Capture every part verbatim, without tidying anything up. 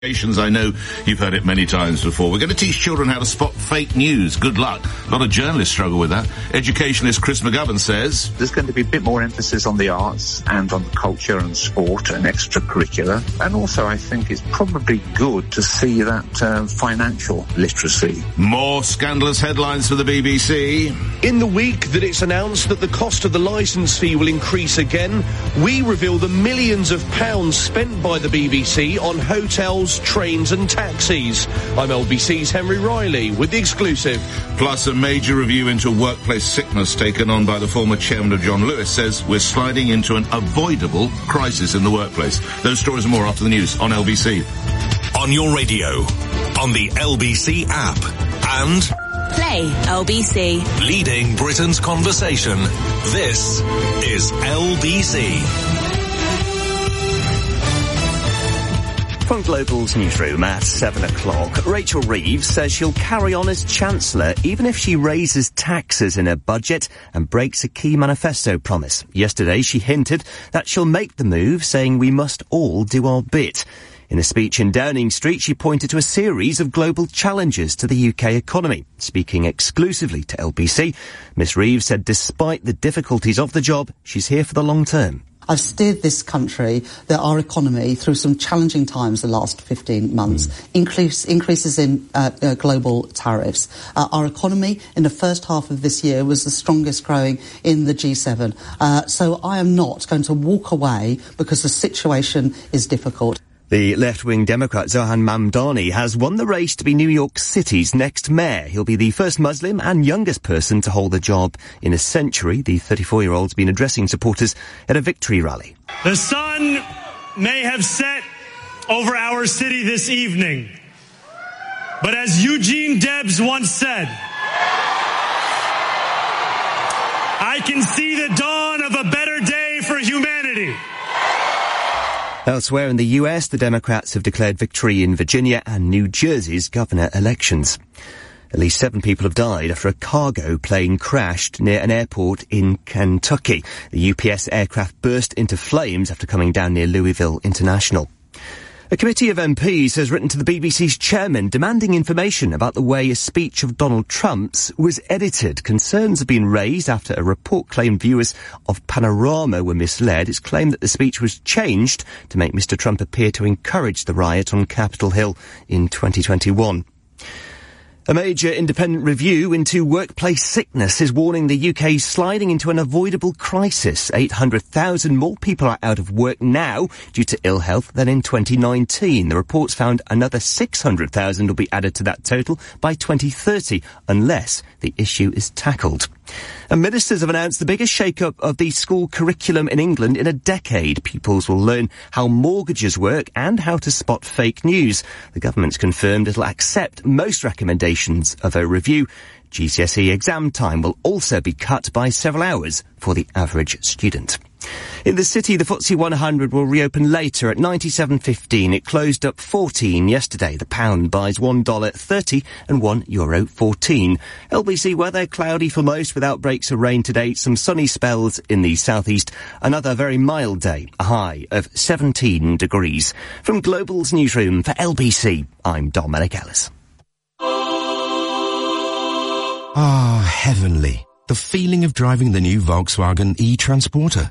I know you've heard it many times before. We're going to teach children how to spot fake news. Good luck. A lot of journalists struggle with that. Educationist Chris McGovern says there's going to be a bit more emphasis on the arts and on culture and sport and extracurricular. And also I think it's probably good to see that uh, financial literacy. More scandalous headlines for the B B C. In the week that it's announced that the cost of the licence fee will increase again, we reveal the millions of pounds spent by the B B C on hotels, trains and taxis. I'm L B C's Henry Riley with the exclusive. Plus a major review into workplace sickness taken on by the former chairman of John Lewis says we're sliding into an avoidable crisis in the workplace. Those stories and more after the news on L B C. On your radio, on the L B C app and Play L B C. Leading Britain's conversation. This is L B C. From Global's newsroom at seven o'clock, Rachel Reeves says she'll carry on as Chancellor even if she raises taxes in her budget and breaks a key manifesto promise. Yesterday she hinted that she'll make the move, saying we must all do our bit. In a speech in Downing Street, she pointed to a series of global challenges to the U K economy. Speaking exclusively to L B C, Miss Reeves said despite the difficulties of the job, she's here for the long term. I've steered this country, the, our economy, through some challenging times the last fifteen months. Mm. Increase, increases in uh, uh, global tariffs. Uh, our economy in the first half of this year was the strongest growing in the G seven. Uh, so I am not going to walk away because the situation is difficult. The left-wing Democrat Zohan Mamdani has won the race to be New York City's next mayor. He'll be the first Muslim and youngest person to hold the job in a century. The thirty-four-year-old's been addressing supporters at a victory rally. The sun may have set over our city this evening, but as Eugene Debs once said, I can see the dawn of a better day for humanity. Elsewhere in the U S, the Democrats have declared victory in Virginia and New Jersey's governor elections. At least seven people have died after a cargo plane crashed near an airport in Kentucky. The U P S aircraft burst into flames after coming down near Louisville International. A committee of M Ps has written to the B B C's chairman demanding information about the way a speech of Donald Trump's was edited. Concerns have been raised after a report claimed viewers of Panorama were misled. It's claimed that the speech was changed to make Mister Trump appear to encourage the riot on Capitol Hill in twenty twenty-one. A major independent review into workplace sickness is warning the U K is sliding into an avoidable crisis. eight hundred thousand more people are out of work now due to ill health than in twenty nineteen. The report's found another six hundred thousand will be added to that total by twenty thirty, unless the issue is tackled. And ministers have announced the biggest shake-up of the school curriculum in England in a decade. Pupils will learn how mortgages work and how to spot fake news. The government's confirmed it'll accept most recommendations of a review. G C S E exam time will also be cut by several hours for the average student. In the city, the F T S E one hundred will reopen later at ninety-seven fifteen. It closed up fourteen yesterday. The pound buys one dollar thirty and one euro fourteen. L B C weather, cloudy for most with outbreaks of rain today. Some sunny spells in the southeast. Another very mild day, a high of seventeen degrees. From Global's newsroom for L B C, I'm Dominic Ellis. Ah, heavenly. The feeling of driving the new Volkswagen e-Transporter.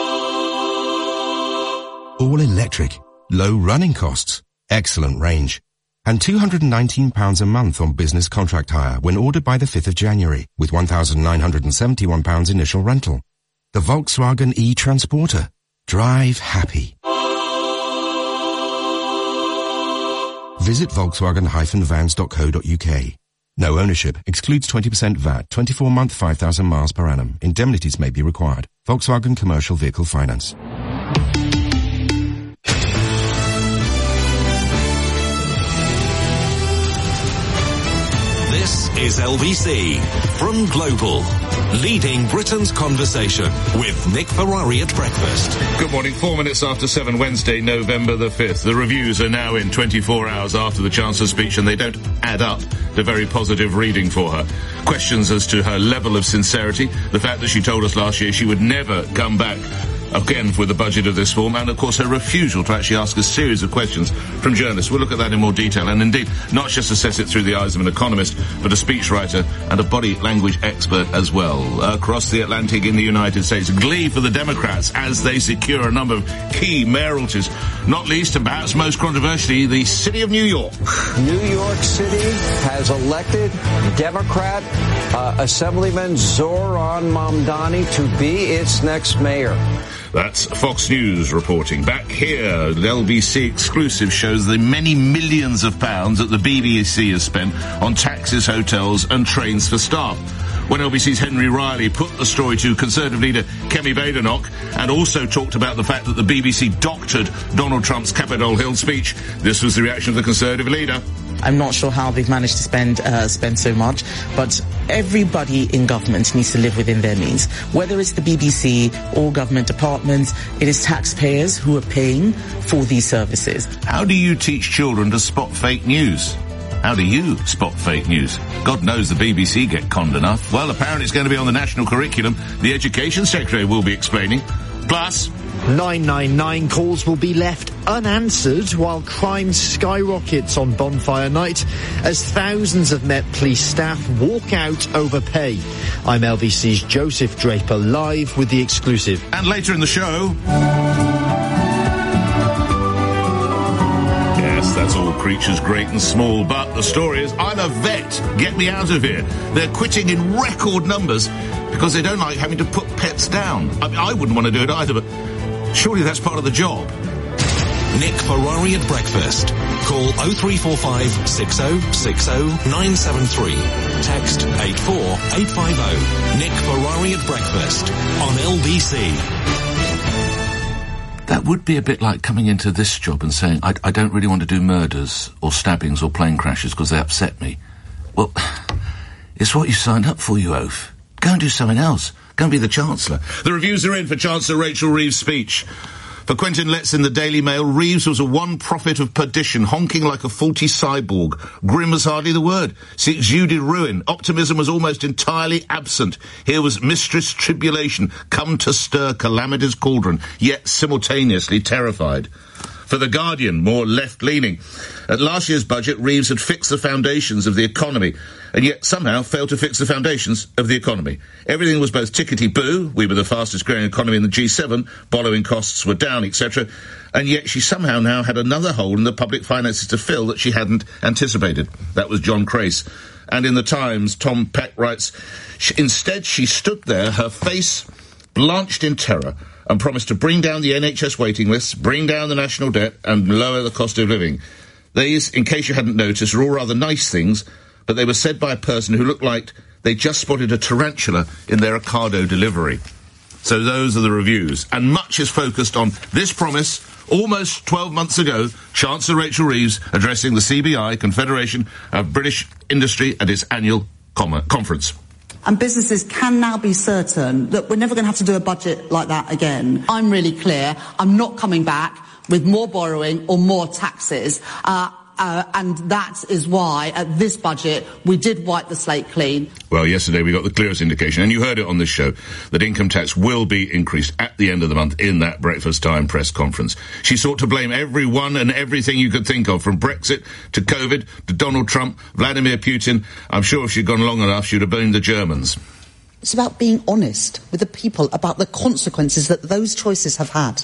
All electric, low running costs, excellent range, and two hundred nineteen pounds a month on business contract hire when ordered by the fifth of January, with one thousand nine hundred seventy-one pounds initial rental. The Volkswagen e-Transporter. Drive happy. Visit volkswagen dash vans dot co dot uk. No ownership. Excludes twenty percent V A T. twenty-four month, five thousand miles per annum. Indemnities may be required. Volkswagen Commercial Vehicle Finance. This is L B C from Global, leading Britain's conversation with Nick Ferrari at breakfast. Good morning. Four minutes after seven, Wednesday, November the fifth. The reviews are now in twenty-four hours after the Chancellor's speech, and they don't add up to very positive reading for her. Questions as to her level of sincerity, the fact that she told us last year she would never come back again with a budget of this form, and of course her refusal to actually ask a series of questions from journalists. We'll look at that in more detail, and indeed not just assess it through the eyes of an economist, but a speechwriter and a body language expert as well. Across the Atlantic in the United States, glee for the Democrats as they secure a number of key mayoralties, not least and perhaps most controversially, the city of New York. New York City has elected Democrat uh, Assemblyman Zohran Mamdani to be its next mayor. That's Fox News reporting. Back here, the L B C exclusive shows the many millions of pounds that the B B C has spent on taxis, hotels and trains for staff. When L B C's Henry Riley put the story to Conservative leader Kemi Badenoch and also talked about the fact that the B B C doctored Donald Trump's Capitol Hill speech, this was the reaction of the Conservative leader. I'm not sure how they've managed to spend uh, spend so much, but everybody in government needs to live within their means. Whether it's the B B C or government departments, it is taxpayers who are paying for these services. How do you teach children to spot fake news? How do you spot fake news? God knows the B B C get conned enough. Well, apparently it's going to be on the national curriculum. The Education Secretary will be explaining. Plus, nine nine nine calls will be left unanswered while crime skyrockets on Bonfire Night as thousands of Met Police staff walk out over pay. I'm L B C's Joseph Draper, live with the exclusive. And later in the show... Yes, that's all creatures great and small, but the story is, I'm a vet, get me out of here. They're quitting in record numbers because they don't like having to put pets down. I mean, I wouldn't want to do it either, but surely that's part of the job. Nick Ferrari at breakfast. Call oh three four five, six oh six oh, nine seven three. Text eight four eight five oh. Nick Ferrari at breakfast on L B C. That would be a bit like coming into this job and saying, I, I don't really want to do murders or stabbings or plane crashes because they upset me. Well, it's what you signed up for, you oaf. Go and do something else. Go and be the Chancellor. The reviews are in for Chancellor Rachel Reeves' speech. For Quentin Letts in the Daily Mail, Reeves was a one prophet of perdition, honking like a faulty cyborg. Grim was hardly the word. She exuded ruin. Optimism was almost entirely absent. Here was Mistress Tribulation, come to stir calamity's cauldron, yet simultaneously terrified. For The Guardian, more left-leaning. At last year's budget, Reeves had fixed the foundations of the economy, and yet somehow failed to fix the foundations of the economy. Everything was both tickety-boo, we were the fastest-growing economy in the G seven, borrowing costs were down, et cetera, and yet she somehow now had another hole in the public finances to fill that she hadn't anticipated. That was John Crace. And in The Times, Tom Peck writes, instead she stood there, her face blanched in terror, and promised to bring down the N H S waiting lists, bring down the national debt, and lower the cost of living. These, in case you hadn't noticed, are all rather nice things, but they were said by a person who looked like they just spotted a tarantula in their Ocado delivery. So those are the reviews. And much is focused on this promise, almost twelve months ago, Chancellor Rachel Reeves addressing the C B I, Confederation of British Industry, at its annual com- conference. And businesses can now be certain that we're never going to have to do a budget like that again. I'm really clear. I'm not coming back with more borrowing or more taxes. Uh, uh, and that is why, at this budget, we did wipe the slate clean. Well, yesterday we got the clearest indication, and you heard it on this show, that income tax will be increased at the end of the month in that breakfast time press conference. She sought to blame everyone and everything you could think of, from Brexit to COVID to Donald Trump, Vladimir Putin. I'm sure if she'd gone long enough, she'd have blamed the Germans. It's about being honest with the people about the consequences that those choices have had.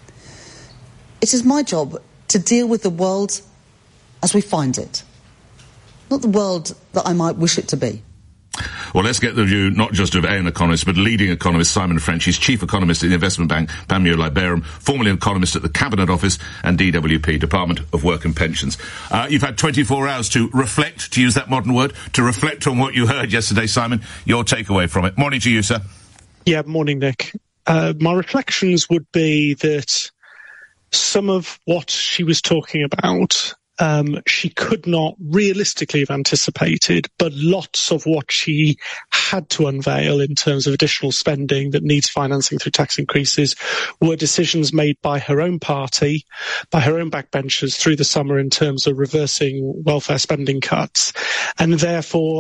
It is my job to deal with the world as we find it, not the world that I might wish it to be. Well, let's get the view not just of an economist, but leading economist Simon French. He's chief economist at the investment bank Panmure Liberum, formerly an economist at the Cabinet Office and D W P, Department of Work and Pensions. Uh, you've had twenty-four hours to reflect, to use that modern word, to reflect on what you heard yesterday, Simon. Your takeaway from it. Morning to you, sir. Yeah, morning, Nick. Uh, my reflections would be that some of what she was talking about Um, she could not realistically have anticipated, but lots of what she had to unveil in terms of additional spending that needs financing through tax increases were decisions made by her own party, by her own backbenchers through the summer in terms of reversing welfare spending cuts. And therefore,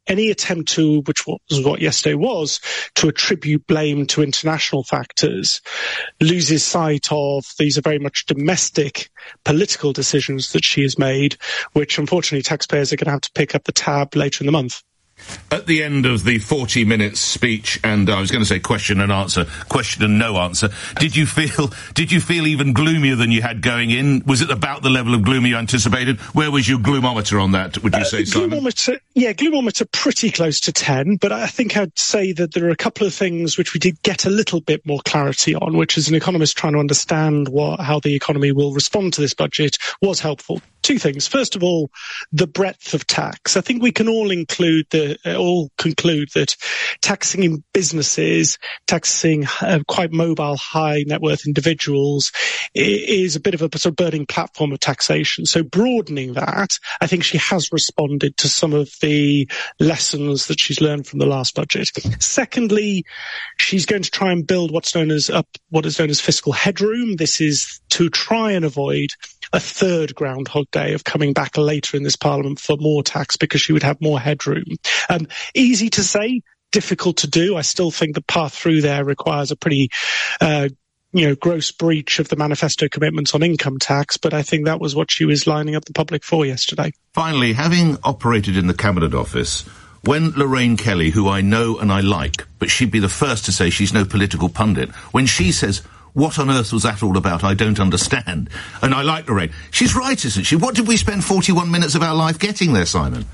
any attempt to, which was what yesterday was, to attribute blame to international factors, loses sight of these are very much domestic political decisions that she has made, which unfortunately taxpayers are going to have to pick up the tab later in the month. At the end of the forty minute speech, and I was going to say question and answer, question and no answer, did you feel, did you feel even gloomier than you had going in? Was it about the level of gloom you anticipated? Where was your gloomometer on that, would you say, uh, Simon? Gloomometer, yeah, gloomometer pretty close to ten, but I think I'd say that there are a couple of things which we did get a little bit more clarity on, which as an economist trying to understand what, how the economy will respond to this budget was helpful. Two things. First of all, the breadth of tax. I think we can all include the, uh, all conclude that taxing in businesses, taxing uh, quite mobile, high net worth individuals is a bit of a sort of burning platform of taxation. So broadening that, I think she has responded to some of the lessons that she's learned from the last budget. Secondly, she's going to try and build what's known as up, what is known as fiscal headroom. This is to try and avoid a third Groundhog Day of coming back later in this Parliament for more tax because she would have more headroom. Um, easy to say, difficult to do. I still think the path through there requires a pretty uh, you know, gross breach of the manifesto commitments on income tax, but I think that was what she was lining up the public for yesterday. Finally, having operated in the Cabinet Office, when Lorraine Kelly, who I know and I like, but she'd be the first to say she's no political pundit, when she says, what on earth was that all about? I don't understand. And I like Lorraine. She's right, isn't she? What did we spend forty-one minutes of our life getting there, Simon?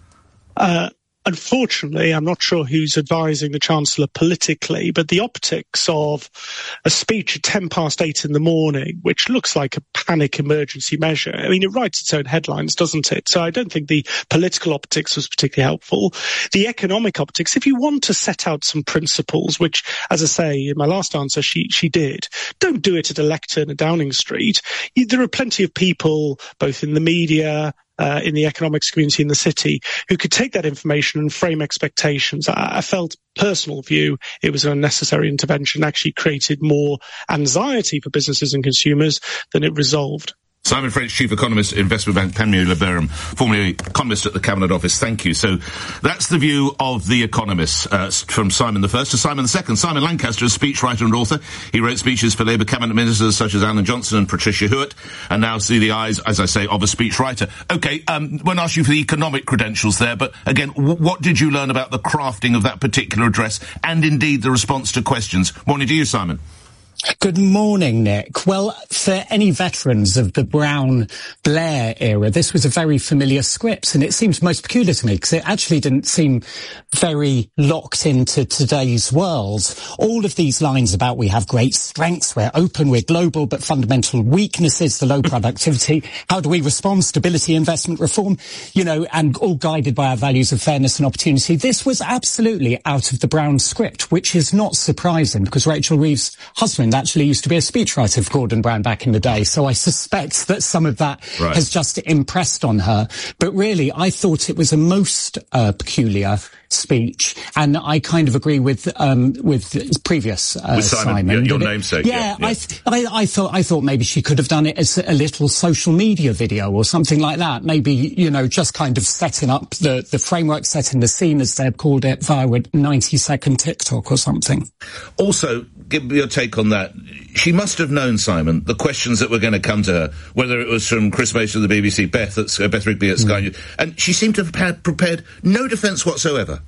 Uh, Unfortunately, I'm not sure who's advising the Chancellor politically, but the optics of a speech at ten past eight in the morning, which looks like a panic emergency measure, I mean, it writes its own headlines, doesn't it? So I don't think the political optics was particularly helpful. The economic optics, if you want to set out some principles, which, as I say, in my last answer, she, she did, don't do it at a lectern at Downing Street. You, there are plenty of people, both in the media, Uh, in the economics community in the city, who could take that information and frame expectations. I, I felt, personal view, it was an unnecessary intervention, actually created more anxiety for businesses and consumers than it resolved. Simon French, Chief Economist, Investment Bank, Panmure Liberum, formerly economist at the Cabinet Office. Thank you. So that's the view of the economists, uh, from Simon the First to Simon the Second. Simon Lancaster is speechwriter and author. He wrote speeches for Labour Cabinet ministers such as Alan Johnson and Patricia Hewitt, and now see the eyes, as I say, of a speechwriter. OK, um, won't ask you for the economic credentials there, but again, w- what did you learn about the crafting of that particular address and indeed the response to questions? Morning to you, Simon. Good morning, Nick. Well, for any veterans of the Brown-Blair era, this was a very familiar script, and it seemed most peculiar to me because it actually didn't seem very locked into today's world. All of these lines about we have great strengths, we're open, we're global, but fundamental weaknesses, the low productivity, how do we respond, stability, investment reform, you know, and all guided by our values of fairness and opportunity. This was absolutely out of the Brown script, which is not surprising because Rachel Reeves' husband actually used to be a speechwriter for Gordon Brown back in the day, so I suspect that some of that right. has just impressed on her. But really, I thought it was a most uh, peculiar speech, and I kind of agree with um, with previous uh, with Simon, Simon. Your, your it, namesake. Yeah, yeah, yeah. I, th- I I thought I thought maybe she could have done it as a little social media video or something like that. Maybe, you know, just kind of setting up the the framework, setting the scene, as they've called it, via a ninety second TikTok or something. Also, give me your take on that. She must have known, Simon, the questions that were going to come to her, whether it was from Chris Mason of the B B C, Beth at uh, Beth Rigby at Sky News, mm. and she seemed to have had prepared no defence whatsoever.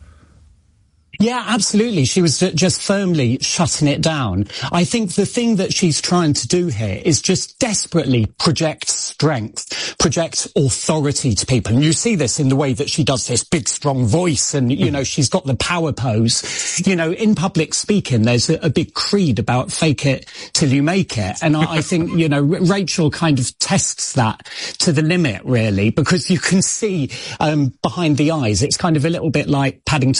Yeah, absolutely. She was just firmly shutting it down. I think the thing that she's trying to do here is just desperately project strength, project authority to people. And you see this in the way that she does this big, strong voice, and, you know, she's got the power pose. You know, in public speaking, there's a, a big creed about fake it till you make it. And I, I think, you know, Rachel kind of tests that to the limit, really, because you can see um, behind the eyes, it's kind of a little bit like Paddington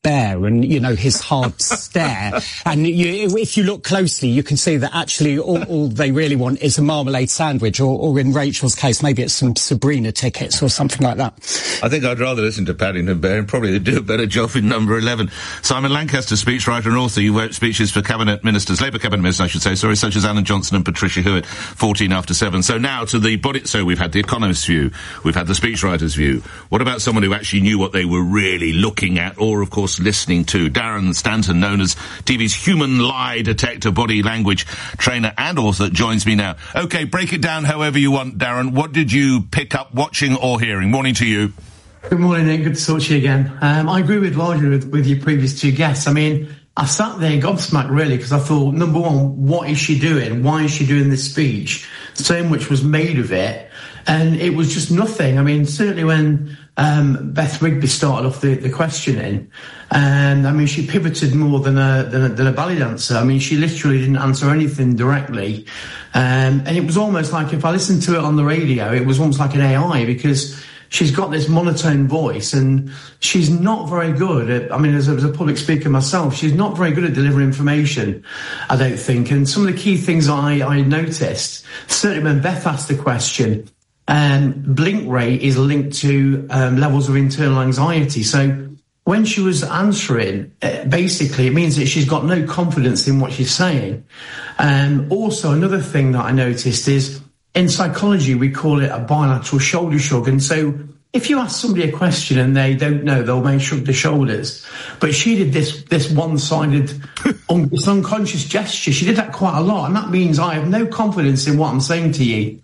bear and, you know, his hard stare. And you, if you look closely, you can see that actually all, all they really want is a marmalade sandwich, or, or in Rachel's case, maybe it's some Sabrina tickets or something like that. I think I'd rather listen to Paddington Bear and probably do a better job in number eleven. Simon Lancaster, speechwriter and author. You wrote speeches for cabinet ministers, Labour cabinet ministers, I should say, sorry, such as Alan Johnson and Patricia Hewitt, fourteen after seven. So now to the body. So we've had the Economist's view, we've had the speechwriter's view. What about someone who actually knew what they were really looking at, or of course listening to? Darren Stanton, known as T V's human lie detector, body language trainer and author, joins me now. Okay, break it down however you want, Darren. What did you pick up watching or hearing? Morning to you. Good morning, Nick. Good to talk to you again. Um, I agree with largely with, with your previous two guests. I mean, I sat there gobsmacked, really, because I thought, number one, what is she doing? Why is she doing this speech? So much was made of it, and it was just nothing. I mean, certainly when um, Beth Rigby started off the, the questioning, and I mean, she pivoted more than a, than a than a ballet dancer. I mean, she literally didn't answer anything directly, um, and it was almost like, if I listened to it on the radio, it was almost like an A I, because she's got this monotone voice, and she's not very good at, I mean, as a, as a public speaker myself, she's not very good at delivering information, I don't think. And some of the key things I, I noticed, certainly when Beth asked the question, um, blink rate is linked to um, levels of internal anxiety. So when she was answering, uh, basically it means that she's got no confidence in what she's saying. Um, also, another thing that I noticed is, in psychology, we call it a bilateral shoulder shrug. And so if you ask somebody a question and they don't know, they'll may shrug their shoulders. But she did this this one-sided, un- this unconscious gesture. She did that quite a lot. And that means I have no confidence in what I'm saying to you.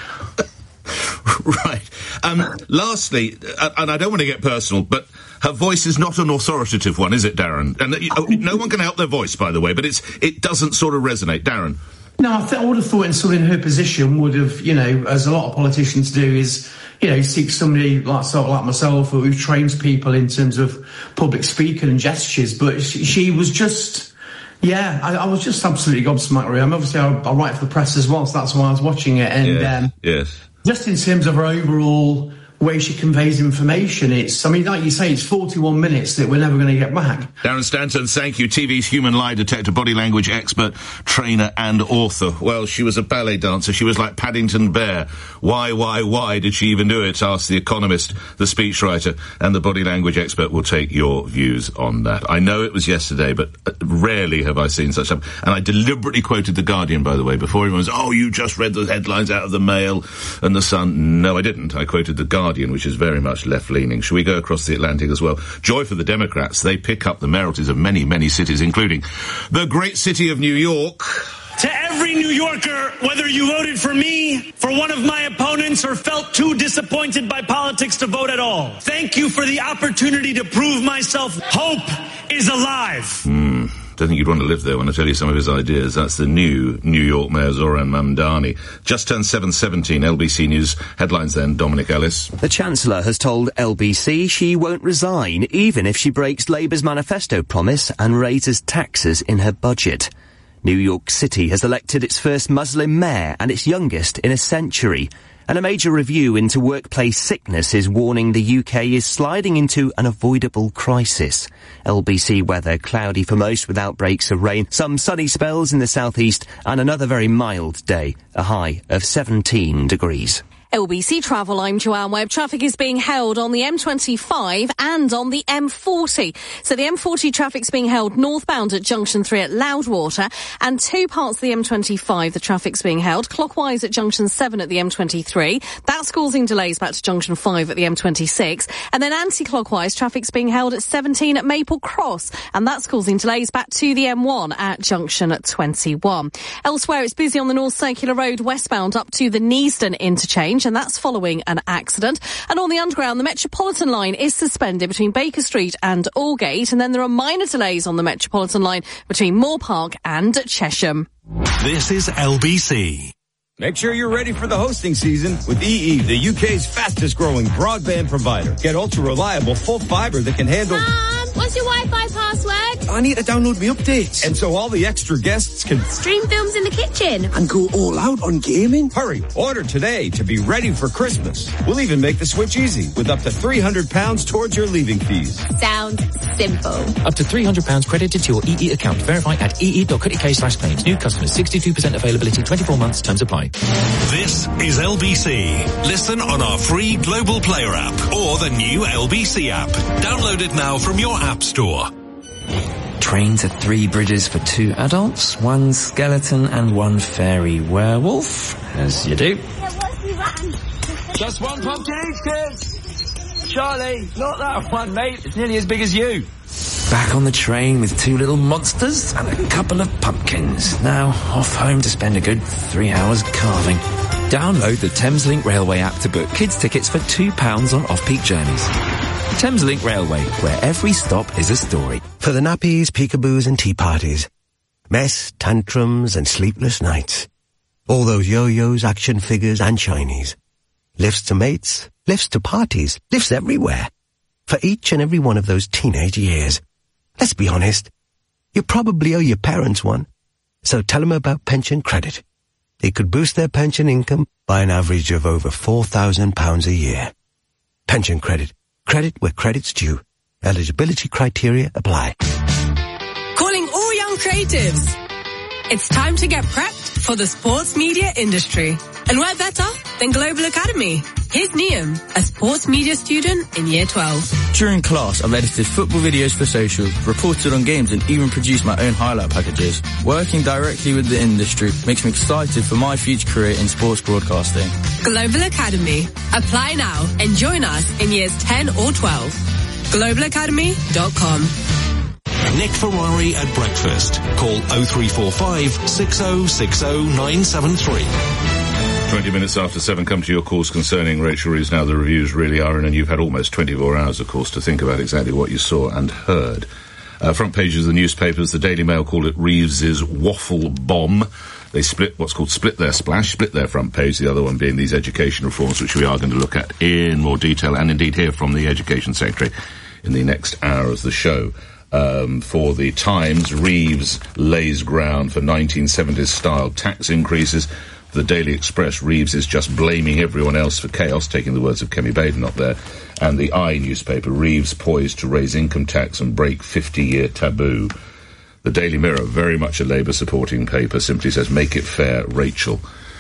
Right. Um, lastly, uh, and I don't want to get personal, but her voice is not an authoritative one, is it, Darren? And uh, no one can help their voice, by the way, but it's it doesn't sort of resonate. Darren? No, I, th- I would have thought in someone in her position would have, you know, as a lot of politicians do, is, you know, seek somebody like sort of like myself who trains people in terms of public speaking and gestures. But she, she was just, yeah, I, I was just absolutely gobsmacked. I'm obviously I, I write for the press as well, so that's why I was watching it. And yes, um, yes. just in terms of her overall way she conveys information, it's, I mean, like you say, it's forty-one minutes that we're never going to get back. Darren Stanton, thank you. T V's human lie detector, body language expert, trainer and author. Well, she was a ballet dancer. She was like Paddington Bear. Why, why, why did she even do it? Ask the Economist, the speechwriter and the body language expert. Will take your views on that. I know it was yesterday, but rarely have I seen such stuff. And I deliberately quoted The Guardian, by the way, before everyone was, oh, you just read the headlines out of the Mail and the Sun. No, I didn't. I quoted The Guardian, which is very much left-leaning. Should we go across the Atlantic as well? Joy for the Democrats. They pick up the mayoralties of many, many cities, including the great city of New York. To every New Yorker, whether you voted for me, for one of my opponents, or felt too disappointed by politics to vote at all, thank you for the opportunity to prove myself. Hope is alive. Hmm. Don't think you'd want to live there when I tell you some of his ideas. That's the new New York Mayor, Zoran Mamdani. Just turned seven seventeen. L B C News headlines then. Dominic Ellis. The Chancellor has told L B C she won't resign, even if she breaks Labour's manifesto promise and raises taxes in her budget. New York City has elected its first Muslim mayor and its youngest in a century. And a major review into workplace sickness is warning the U K is sliding into an avoidable crisis. L B C weather, cloudy for most with outbreaks of rain, some sunny spells in the southeast and another very mild day, a high of seventeen degrees. L B C Travel, I'm Joanne Webb. Traffic is being held on the M twenty-five and on the M forty. So the M forty traffic's being held northbound at Junction three at Loudwater, and two parts of the M twenty-five, the traffic's being held clockwise at Junction seven at the M twenty-three. That's causing delays back to Junction five at the M twenty-six. And then anti-clockwise, traffic's being held at seventeen at Maple Cross, and that's causing delays back to the M one at Junction twenty-one. Elsewhere, it's busy on the North Circular Road westbound up to the Neasden interchange, and that's following an accident. And on the Underground, the Metropolitan line is suspended between Baker Street and Aldgate, and then there are minor delays on the Metropolitan line between Moore Park and Chesham. This is L B C. Make sure you're ready for the hosting season with E E, the U K's fastest growing broadband provider. Get ultra reliable full fiber that can handle... Mom, What's your Wi-Fi password? I need to download my updates. And so all the extra guests can Stream films in the kitchen. and go all out on gaming. Hurry, order today to be ready for Christmas. We'll even make the switch easy with up to three hundred pounds towards your leaving fees. Sounds simple. Up to three hundred pounds credited to your E E account. Verify at ee.co.uk slash claims. New customers, sixty-two percent availability, twenty-four months, terms apply. This is L B C. Listen on our free Global Player app or the new L B C app. Download it now from your app store. Train to Three Bridges for two adults, one skeleton and one fairy werewolf, as you do. Just one pumpkin each, kids. Charlie, not that one, mate. It's nearly as big as you. Back on the train with two little monsters and a couple of pumpkins. Now off home to spend a good three hours carving. Download the Thameslink Railway app to book kids' tickets for two pounds on off-peak journeys. Thameslink Railway, where every stop is a story. For the nappies, peekaboos and tea parties. Mess, tantrums and sleepless nights. All those yo-yos, action figures and shinies. Lifts to mates, lifts to parties, lifts everywhere. For each and every one of those teenage years. Let's be honest. You probably owe your parents one. So tell them about pension credit. It could boost their pension income by an average of over four thousand pounds a year. Pension credit. Credit where credit's due. Eligibility criteria apply. Calling all young creatives. It's time to get prepped for the sports media industry. And where better than Global Academy? Here's Niam, a sports media student in year twelve. During class, I've edited football videos for social, reported on games and even produced my own highlight packages. Working directly with the industry makes me excited for my future career in sports broadcasting. Global Academy. Apply now and join us in years ten or twelve. global academy dot com. Nick Ferrari at breakfast. Call oh three four five, six oh six oh, nine seven three. twenty minutes after seven, come to your calls concerning Rachel Reeves. Now the reviews really are in, and you've had almost twenty-four hours, of course, to think about exactly what you saw and heard. Uh, front pages of the newspapers, the Daily Mail called it Reeves's waffle bomb. They split what's called split their splash, split their front page, the other one being these education reforms, which we are going to look at in more detail, and indeed hear from the Education Secretary in the next hour of the show. Um, for the Times, Reeves lays ground for nineteen seventies-style tax increases. For the Daily Express, Reeves is just blaming everyone else for chaos, taking the words of Kemi Badenoch there. And the I newspaper, Reeves poised to raise income tax and break fifty-year taboo. The Daily Mirror, very much a Labour-supporting paper, simply says, make it fair, Rachel.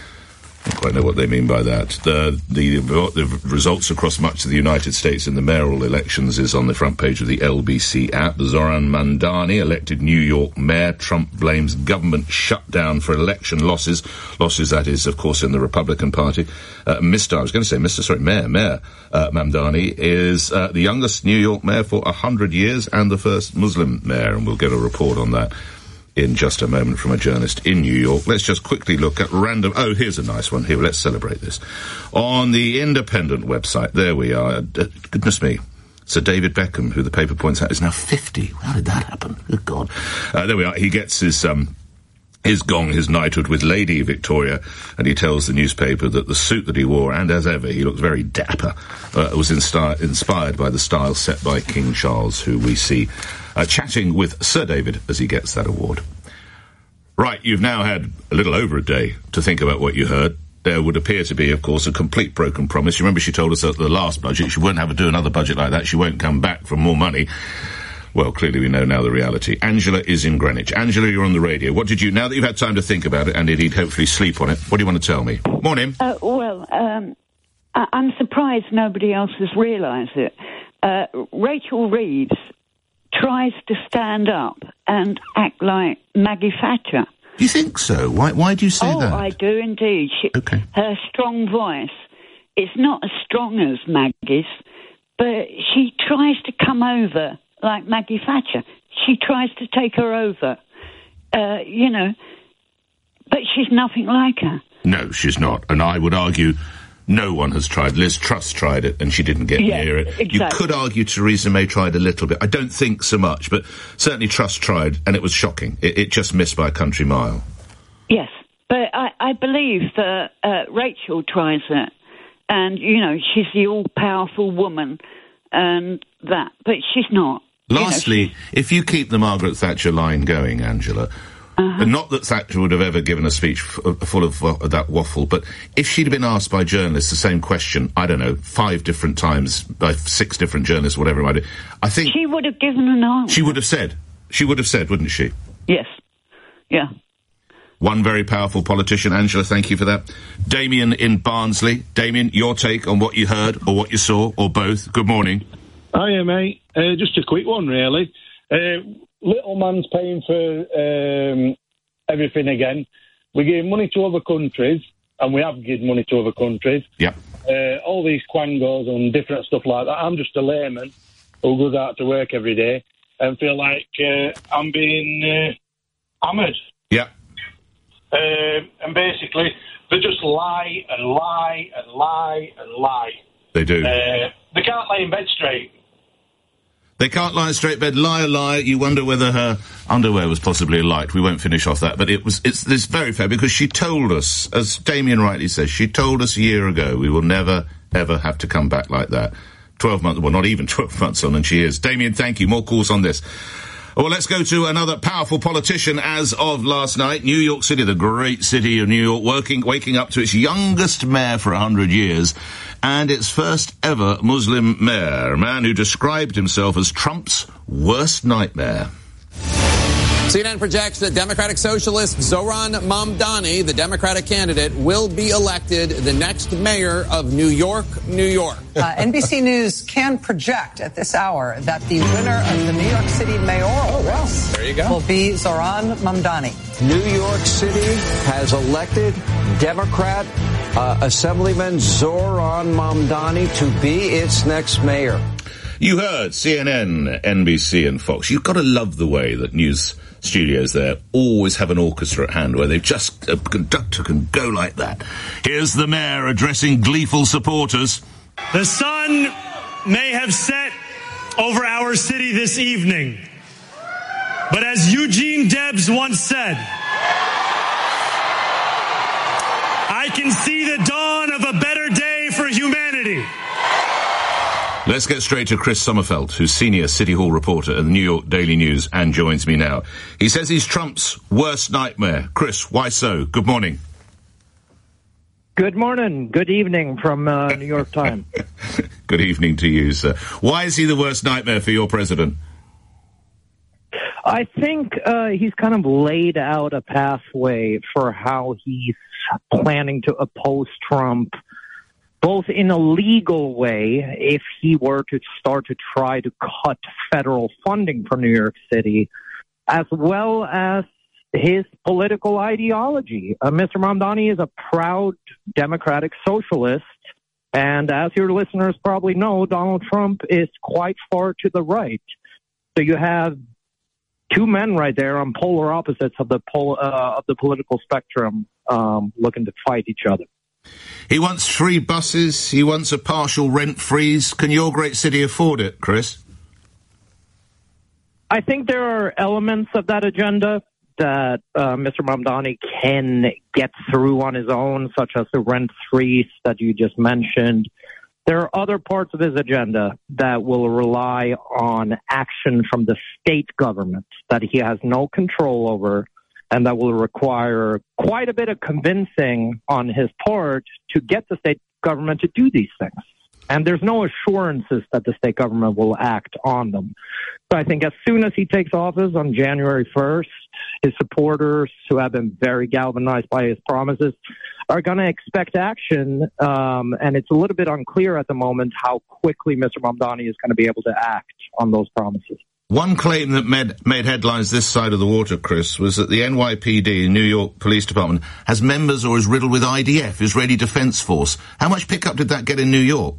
I don't quite know what they mean by that. The, the, the results across much of the United States in the mayoral elections is on the front page of the L B C app. Zoran Mandani, elected New York mayor. Trump blames government shutdown for election losses. Losses, that is, of course, in the Republican Party. Uh, Mister I was going to say Mister Sorry, Mayor, Mayor uh, Mamdani is uh, the youngest New York mayor for a hundred years and the first Muslim mayor, and we'll get a report on that in just a moment from a journalist in New York. Let's just quickly look at random... Oh, here's a nice one. Here, let's celebrate this. On the Independent website, there we are. Uh, goodness me. Sir David Beckham, who the paper points out is now fifty. How did that happen? Good God. Uh, there we are. He gets his... Um, his gong, his knighthood with Lady Victoria, and he tells the newspaper that the suit that he wore, and as ever, he looked very dapper, uh, was insti- inspired by the style set by King Charles, who we see uh, chatting with Sir David as he gets that award. Right, you've now had a little over a day to think about what you heard. There would appear to be, of course, a complete broken promise. You remember she told us at the last budget she won't have to do another budget like that. She won't come back for more money. Well, clearly we know now the reality. Angela is in Greenwich. Angela, you're on the radio. What did you, now that you've had time to think about it and indeed hopefully sleep on it, what do you want to tell me? Morning. Uh, well, um, I- I'm surprised nobody else has realised it. Uh, Rachel Reeves tries to stand up and act like Maggie Thatcher. Do you think so? Why, why do you say oh, that? Oh, I do indeed. She, okay. Her strong voice is not as strong as Maggie's, but she tries to come over like Maggie Thatcher. She tries to take her over, uh, you know, but she's nothing like her. No, she's not. And I would argue no one has tried. Liz Truss tried it and she didn't get yeah, near it. Exactly. You could argue Theresa May tried a little bit. I don't think so much, but certainly Truss tried and it was shocking. It, it just missed by a country mile. Yes, but I, I believe that uh, Rachel tries it and, you know, she's the all-powerful woman and that, but she's not. Lastly, you know, if you keep the Margaret Thatcher line going, Angela, uh-huh. and not that Thatcher would have ever given a speech f- full of uh, that waffle, but if she'd have been asked by journalists the same question, I don't know, five different times by six different journalists, whatever it might be, I think she would have given an answer. She would have said. She would have said, wouldn't she? Yes. Yeah. One very powerful politician. Angela, thank you for that. Damien in Barnsley. Damien, your take on what you heard or what you saw or both. Good morning. Hiya, mate. Uh, just a quick one, really. Uh, little man's paying for um, everything again. We give money to other countries, and we have given money to other countries. Yeah. Uh, all these quangos and different stuff like that. I'm just a layman who goes out to work every day and feel like uh, I'm being uh, hammered. Yeah. Uh, and basically, they just lie and lie and lie and lie. They do. Uh, they can't lay in bed straight. They can't lie in straight bed. Lie, lie. You wonder whether her underwear was possibly light. We won't finish off that, but it was. It's this very fair because she told us, as Damien rightly says, she told us a year ago we will never ever have to come back like that. Twelve months, well, not even twelve months on, and she is. Damien, thank you. More calls on this. Well, let's go to another powerful politician as of last night. New York City, the great city of New York, working, waking up to its youngest mayor for a hundred years. And its first ever Muslim mayor, a man who described himself as Trump's worst nightmare. C N N projects that Democratic Socialist Zohran Mamdani, the Democratic candidate, will be elected the next mayor of New York, New York. Uh, N B C News can project at this hour that the winner of the New York City mayoral oh, wow. race there you go. will be Zohran Mamdani. New York City has elected Democrat uh, Assemblyman Zohran Mamdani to be its next mayor. You heard C N N, N B C and Fox. You've got to love the way that news studios there always have an orchestra at hand where they've just, a conductor can go like that. Here's the mayor addressing gleeful supporters. The sun may have set over our city this evening, but as Eugene Debs once said, I can see the dawn of a better day for humanity. Let's get straight to Chris Sommerfeld, who's senior City Hall reporter at the New York Daily News and joins me now. He says he's Trump's worst nightmare. Chris, why so? Good morning. Good morning. Good evening from uh, New York time. Good evening to you, sir. Why is he the worst nightmare for your president? I think uh, he's kind of laid out a pathway for how he's planning to oppose Trump, both in a legal way, if he were to start to try to cut federal funding for New York City, as well as his political ideology. Uh, Mister Mamdani is a proud Democratic socialist, and as your listeners probably know, Donald Trump is quite far to the right. So you have two men right there on polar opposites of the pol- uh, of the political spectrum um, looking to fight each other. He wants free buses. He wants a partial rent freeze. Can your great city afford it, Chris? I think there are elements of that agenda that uh, Mister Mamdani can get through on his own, such as the rent freeze that you just mentioned. There are other parts of his agenda that will rely on action from the state government that he has no control over, and that will require quite a bit of convincing on his part to get the state government to do these things. And there's no assurances that the state government will act on them. So I think as soon as he takes office on January first, his supporters, who have been very galvanized by his promises, are going to expect action. Um, and it's a little bit unclear at the moment how quickly Mister Mamdani is going to be able to act on those promises. One claim that made, made headlines this side of the water, Chris, was that the N Y P D, New York Police Department, has members or is riddled with I D F, Israeli Defense Force. How much pickup did that get in New York?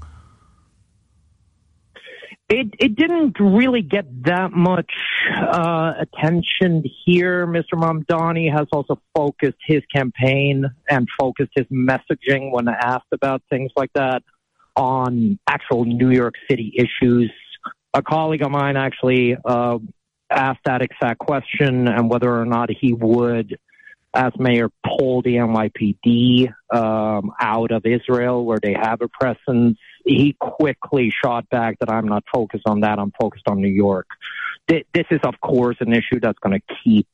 It it didn't really get that much uh, attention here. Mister Mamdani has also focused his campaign and focused his messaging when asked about things like that on actual New York City issues. A colleague of mine actually uh, asked that exact question and whether or not he would, as mayor, pull the N Y P D um, out of Israel, where they have a presence he quickly shot back that I'm not focused on that. I'm focused on New York. Th- this is, of course, an issue that's going to keep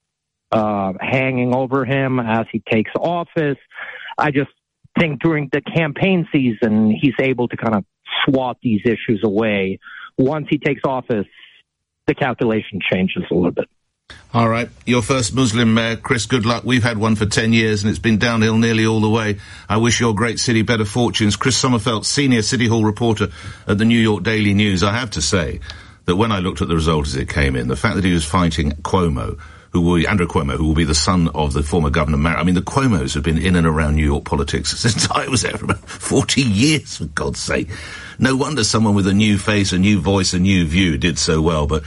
uh, hanging over him as he takes office. I just think during the campaign season, he's able to kind of swat these issues away. Once he takes office, the calculation changes a little bit. All right. Your first Muslim mayor, Chris, good luck. We've had one for ten years and it's been downhill nearly all the way. I wish your great city better fortunes. Chris Sommerfeld, senior City Hall reporter at the New York Daily News. I have to say that when I looked at the result as it came in, the fact that he was fighting Cuomo, who will, Andrew Cuomo, who will be the son of the former Governor Merritt. I mean, the Cuomos have been in and around New York politics since I was there for about forty years, for God's sake. No wonder someone with a new face, a new voice, a new view did so well, but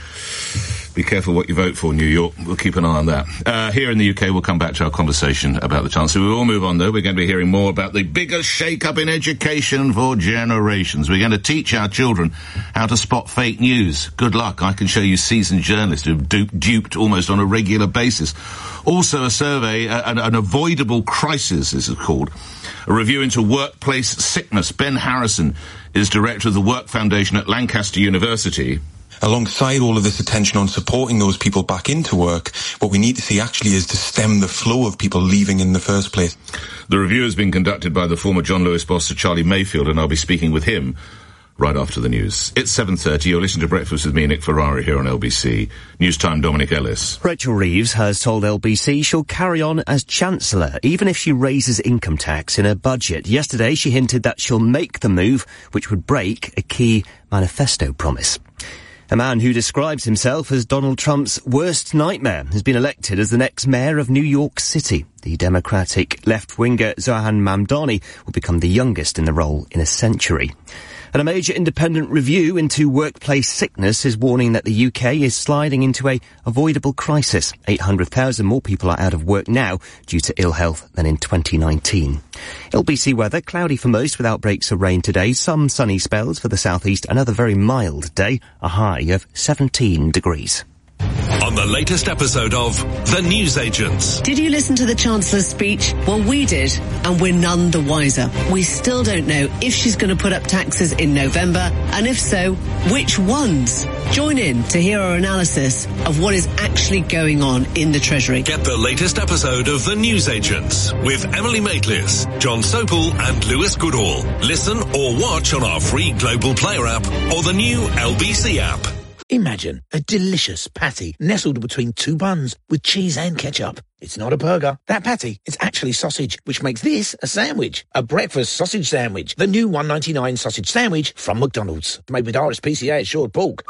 be careful what you vote for, New York. We'll keep an eye on that. Uh, here in the U K, we'll come back to our conversation about the Chancellor. We will move on, though. We're going to be hearing more about the biggest shake-up in education for generations. We're going to teach our children how to spot fake news. Good luck. I can show you seasoned journalists who've du- duped almost on a regular basis. Also, a survey, uh, an, an avoidable crisis, this is called. A review into workplace sickness. Ben Harrison is director of the Work Foundation at Lancaster University. Alongside all of this attention on supporting those people back into work, what we need to see actually is to stem the flow of people leaving in the first place. The review has been conducted by the former John Lewis boss, Sir Charlie Mayfield, and I'll be speaking with him right after the news. It's seven thirty. You're listening to Breakfast with me, Nick Ferrari, here on L B C. News time, Dominic Ellis. Rachel Reeves has told L B C she'll carry on as Chancellor, even if she raises income tax in her budget. Yesterday, she hinted that she'll make the move, which would break a key manifesto promise. A man who describes himself as Donald Trump's worst nightmare has been elected as the next mayor of New York City. The Democratic left-winger Zoran Mamdani will become the youngest in the role in a century. And a major independent review into workplace sickness is warning that the U K is sliding into a avoidable crisis. eight hundred thousand more people are out of work now due to ill health than in twenty nineteen. L B C weather, cloudy for most with outbreaks of rain today. Some sunny spells for the southeast. Another very mild day, a high of seventeen degrees. On the latest episode of The Newsagents. Did you listen to the Chancellor's speech? Well, we did, and we're none the wiser. We still don't know if she's going to put up taxes in November, and if so, which ones? Join in to hear our analysis of what is actually going on in the Treasury. Get the latest episode of The Newsagents with Emily Maitlis, John Sopel and Lewis Goodall. Listen or watch on our free Global Player app or the new L B C app. Imagine a delicious patty nestled between two buns with cheese and ketchup. It's not a burger. That patty is actually sausage, which makes this a sandwich. A breakfast sausage sandwich. The new one ninety-nine sausage sandwich from McDonald's. Made with R S P C A assured pork.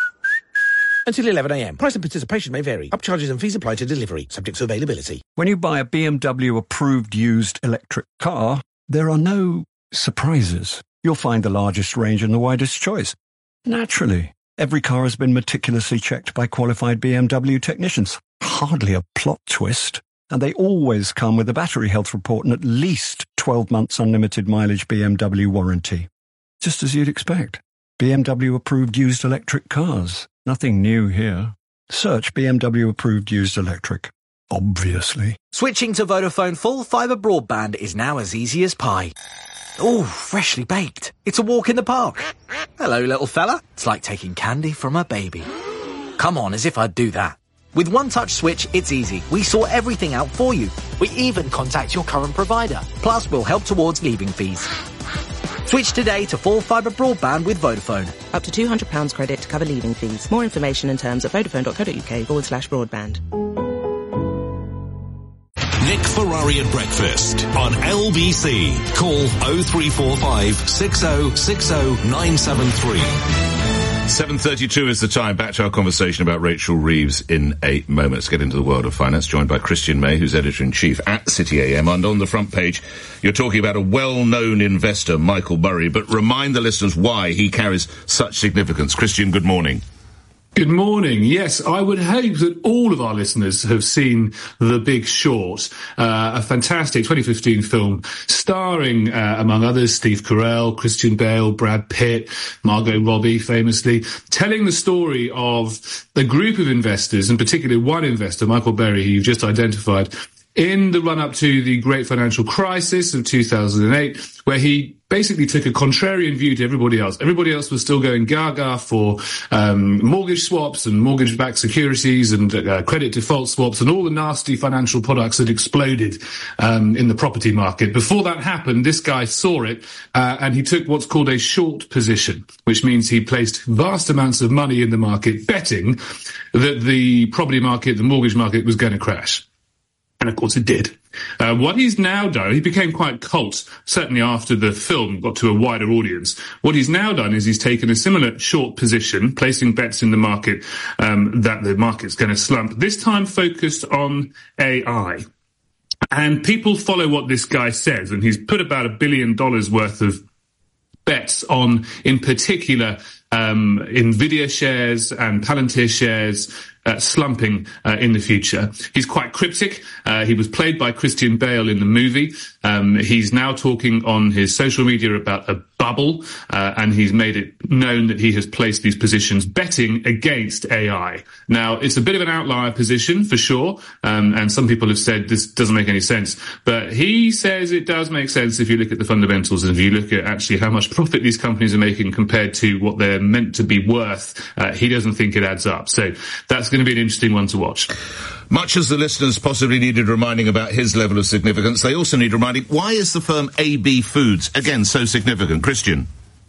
Until eleven a m. Price and participation may vary. Upcharges and fees apply to delivery, subject to availability. When you buy a B M W approved used electric car, there are no surprises. You'll find the largest range and the widest choice. Naturally. Every car has been meticulously checked by qualified B M W technicians. Hardly a plot twist. And they always come with a battery health report and at least twelve months unlimited mileage B M W warranty. Just as you'd expect. B M W approved used electric cars. Nothing new here. Search B M W approved used electric. Obviously. Switching to Vodafone full fibre broadband is now as easy as pie. Ooh, freshly baked. It's a walk in the park. Hello, little fella. It's like taking candy from a baby. Come on, as if I'd do that. With One Touch Switch, it's easy. We sort everything out for you. We even contact your current provider. Plus, we'll help towards leaving fees. Switch today to full fibre broadband with Vodafone. Up to two hundred pounds credit to cover leaving fees. More information and terms at vodafone.co.uk forward slash broadband. Nick Ferrari at Breakfast on L B C. Call oh three four five, six oh six oh, nine seven three. seven thirty-two is the time. Back to our conversation about Rachel Reeves in a moment. Let's get into the world of finance, joined by Christian May, who's editor-in-chief at City A M. And on the front page, you're talking about a well-known investor, Michael Burry, but remind the listeners why he carries such significance. Christian, good morning. Good morning. Yes, I would hope that all of our listeners have seen The Big Short, uh, a fantastic twenty fifteen film starring, uh, among others, Steve Carell, Christian Bale, Brad Pitt, Margot Robbie, famously, telling the story of the group of investors, and particularly one investor, Michael Burry, who you've just identified, in the run-up to the great financial crisis of two thousand eight, where he basically took a contrarian view to everybody else. Everybody else was still going gaga for um, mortgage swaps and mortgage-backed securities and uh, credit default swaps and all the nasty financial products that exploded um, in the property market. Before that happened, this guy saw it uh, and he took what's called a short position, which means he placed vast amounts of money in the market betting that the property market, the mortgage market, was going to crash. And of course it did. Uh, what he's now done, he became quite cult, certainly after the film got to a wider audience. What he's now done is he's taken a similar short position, placing bets in the market um, that the market's going to slump, this time focused on A I. And people follow what this guy says, and he's put about a billion dollars worth of bets on, in particular, um, Nvidia shares and Palantir shares, Uh, slumping uh, in the future. He's quite cryptic. Uh, he was played by Christian Bale in the movie. Um, he's now talking on his social media about a bubble, uh, and he's made it known that he has placed these positions betting against A I. Now, it's a bit of an outlier position, for sure, um, and some people have said this doesn't make any sense, but he says it does make sense if you look at the fundamentals and if you look at actually how much profit these companies are making compared to what they're meant to be worth. Uh, he doesn't think it adds up. So that's going to be an interesting one to watch. Much as the listeners possibly needed reminding about his level of significance, they also need reminding, why is the firm A B Foods, again, so significant? Christian?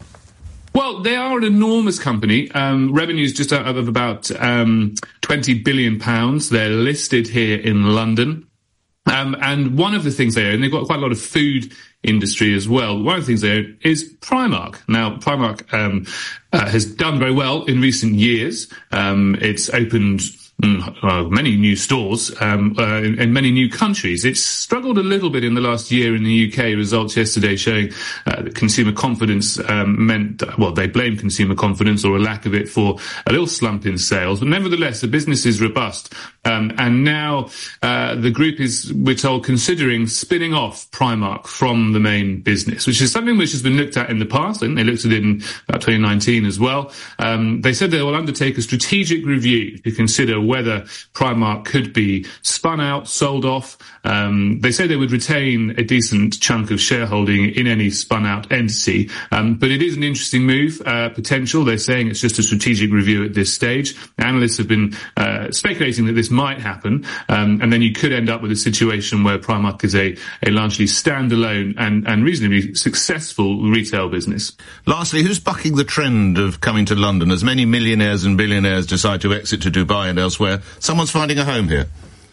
Well, they are an enormous company. Um, revenues just out of about um, twenty billion pounds. They're listed here in London. Um, and one of the things they own, they've got quite a lot of food industry as well. One of the things they own is Primark. Now, Primark um, uh, has done very well in recent years. Um, it's opened Mm, uh, many new stores um, uh, in, in many new countries. It's struggled a little bit in the last year in the U K. Results yesterday showing uh, that consumer confidence um, meant, well, they blame consumer confidence or a lack of it for a little slump in sales. But nevertheless, the business is robust. Um, and now uh, the group is, we're told, considering spinning off Primark from the main business, which is something which has been looked at in the past. I think they looked at it in about twenty nineteen as well. Um, they said they will undertake a strategic review to consider whether Primark could be spun out, sold off. Um, they say they would retain a decent chunk of shareholding in any spun out entity. Um, but it is an interesting move, uh, potential. They're saying it's just a strategic review at this stage. Analysts have been uh, speculating that this might happen. Um, and then you could end up with a situation where Primark is a, a largely standalone and, and reasonably successful retail business. Lastly, who's bucking the trend of coming to London? As many millionaires and billionaires decide to exit to Dubai and elsewhere, someone's finding a home here.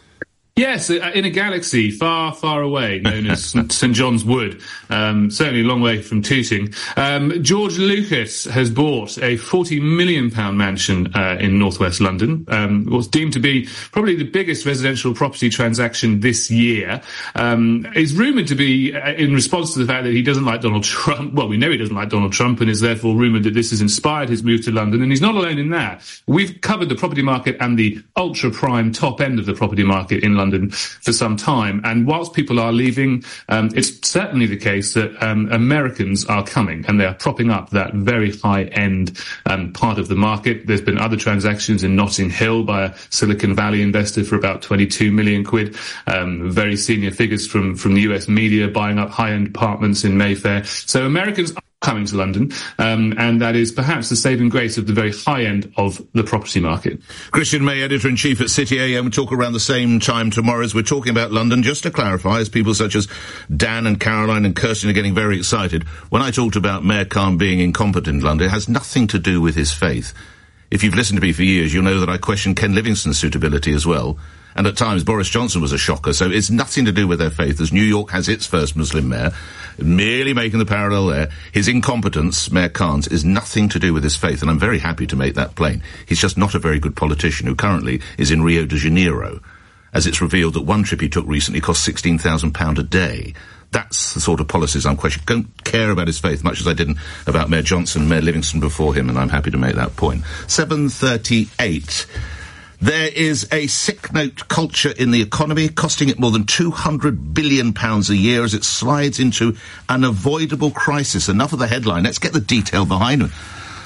Yes, in a galaxy far, far away, known as St John's Wood, um, certainly a long way from Tooting. Um, George Lucas has bought a forty million pound mansion uh, in northwest London. Um, what's deemed to be probably the biggest residential property transaction this year. Um, it's rumoured to be uh, in response to the fact that he doesn't like Donald Trump. Well, we know he doesn't like Donald Trump, and is therefore rumoured that this has inspired his move to London. And he's not alone in that. We've covered the property market and the ultra prime top end of the property market in London London for some time. And whilst people are leaving, um, it's certainly the case that um, Americans are coming, and they are propping up that very high-end um, part of the market. There's been other transactions in Notting Hill by a Silicon Valley investor for about twenty-two million quid. Um, very senior figures from, from the U S media buying up high-end apartments in Mayfair. So Americans are coming to London, um, and that is perhaps the saving grace of the very high end of the property market. Christian May, Editor-in-Chief at City A M. We talk around the same time tomorrow as we're talking about London. Just to clarify, as people such as Dan and Caroline and Kirsten are getting very excited, when I talked about Mayor Khan being incompetent in London, it has nothing to do with his faith. If you've listened to me for years, you'll know that I question Ken Livingstone's suitability as well. And at times, Boris Johnson was a shocker, so it's nothing to do with their faith, as New York has its first Muslim mayor. Merely making the parallel there. His incompetence, Mayor Khan's, is nothing to do with his faith, and I'm very happy to make that plain. He's just not a very good politician who currently is in Rio de Janeiro, as it's revealed that one trip he took recently cost sixteen thousand pounds a day. That's the sort of policies I'm questioning. Don't care about his faith, much as I didn't about Mayor Johnson, Mayor Livingstone before him, and I'm happy to make that point. seven thirty-eight. There is a sick note culture in the economy, costing it more than two hundred billion pounds a year as it slides into an avoidable crisis. Enough of the headline. Let's get the detail behind it.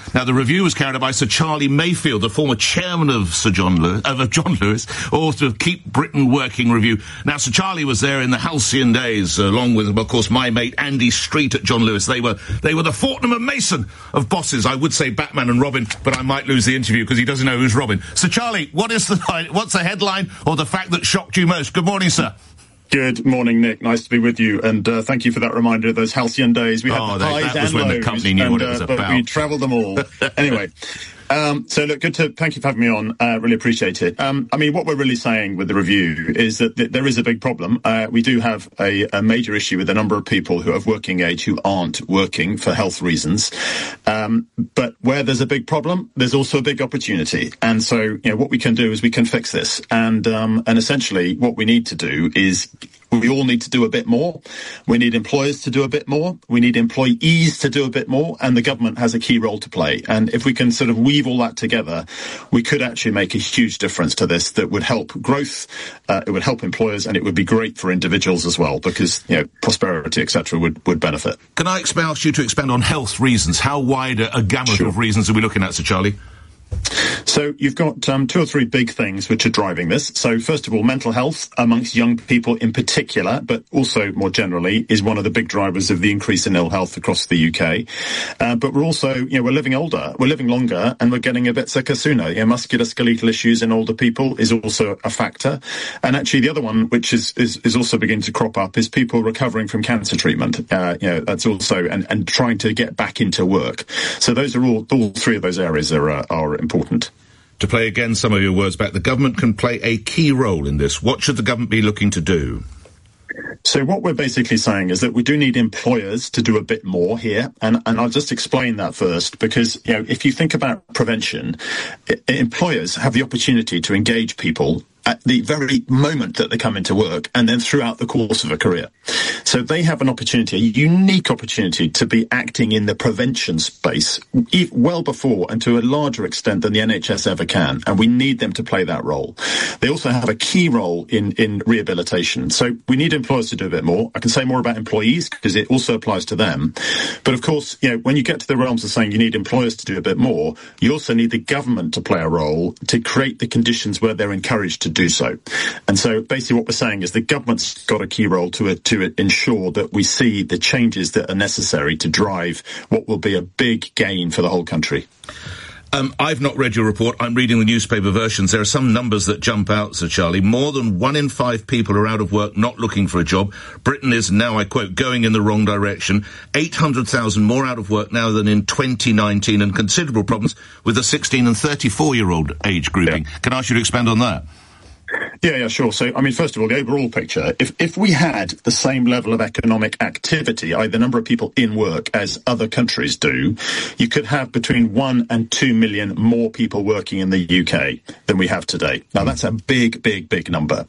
Now, the review was carried out by Sir Charlie Mayfield, the former chairman of Sir John Lewis, uh, of John Lewis, author of Keep Britain Working review. Now, Sir Charlie was there in the halcyon days, along with, of course, my mate Andy Street at John Lewis. They were they were the Fortnum and Mason of bosses. I would say Batman and Robin, but I might lose the interview because he doesn't know who's Robin. Sir Charlie, what is the what's the headline or the fact that shocked you most? Good morning, sir. Good morning, Nick. Nice to be with you, and uh, thank you for that reminder of those halcyon days. We had oh, the they, highs that and was when lows, the company knew and, what it was uh, about. But we travelled them all. Anyway, um, so look, good to thank you for having me on. Uh, really appreciate it. Um, I mean, what we're really saying with the review is that th- there is a big problem. Uh, we do have a, a major issue with a number of people who have working age who aren't working for health reasons. Um, but where there's a big problem, there's also a big opportunity. And so, you know, what we can do is we can fix this. And um, and essentially, what we need to do is we all need to do a bit more. We need employers to do a bit more. We need employees to do a bit more. And the government has a key role to play. And if we can sort of weave all that together, we could actually make a huge difference to this that would help growth, uh, it would help employers, and it would be great for individuals as well, because, you know, prosperity, et cetera, would, would benefit. Can I ask you to expand on health reasons? How wide a, a gamut sure. of reasons are we looking at, Sir Charlie? So you've got um, two or three big things which are driving this. So first of all, mental health amongst young people in particular, but also more generally, is one of the big drivers of the increase in ill health across the U K. Uh, but we're also, you know, we're living older, we're living longer, and we're getting a bit sicker sooner. You know, musculoskeletal issues in older people is also a factor. And actually the other one, which is, is, is also beginning to crop up, is people recovering from cancer treatment. Uh, you know, that's also, and, and trying to get back into work. So those are all, all three of those areas are, uh, are important. To play again some of your words back, the government can play a key role in this. What should the government be looking to do? So what we're basically saying is that we do need employers to do a bit more here. And, and I'll just explain that first, because, you know, if you think about prevention, I- employers have the opportunity to engage people at the very moment that they come into work and then throughout the course of a career. So they have an opportunity, a unique opportunity to be acting in the prevention space well before and to a larger extent than the N H S ever can. And we need them to play that role. They also have a key role in, in rehabilitation. So we need employers to do a bit more. I can say more about employees because it also applies to them. But of course, you know, when you get to the realms of saying you need employers to do a bit more, you also need the government to play a role to create the conditions where they're encouraged to do so. And so basically what we're saying is the government's got a key role to it, to ensure that we see the changes that are necessary to drive what will be a big gain for the whole country. Um, I've not read your report. I'm reading the newspaper versions. There are some numbers that jump out, Sir Charlie. More than one in five people are out of work, not looking for a job. Britain is, now I quote, going in the wrong direction. eight hundred thousand more out of work now than in twenty nineteen, and considerable problems with the sixteen and thirty-four-year-old age grouping. Yeah. Can I ask you to expand on that? Yeah, yeah, sure. So, I mean, first of all, the overall picture, if if we had the same level of economic activity, i.e. the number of people in work as other countries do, you could have between one and two million more people working in the U K than we have today. Now, that's a big, big, big number.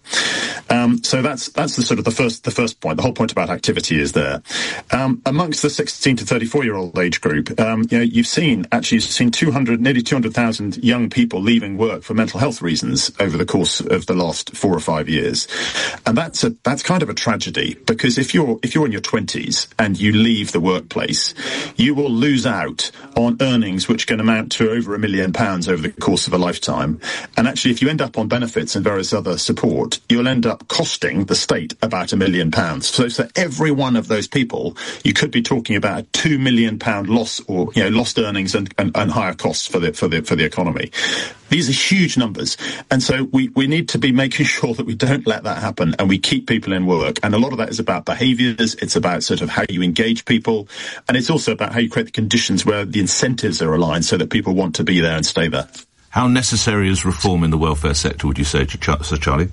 Um, so that's that's the sort of the first the first point. The whole point about activity is there. Um, amongst the sixteen to thirty-four-year-old age group, um, you know, you've seen, actually, you've seen two hundred, nearly two hundred thousand young people leaving work for mental health reasons over the course of the last four or five years. And that's a, that's kind of a tragedy, because if you're, if you're in your twenties and you leave the workplace, you will lose out on earnings which can amount to over a million pounds over the course of a lifetime. And actually, if you end up on benefits and various other support, you'll end up costing the state about a million pounds. So for every one of those people, you could be talking about a two million pound loss, or, you know, lost earnings and, and, and higher costs for the, for the, for the economy. These are huge numbers. And so we, we need to be making sure that we don't let that happen and we keep people in work. And a lot of that is about behaviours. It's about sort of how you engage people. And it's also about how you create the conditions where the incentives are aligned so that people want to be there and stay there. How necessary is reform in the welfare sector, would you say, Sir Charlie?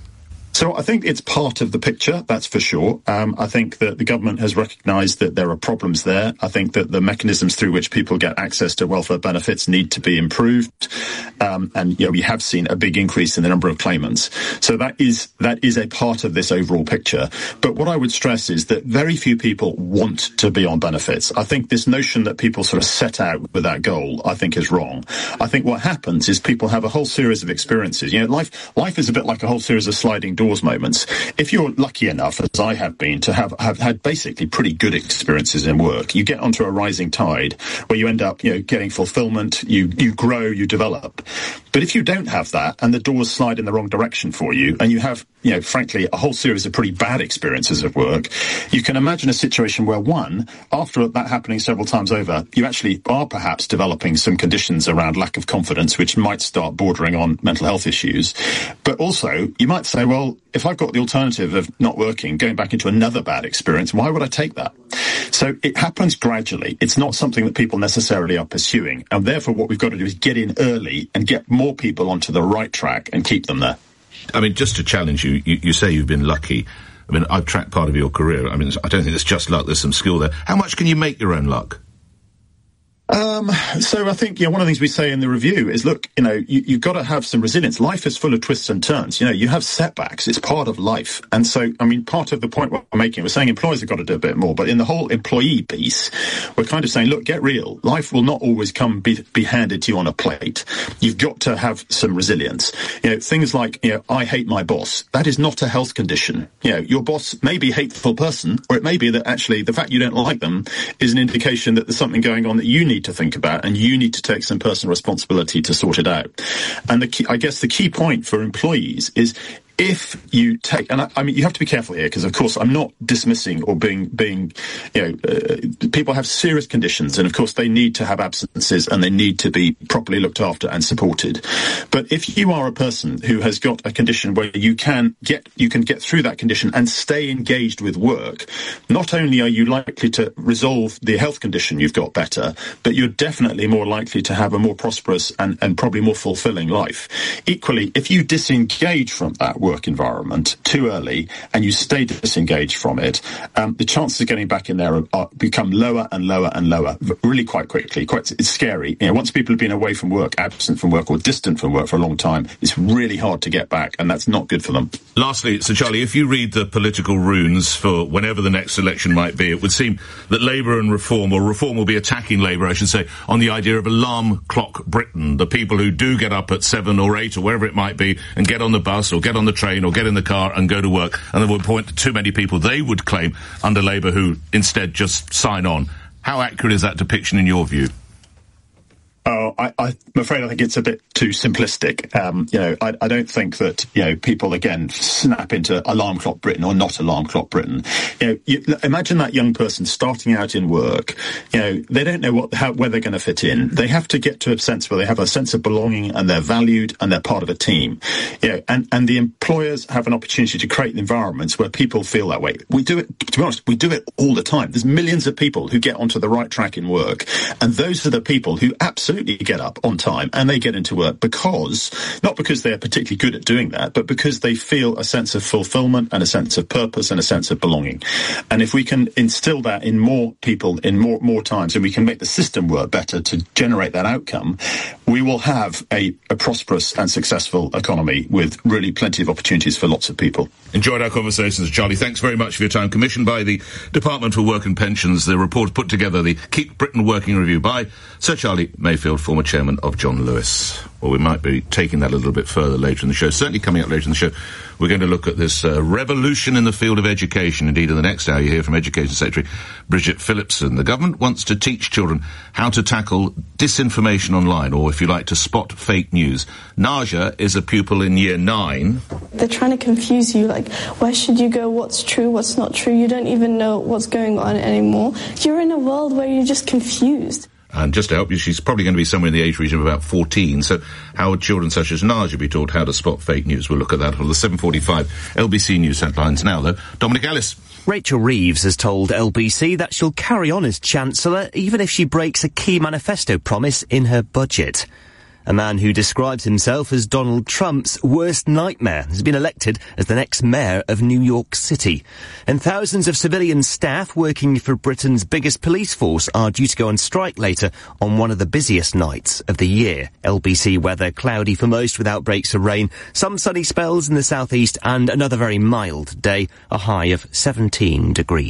So I think it's part of the picture, that's for sure. Um, I think that the government has recognised that there are problems there. I think that the mechanisms through which people get access to welfare benefits need to be improved. Um, and, you know, we have seen a big increase in the number of claimants. So that is that is a part of this overall picture. But what I would stress is that very few people want to be on benefits. I think this notion that people sort of set out with that goal, I think, is wrong. I think what happens is people have a whole series of experiences. You know, life life is a bit like a whole series of sliding doors. doors moments. If you're lucky enough, as I have been, to have, have had basically pretty good experiences in work, you get onto a rising tide where you end up, you know, getting fulfillment, you, you grow, you develop. But if you don't have that and the doors slide in the wrong direction for you, and you have, you know, frankly, a whole series of pretty bad experiences of work, you can imagine a situation where, one, after that happening several times over, you actually are perhaps developing some conditions around lack of confidence, which might start bordering on mental health issues. But also, you might say, well, if I've got the alternative of not working, going back into another bad experience, why would I take that? So it happens gradually. It's not something that people necessarily are pursuing. And therefore, what we've got to do is get in early and get more people onto the right track and keep them there. I mean, just to challenge you, you, you say you've been lucky. I mean, I've tracked part of your career. I mean, I don't think it's just luck. There's some skill there. How much can you make your own luck? Um, so I think, you know, one of the things we say in the review is, look, you know, you, you've got to have some resilience. Life is full of twists and turns. You know, you have setbacks. It's part of life. And so, I mean, part of the point we're making, we're saying employers have got to do a bit more, but in the whole employee piece, we're kind of saying, look, get real. Life will not always come be, be handed to you on a plate. You've got to have some resilience. You know, things like, you know, I hate my boss. That is not a health condition. You know, your boss may be a hateful person, or it may be that actually the fact you don't like them is an indication that there's something going on that you need to think about, and you need to take some personal responsibility to sort it out. And the key, I guess the key point for employees is, if you take, and I, I mean, you have to be careful here, because of course I'm not dismissing or being, being, you know, uh, people have serious conditions, and of course they need to have absences and they need to be properly looked after and supported. But if you are a person who has got a condition where you can get, you can get through that condition and stay engaged with work, not only are you likely to resolve the health condition you've got better, but you're definitely more likely to have a more prosperous and, and probably more fulfilling life. Equally, if you disengage from that work environment too early and you stay disengaged from it, um, the chances of getting back in there are, are, become lower and lower and lower really quite quickly. Quite, it's scary. You know, once people have been away from work, absent from work, or distant from work for a long time, it's really hard to get back, and that's not good for them. Lastly, Sir Charlie, if you read the political runes for whenever the next election might be, it would seem that Labour and Reform, or Reform will be attacking Labour, I should say, on the idea of alarm clock Britain, the people who do get up at seven or eight or wherever it might be and get on the bus or get on the train or get in the car and go to work, and there would point to too many people they would claim under Labour who instead just sign on. How accurate is that depiction in your view? Oh, I, I'm afraid I think it's a bit too simplistic. Um, you know, I, I don't think that, you know, people, again, snap into alarm clock Britain or not alarm clock Britain. You know, you, imagine that young person starting out in work. You know, they don't know what, how, where they're going to fit in. They have to get to a sense where they have a sense of belonging and they're valued and they're part of a team. You know, and, and the employers have an opportunity to create environments where people feel that way. We do it, to be honest, we do it all the time. There's millions of people who get onto the right track in work, and those are the people who absolutely get up on time and they get into work because, not because they're particularly good at doing that, but because they feel a sense of fulfillment and a sense of purpose and a sense of belonging. And if we can instill that in more people in more more times, and we can make the system work better to generate that outcome, we will have a, a prosperous and successful economy with really plenty of opportunities for lots of people. Enjoyed our conversations, Charlie. Thanks very much for your time. Commissioned by the Department for Work and Pensions, the report put together, the Keep Britain Working Review by Sir Charlie Mayfield, former chairman of John Lewis. Well, we might be taking that a little bit further later in the show. Certainly coming up later in the show, we're going to look at this uh, revolution in the field of education. Indeed, in the next hour, you hear from Education Secretary Bridget Phillipson. The government wants to teach children how to tackle disinformation online, or if you like, to spot fake news. Naja is a pupil in year nine. They're trying to confuse you, like, where should you go, what's true, what's not true. You don't even know what's going on anymore. You're in a world where you're just confused. And just to help you, she's probably going to be somewhere in the age region of about fourteen. So how would children such as Naja be taught how to spot fake news? We'll look at that on the seven forty-five L B C News headlines now, though. Dominic Ellis. Rachel Reeves has told L B C that she'll carry on as Chancellor even if she breaks a key manifesto promise in her budget. A man who describes himself as Donald Trump's worst nightmare has been elected as the next mayor of New York City. And thousands of civilian staff working for Britain's biggest police force are due to go on strike later on one of the busiest nights of the year. L B C weather cloudy for most with outbreaks of rain, some sunny spells in the southeast and another very mild day, a high of seventeen degrees.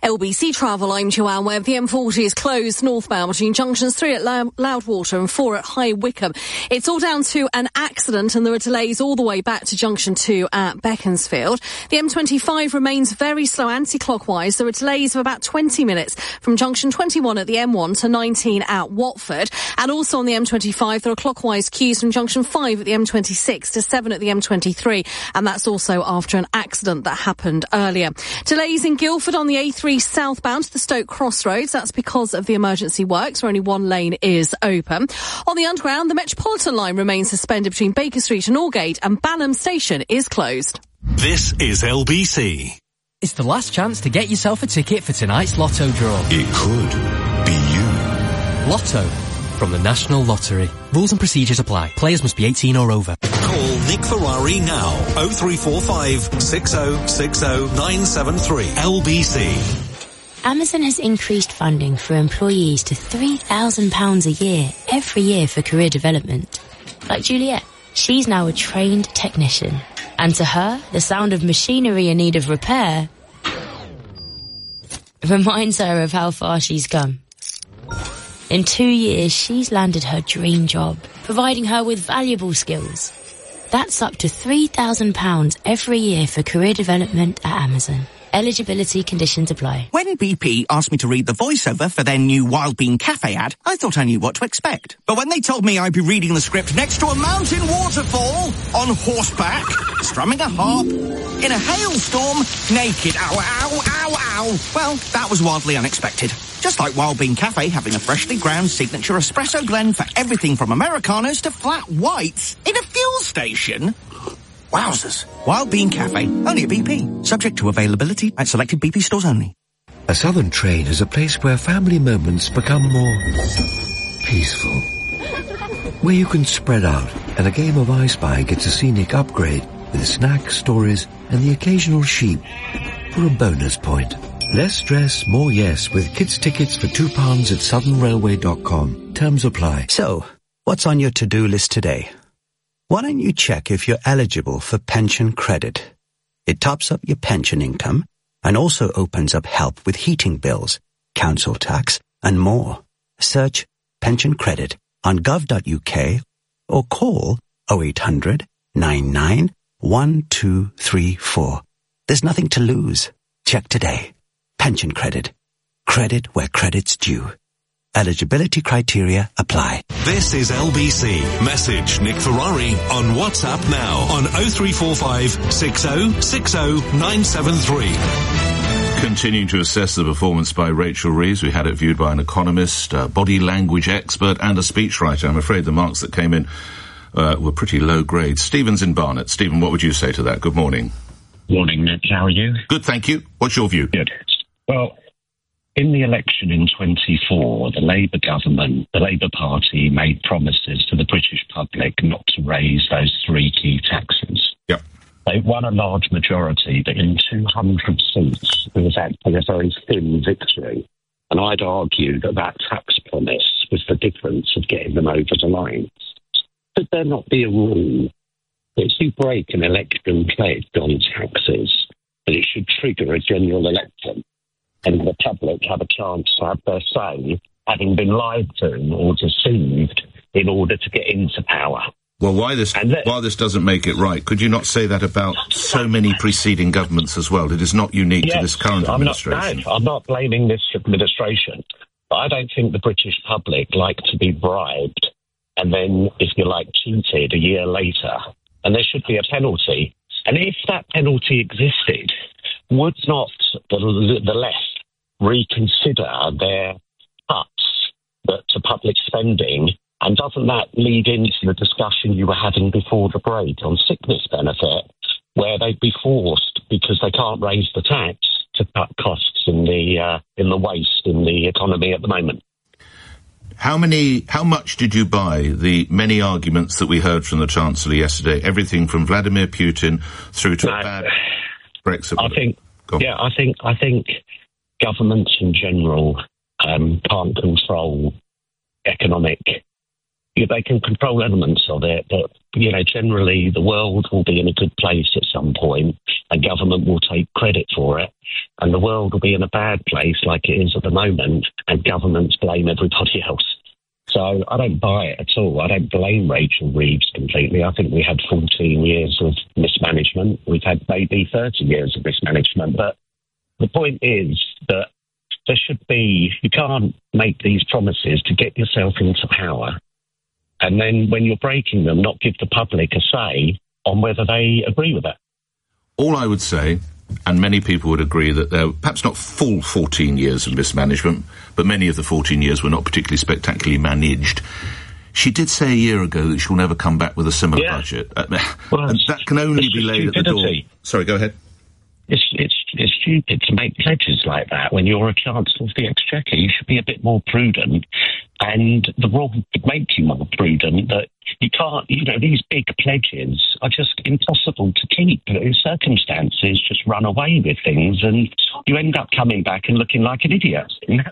L B C Travel, I'm Joanne Webb. The M forty is closed northbound between junctions three at Loudwater and four at High Wycombe. It's all down to an accident and there are delays all the way back to junction two at Beaconsfield. The M twenty-five remains very slow anti-clockwise. There are delays of about twenty minutes from junction twenty-one at the M one to nineteen at Watford. And also on the M twenty-five, there are clockwise queues from junction five at the M twenty-six to seven at the M twenty-three. And that's also after an accident that happened earlier. Delays in Guildford on the A three southbound to the Stoke Crossroads. That's because of the emergency works where only one lane is open. On the underground, the Metropolitan line remains suspended between Baker Street and Aldgate, and Balham Station is closed. This is L B C. It's the last chance to get yourself a ticket for tonight's Lotto draw. It could be you. Lotto from the National Lottery. Rules and procedures apply. Players must be eighteen or over. Call Nick Ferrari now. oh three four five, six oh six oh, nine seven three. L B C. Amazon has increased funding for employees to three thousand pounds a year, every year for career development. Like Juliet, she's now a trained technician. And to her, the sound of machinery in need of repair reminds her of how far she's come. In two years, she's landed her dream job, providing her with valuable skills. That's up to three thousand pounds every year for career development at Amazon. Eligibility conditions apply. When B P asked me to read the voiceover for their new Wild Bean Cafe ad, I thought I knew what to expect. But when they told me I'd be reading the script next to a mountain waterfall, on horseback, strumming a harp, in a hailstorm, naked, ow, ow, ow, ow, well, that was wildly unexpected. Just like Wild Bean Cafe having a freshly ground signature espresso blend for everything from Americanos to flat whites in a fuel station. Wowzers. Wild Bean Cafe, only at B P. Subject to availability at selected B P stores only. A Southern train is a place where family moments become more peaceful. Where you can spread out and a game of I Spy gets a scenic upgrade with snacks, stories and the occasional sheep for a bonus point. Less stress, more yes with kids' tickets for two pounds at southern railway dot com. Terms apply. So, what's on your to-do list today? Why don't you check if you're eligible for pension credit? It tops up your pension income and also opens up help with heating bills, council tax, and more. Search pension credit on gov dot U K or call oh eight hundred, nine nine, one two three four. There's nothing to lose. Check today. Pension credit. Credit where credit's due. Eligibility criteria apply. This is L B C. Message Nick Ferrari on WhatsApp now on oh three four five, six oh six oh, nine seven three. Continuing to assess the performance by Rachel Reeves. We had it viewed by an economist, a body language expert and a speechwriter. I'm afraid the marks that came in uh, were pretty low grade. Stephen's in Barnet. Stephen, what would you say to that? Good morning. Morning, Nick. How are you? Good, thank you. What's your view? Good. Well, in the election in twenty-four, the Labour government, the Labour Party, made promises to the British public not to raise those three key taxes. Yep. They won a large majority, but in two hundred seats, it was actually a very thin victory. And I'd argue that that tax promise was the difference of getting them over the line. Could there not be a rule that if you break an election pledge on taxes, that it should trigger a general election? And the public have a chance to have their say, having been lied to or deceived in order to get into power. Well, why this, then, why this doesn't make it right? Could you not say that about so many preceding governments as well? It is not unique yes, to this current I'm administration. Not, no, I'm not blaming this administration, but I don't think the British public like to be bribed and then, if you like, cheated a year later. And there should be a penalty. And if that penalty existed, would not the, the left reconsider their cuts to public spending? And doesn't that lead into the discussion you were having before the break on sickness benefit, where they'd be forced, because they can't raise the tax, to cut costs in the uh, in the waste in the economy at the moment? How many, how much did you buy the many arguments that we heard from the Chancellor yesterday? Everything from Vladimir Putin through to no, a bad Brexit. I think, yeah, I think, I think governments in general um, can't control economic. Yeah, they can control elements of it, but you know, generally the world will be in a good place at some point and government will take credit for it, and the world will be in a bad place like it is at the moment and governments blame everybody else. So I don't buy it at all. I don't blame Rachel Reeves completely. I think we had fourteen years of mismanagement. We've had maybe thirty years of mismanagement. But the point is that there should be, you can't make these promises to get yourself into power and then when you're breaking them, not give the public a say on whether they agree with it. All I would say, and many people would agree, that there were perhaps not full fourteen years of mismanagement, but many of the fourteen years were not particularly spectacularly managed. She did say a year ago that she'll never come back with a similar yeah. budget. Uh, well, and that can only be laid at the door. Sorry, go ahead. It's, it's, it's stupid to make pledges like that when you're a Chancellor of the Exchequer. You should be a bit more prudent, and the rule would make you more prudent that you can't, you know, these big pledges are just impossible to keep. Circumstances just run away with things and you end up coming back and looking like an idiot.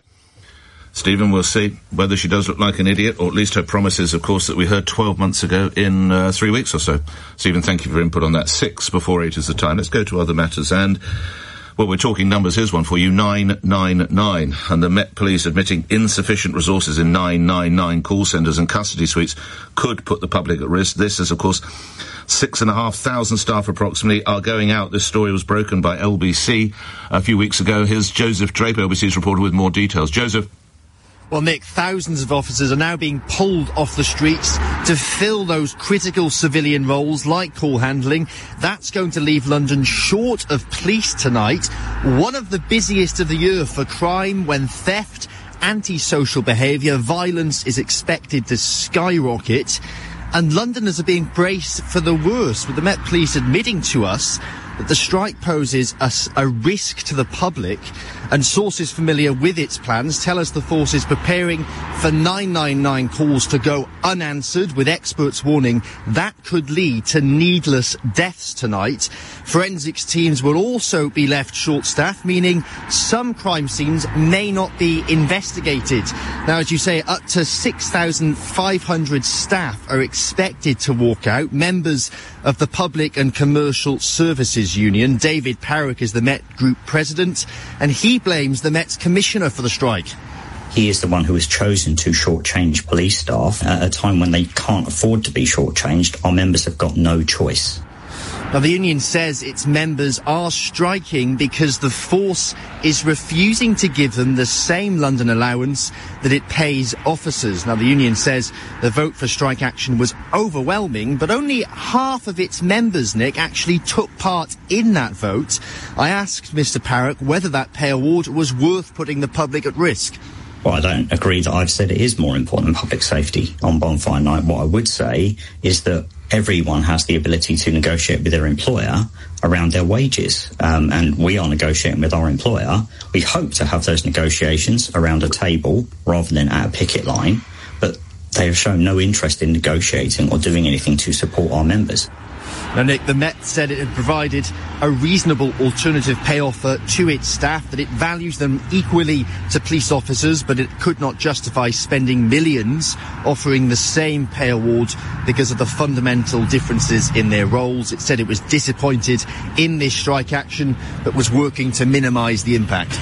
Stephen, we'll see whether she does look like an idiot, or at least her promises, of course, that we heard twelve months ago in uh, three weeks or so. Stephen, thank you for input on that. Six before eight is the time. Let's go to other matters. And, well, we're talking numbers. Here's one for you, nine nine nine. And the Met Police admitting insufficient resources in nine nine nine call centres and custody suites could put the public at risk. This is, of course, six and a half thousand staff approximately are going out. This story was broken by L B C a few weeks ago. Here's Joseph Draper, L B C's reporter, with more details. Joseph. Well, Nick, thousands of officers are now being pulled off the streets to fill those critical civilian roles like call handling. That's going to leave London short of police tonight. One of the busiest of the year for crime, when theft, antisocial behaviour, violence is expected to skyrocket. And Londoners are being braced for the worst, with the Met Police admitting to us that the strike poses a, a risk to the public, and sources familiar with its plans tell us the force is preparing for nine nine nine calls to go unanswered, with experts warning that could lead to needless deaths tonight. Forensics teams will also be left short-staffed, meaning some crime scenes may not be investigated. Now, as you say, up to six thousand five hundred staff are expected to walk out. Members of the Public and Commercial Services Union, David Parrick, is the Met Group president, and he blames the Met's commissioner for the strike. He is the one who has chosen to shortchange police staff at a time when they can't afford to be shortchanged. Our members have got no choice. Now, the union says its members are striking because the force is refusing to give them the same London allowance that it pays officers. Now, the union says the vote for strike action was overwhelming, but only half of its members, Nick, actually took part in that vote. I asked Mr Parrick whether that pay award was worth putting the public at risk. Well, I don't agree that I've said it is more important than public safety on bonfire night. What I would say is that everyone has the ability to negotiate with their employer around their wages, um, and we are negotiating with our employer. We hope to have those negotiations around a table rather than at a picket line, but they have shown no interest in negotiating or doing anything to support our members. Now, Nick, the Met said it had provided a reasonable alternative pay offer to its staff, that it values them equally to police officers, but it could not justify spending millions offering the same pay award because of the fundamental differences in their roles. It said it was disappointed in this strike action, but was working to minimise the impact.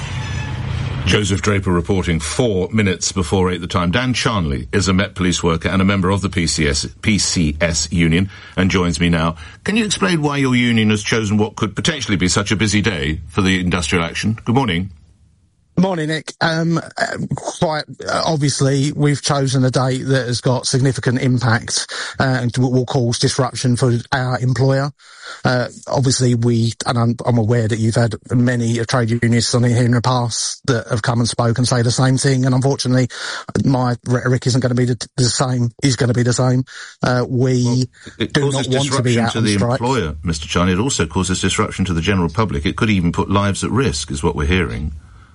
Joseph Draper reporting four minutes before eight the time. Dan Charnley is a Met Police worker and a member of the P C S, P C S union and joins me now. Can you explain why your union has chosen what could potentially be such a busy day for the industrial action? Good morning. Morning, Nick. Um, quite uh, obviously, we've chosen a date that has got significant impact uh, and will cause disruption for our employer. Uh, obviously, we, and I'm, I'm aware that you've had many trade unionists on here in the past that have come and spoken and say the same thing, and unfortunately, my rhetoric isn't going to be the, the same, is going to be the same. Uh, we well, it do not want to be out to the strike. employer, Mister Charnley. It also causes disruption to the general public. It could even put lives at risk, is what we're hearing.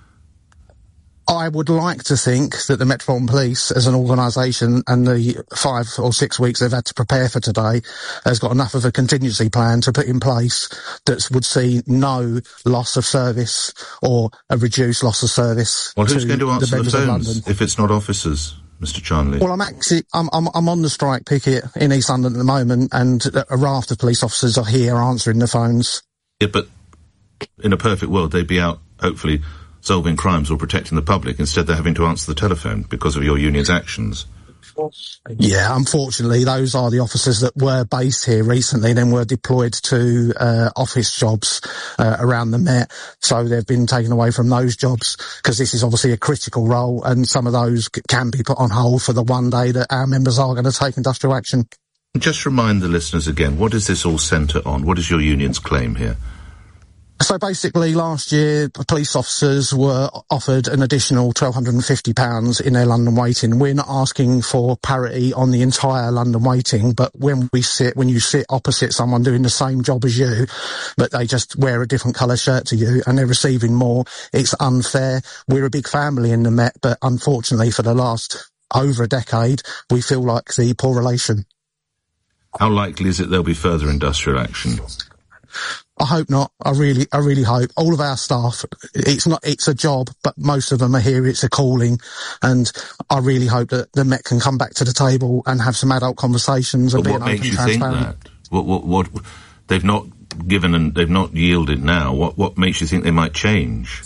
I would like to think that the Metropolitan Police, as an organisation, and the five or six weeks they've had to prepare for today, has got enough of a contingency plan to put in place that would see no loss of service or a reduced loss of service. Well, who's to going to answer the, the phones if it's not officers? Mister Charnley? Well, I'm actually, I'm, I'm, I'm on the strike picket in East London at the moment, and a raft of police officers are here answering the phones. Yeah, but in a perfect world, they'd be out, hopefully, solving crimes or protecting the public. Instead, they're having to answer the telephone because of your union's actions. Yeah, unfortunately, those are the officers that were based here recently, then were deployed to uh, office jobs uh, around the Met. So they've been taken away from those jobs because this is obviously a critical role, and some of those c- can be put on hold for the one day that our members are going to take industrial action. Just remind the listeners again, what does this all centre on? What is your union's claim here? So basically, last year, police officers were offered an additional twelve fifty pounds in their London waiting. We're not asking for parity on the entire London waiting, but when we sit, when you sit opposite someone doing the same job as you, but they just wear a different colour shirt to you and they're receiving more, it's unfair. We're a big family in the Met, but unfortunately for the last over a decade, we feel like the poor relation. How likely is it there'll be further industrial action? I hope not. I really, I really hope. All of our staff, it's not, it's a job, but most of them are here, it's a calling. And I really hope that the Met can come back to the table and have some adult conversations and But be what an open, makes you transparent. think that? What, what, what, they've not given and they've not yielded now. What, what makes you think they might change?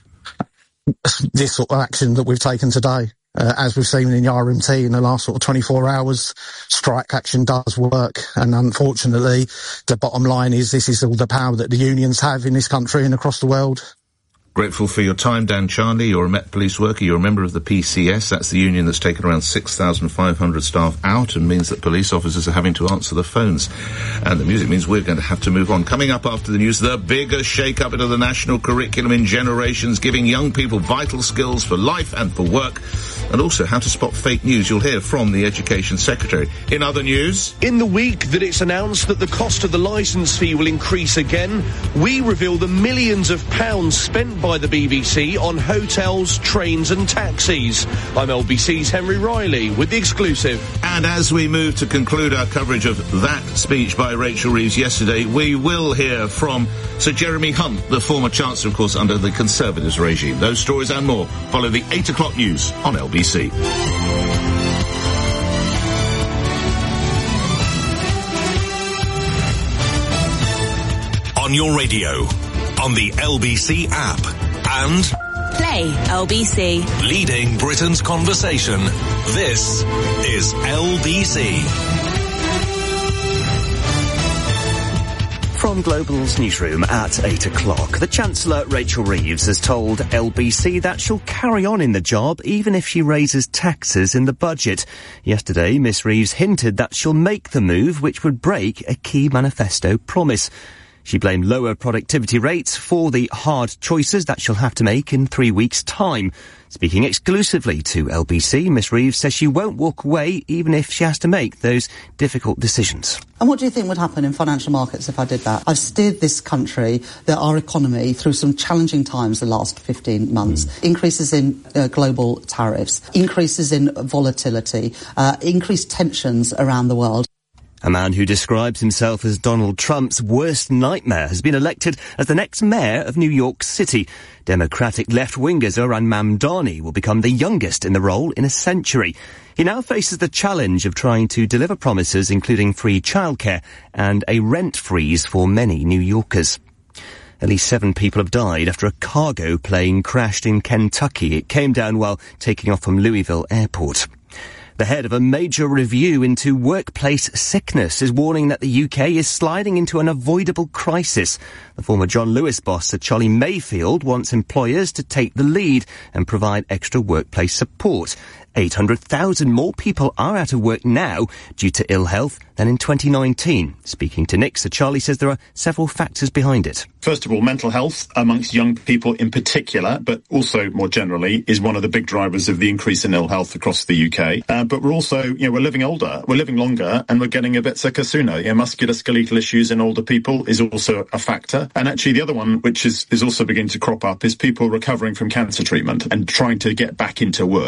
This sort of action that we've taken today. Uh, as we've seen in the R M T in the last sort of twenty-four hours, strike action does work. And unfortunately, the bottom line is this is all the power that the unions have in this country and across the world. Grateful for your time, Dan Charnley. You're a Met Police worker. You're a member of the P C S. That's the union that's taken around six thousand five hundred staff out and means that police officers are having to answer the phones. And the music means we're going to have to move on. Coming up after the news, the biggest shake-up into the national curriculum in generations, giving young people vital skills for life and for work, and also how to spot fake news. You'll hear from the Education Secretary. In other news, in the week that it's announced that the cost of the licence fee will increase again, we reveal the millions of pounds spent by the B B C on hotels, trains and taxis. I'm L B C's Henry Riley with the exclusive. And as we move to conclude our coverage of that speech by Rachel Reeves yesterday, we will hear from Sir Jeremy Hunt, the former Chancellor, of course, under the Conservatives regime. Those stories and more follow the eight o'clock news on L B C. On your radio, on the L B C app, and Play L B C. Leading Britain's conversation. This is L B C. From Global's newsroom at eight o'clock, the Chancellor, Rachel Reeves, has told L B C that she'll carry on in the job even if she raises taxes in the budget. Yesterday, Miss Reeves hinted that she'll make the move, which would break a key manifesto promise. She blamed lower productivity rates for the hard choices that she'll have to make in three weeks' time. Speaking exclusively to L B C, Miss Reeves says she won't walk away even if she has to make those difficult decisions. And what do you think would happen in financial markets if I did that? I've steered this country, the, our economy, through some challenging times the last fifteen months. Mm. Increases in uh, global tariffs, increases in volatility, uh, increased tensions around the world. A man who describes himself as Donald Trump's worst nightmare has been elected as the next mayor of New York City. Democratic left-winger Zohran Mamdani will become the youngest in the role in a century. He now faces the challenge of trying to deliver promises including free childcare and a rent freeze for many New Yorkers. At least seven people have died after a cargo plane crashed in Kentucky. It came down while taking off from Louisville Airport. The head of a major review into workplace sickness is warning that the U K is sliding into an avoidable crisis. The former John Lewis boss, Sir Charlie Mayfield, wants employers to take the lead and provide extra workplace support. eight hundred thousand more people are out of work now due to ill health than in twenty nineteen. Speaking to Nick, Sir Charlie says there are several factors behind it. First of all, mental health amongst young people in particular, but also more generally, is one of the big drivers of the increase in ill health across the U K. Uh, but we're also, you know, we're living older, we're living longer, and we're getting a bit sicker sooner. You know, musculoskeletal issues in older people is also a factor. And actually the other one, which is, is also beginning to crop up, is people recovering from cancer treatment and trying to get back into work.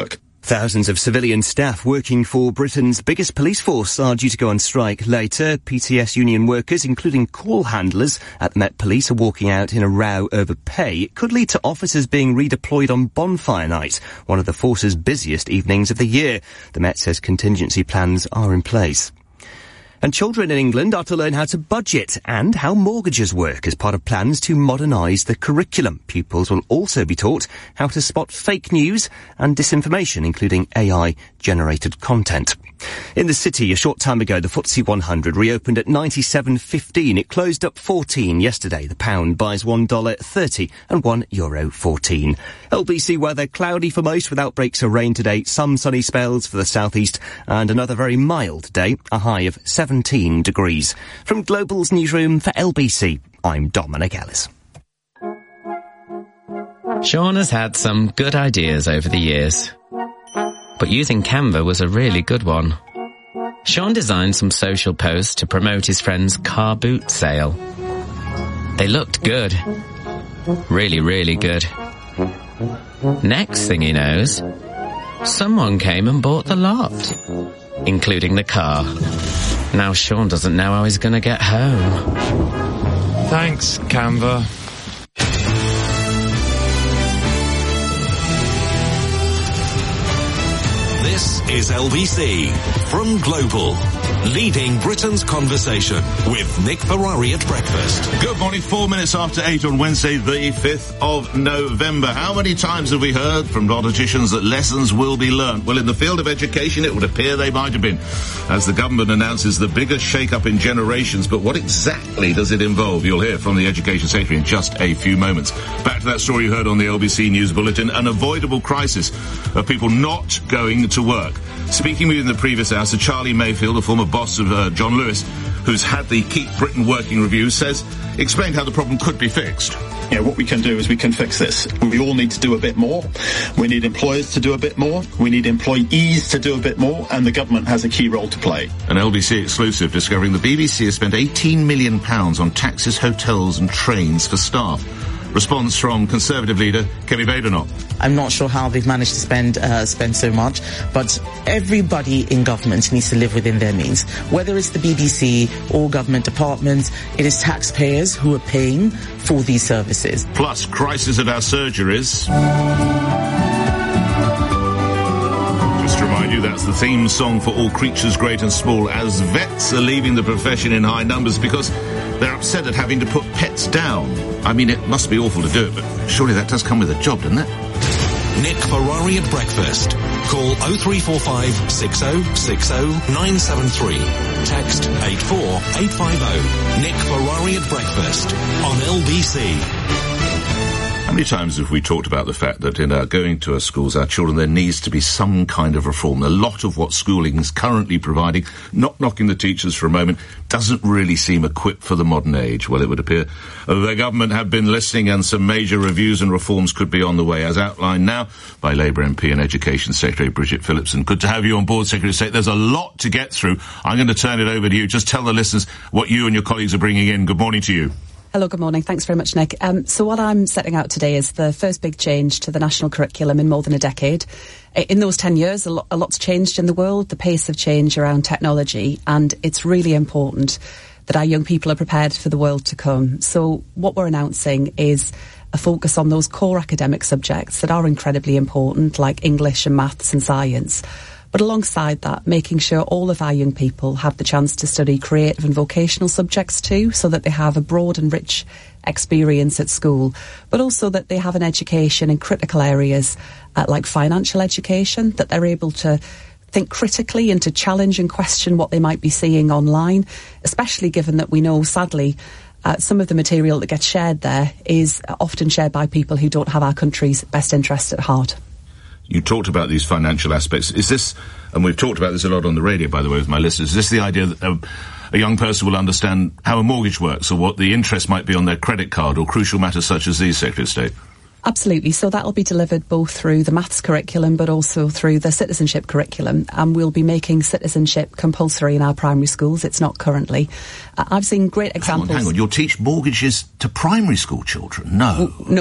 Thousands of civilian staff working for Britain's biggest police force are due to go on strike later. P T S union workers, including call handlers at the Met Police, are walking out in a row over pay. It could lead to officers being redeployed on Bonfire Night, one of the force's busiest evenings of the year. The Met says contingency plans are in place. And children in England are to learn how to budget and how mortgages work as part of plans to modernise the curriculum. Pupils will also be taught how to spot fake news and disinformation, including A I-generated content. In the city, a short time ago, the F T S E one hundred reopened at ninety-seven fifteen. It closed up fourteen yesterday. The pound buys one dollar thirty and one euro fourteen. L B C weather, cloudy for most with outbreaks of rain today. Some sunny spells for the southeast and another very mild day, a high of seventeen degrees. From Global's newsroom for L B C, I'm Dominic Ellis. Sean has had some good ideas over the years, but using Canva was a really good one. Sean designed some social posts to promote his friend's car boot sale. They looked good. Really, really good. Next thing he knows, someone came and bought the lot, including the car. Now Sean doesn't know how he's going to get home. Thanks, Canva. This is L B C from Global, leading Britain's conversation with Nick Ferrari at breakfast. Good morning, four minutes after eight on Wednesday, the fifth of November. How many times have we heard from politicians that lessons will be learned? Well, in the field of education, it would appear they might have been, as the government announces the biggest shake-up in generations. But what exactly does it involve? You'll hear from the Education Secretary in just a few moments. Back to that story you heard on the L B C News Bulletin, an avoidable crisis of people not going to work. Speaking with you in the previous hour, Sir Charlie Mayfield, a former boss of uh, John Lewis, who's had the Keep Britain Working review, says, explained how the problem could be fixed. Yeah, what we can do is we can fix this. We all need to do a bit more. We need employers to do a bit more. We need employees to do a bit more, and the government has a key role to play. An L B C exclusive discovering the B B C has spent eighteen million pounds on taxis, hotels and trains for staff. Response from Conservative leader Kemi Badenoch. I'm not sure how they've managed to spend uh, spend so much, but everybody in government needs to live within their means. Whether it's the B B C or government departments, it is taxpayers who are paying for these services. Plus, crisis at our surgeries. Just to remind you, that's the theme song for All Creatures Great and Small, as vets are leaving the profession in high numbers because they're upset at having to put pets down. I mean, it must be awful to do it, but surely that does come with a job, doesn't it? Nick Ferrari at breakfast. Call oh three four five, six oh six oh, nine seven three. Text eight four eight five oh. Nick Ferrari at breakfast on L B C. How many times have we talked about the fact that in our going to our schools, our children, there needs to be some kind of reform? A lot of what schooling is currently providing, not knocking the teachers for a moment, doesn't really seem equipped for the modern age. Well, it would appear the government have been listening and some major reviews and reforms could be on the way, as outlined now by Labour M P and Education Secretary Bridget Phillipson. Good to have you on board, Secretary of State. There's a lot to get through. I'm going to turn it over to you. Just tell the listeners what you and your colleagues are bringing in. Good morning to you. Hello, good morning. Thanks very much, Nick. Um, so what I'm setting out today is the first big change to the national curriculum in more than a decade. In those ten years, a, lo- a lot's changed in the world, the pace of change around technology, and it's really important that our young people are prepared for the world to come. So what we're announcing is a focus on those core academic subjects that are incredibly important, like English and maths and science. But alongside that, making sure all of our young people have the chance to study creative and vocational subjects too, so that they have a broad and rich experience at school, but also that they have an education in critical areas uh, like financial education, that they're able to think critically and to challenge and question what they might be seeing online, especially given that we know, sadly, Uh, some of the material that gets shared there is often shared by people who don't have our country's best interest at heart. You talked about these financial aspects. Is this, and we've talked about this a lot on the radio, by the way, with my listeners, is this the idea that a, a young person will understand how a mortgage works or what the interest might be on their credit card or crucial matters such as these, Secretary of State? Absolutely. So that'll be delivered both through the maths curriculum but also through the citizenship curriculum. And we'll be making citizenship compulsory in our primary schools. It's not currently. Uh, I've seen great examples. Hang on, hang on. You'll teach mortgages to primary school children? No. Well, no, we'll...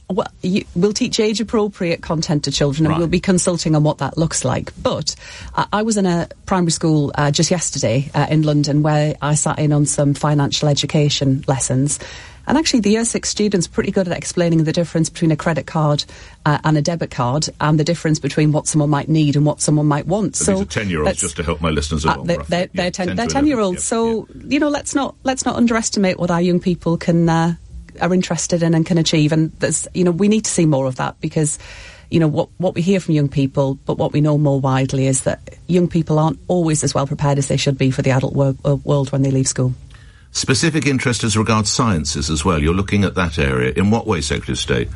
Well, you, we'll teach age-appropriate content to children, and Right. we'll be consulting on what that looks like. But uh, I was in a primary school uh, just yesterday uh, in London where I sat in on some financial education lessons. And actually, the year six students are pretty good at explaining the difference between a credit card uh, and a debit card, and the difference between what someone might need and what someone might want. So So these are ten-year-olds, let's- just to help my listeners Uh, along. they, roughly. they're, Yeah, they're, ten, ten they're to ten-year-olds, so you know, let's not let's not underestimate what our young people can uh, are interested in and can achieve. And there's, you know, we need to see more of that, because, you know, what what we hear from young people, but what we know more widely is that young people aren't always as well prepared as they should be for the adult wor- uh, world when they leave school. Specific interest as regards sciences as well. You're looking at that area. In what way, Secretary of State?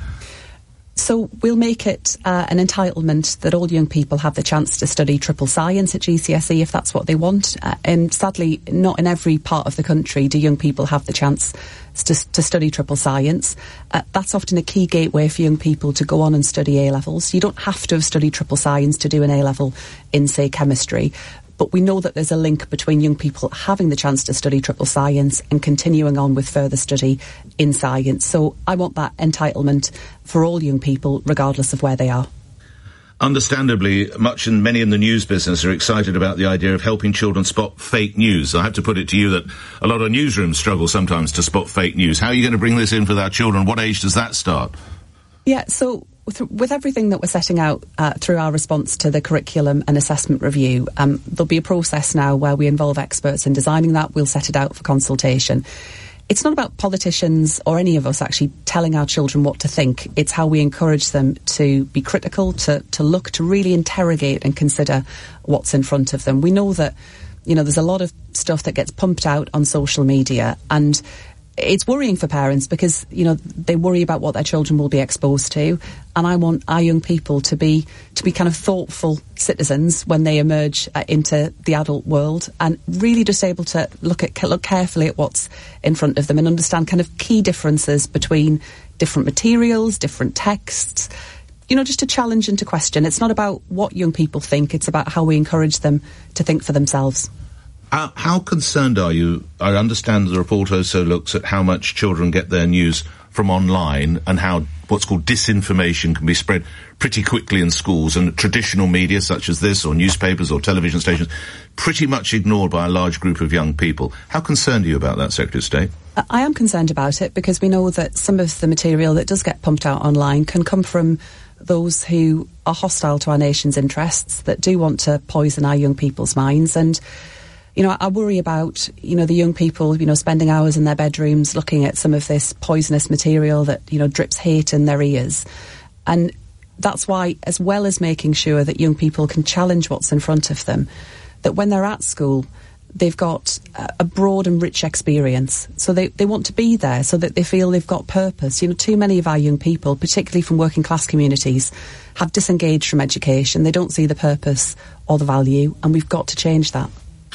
So we'll make it uh, an entitlement that all young people have the chance to study triple science at G C S E if that's what they want. Uh, and sadly, not in every part of the country do young people have the chance to, to study triple science. Uh, that's often a key gateway for young people to go on and study A-levels. You don't have to have studied triple science to do an A-level in, say, chemistry. But we know that there's a link between young people having the chance to study triple science and continuing on with further study in science. So I want that entitlement for all young people, regardless of where they are. Understandably, much and many in the news business are excited about the idea of helping children spot fake news. I have to put it to you that a lot of newsrooms struggle sometimes to spot fake news. How are you going to bring this in for our children? What age does that start? Yeah, so with, with everything that we're setting out uh, through our response to the curriculum and assessment review, um, there'll be a process now where we involve experts in designing that. We'll set it out for consultation. It's not about politicians or any of us actually telling our children what to think. It's how we encourage them to be critical, to, to look, to really interrogate and consider what's in front of them. We know that, you know, there's a lot of stuff that gets pumped out on social media, and it's worrying for parents because, you know, they worry about what their children will be exposed to. And I want our young people to be to be kind of thoughtful citizens when they emerge uh, into the adult world, and really just able to look at look carefully at what's in front of them and understand kind of key differences between different materials, different texts. You know, just to challenge and to question. It's not about what young people think, it's about how we encourage them to think for themselves. How, how concerned are you? I understand the report also looks at how much children get their news from online and how what's called disinformation can be spread pretty quickly in schools, and traditional media such as this or newspapers or television stations pretty much ignored by a large group of young people. How concerned are you about that, Secretary of State? I am concerned about it because we know that some of the material that does get pumped out online can come from those who are hostile to our nation's interests, that do want to poison our young people's minds. And you know, I worry about, you know, the young people, you know, spending hours in their bedrooms looking at some of this poisonous material that, you know, drips hate in their ears. And that's why, as well as making sure that young people can challenge what's in front of them, that when they're at school, they've got a broad and rich experience. So they, they want to be there so that they feel they've got purpose. You know, too many of our young people, particularly from working class communities, have disengaged from education. They don't see the purpose or the value, and we've got to change that.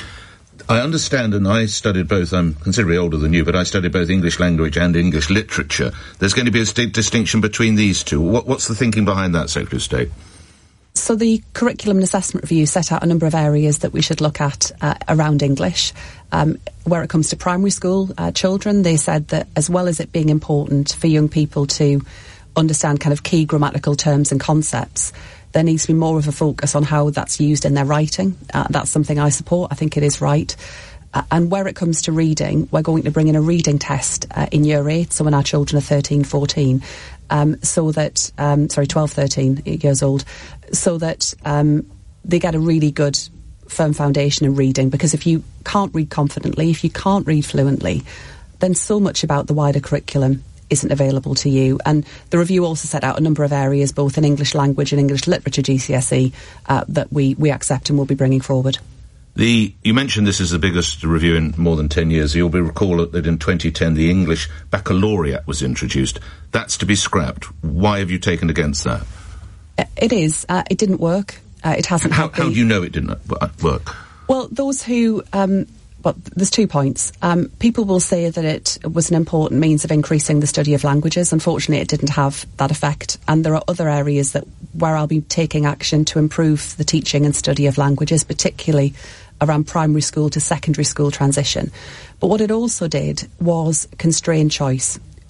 I understand, and I studied both, I'm considerably older than you, but I studied both English language and English literature. There's going to be a st- distinction between these two. What, what's the thinking behind that, Secretary of State? So the curriculum and assessment review set out a number of areas that we should look at uh, around English. Um, where it comes to primary school uh, children, they said that as well as it being important for young people to understand kind of key grammatical terms and concepts, there needs to be more of a focus on how that's used in their writing. Uh, that's something I support. I think it is right. Uh, and where it comes to reading, we're going to bring in a reading test uh, in year eight, so when our children are thirteen, fourteen, um, so that, um, sorry, twelve, thirteen years old, so that um, they get a really good firm foundation in reading. Because if you can't read confidently, if you can't read fluently, then so much about the wider curriculum isn't available to you. And the review also set out a number of areas, both in English language and English literature G C S E, uh, that we, we accept and will be bringing forward. The, you mentioned this is the biggest review in more than ten years. You'll be recall that in twenty ten the English Baccalaureate was introduced. That's to be scrapped. Why have you taken against that? It is. Uh, it didn't work. Uh, it hasn't. How, had how the... do you know it didn't work? Well, those who... Um, Well, there's two points. Um, people will say that it was an important means of increasing the study of languages. Unfortunately, it didn't have that effect. And there are other areas that where I'll be taking action to improve the teaching and study of languages, particularly around primary school to secondary school transition. But what it also did was constrain choice.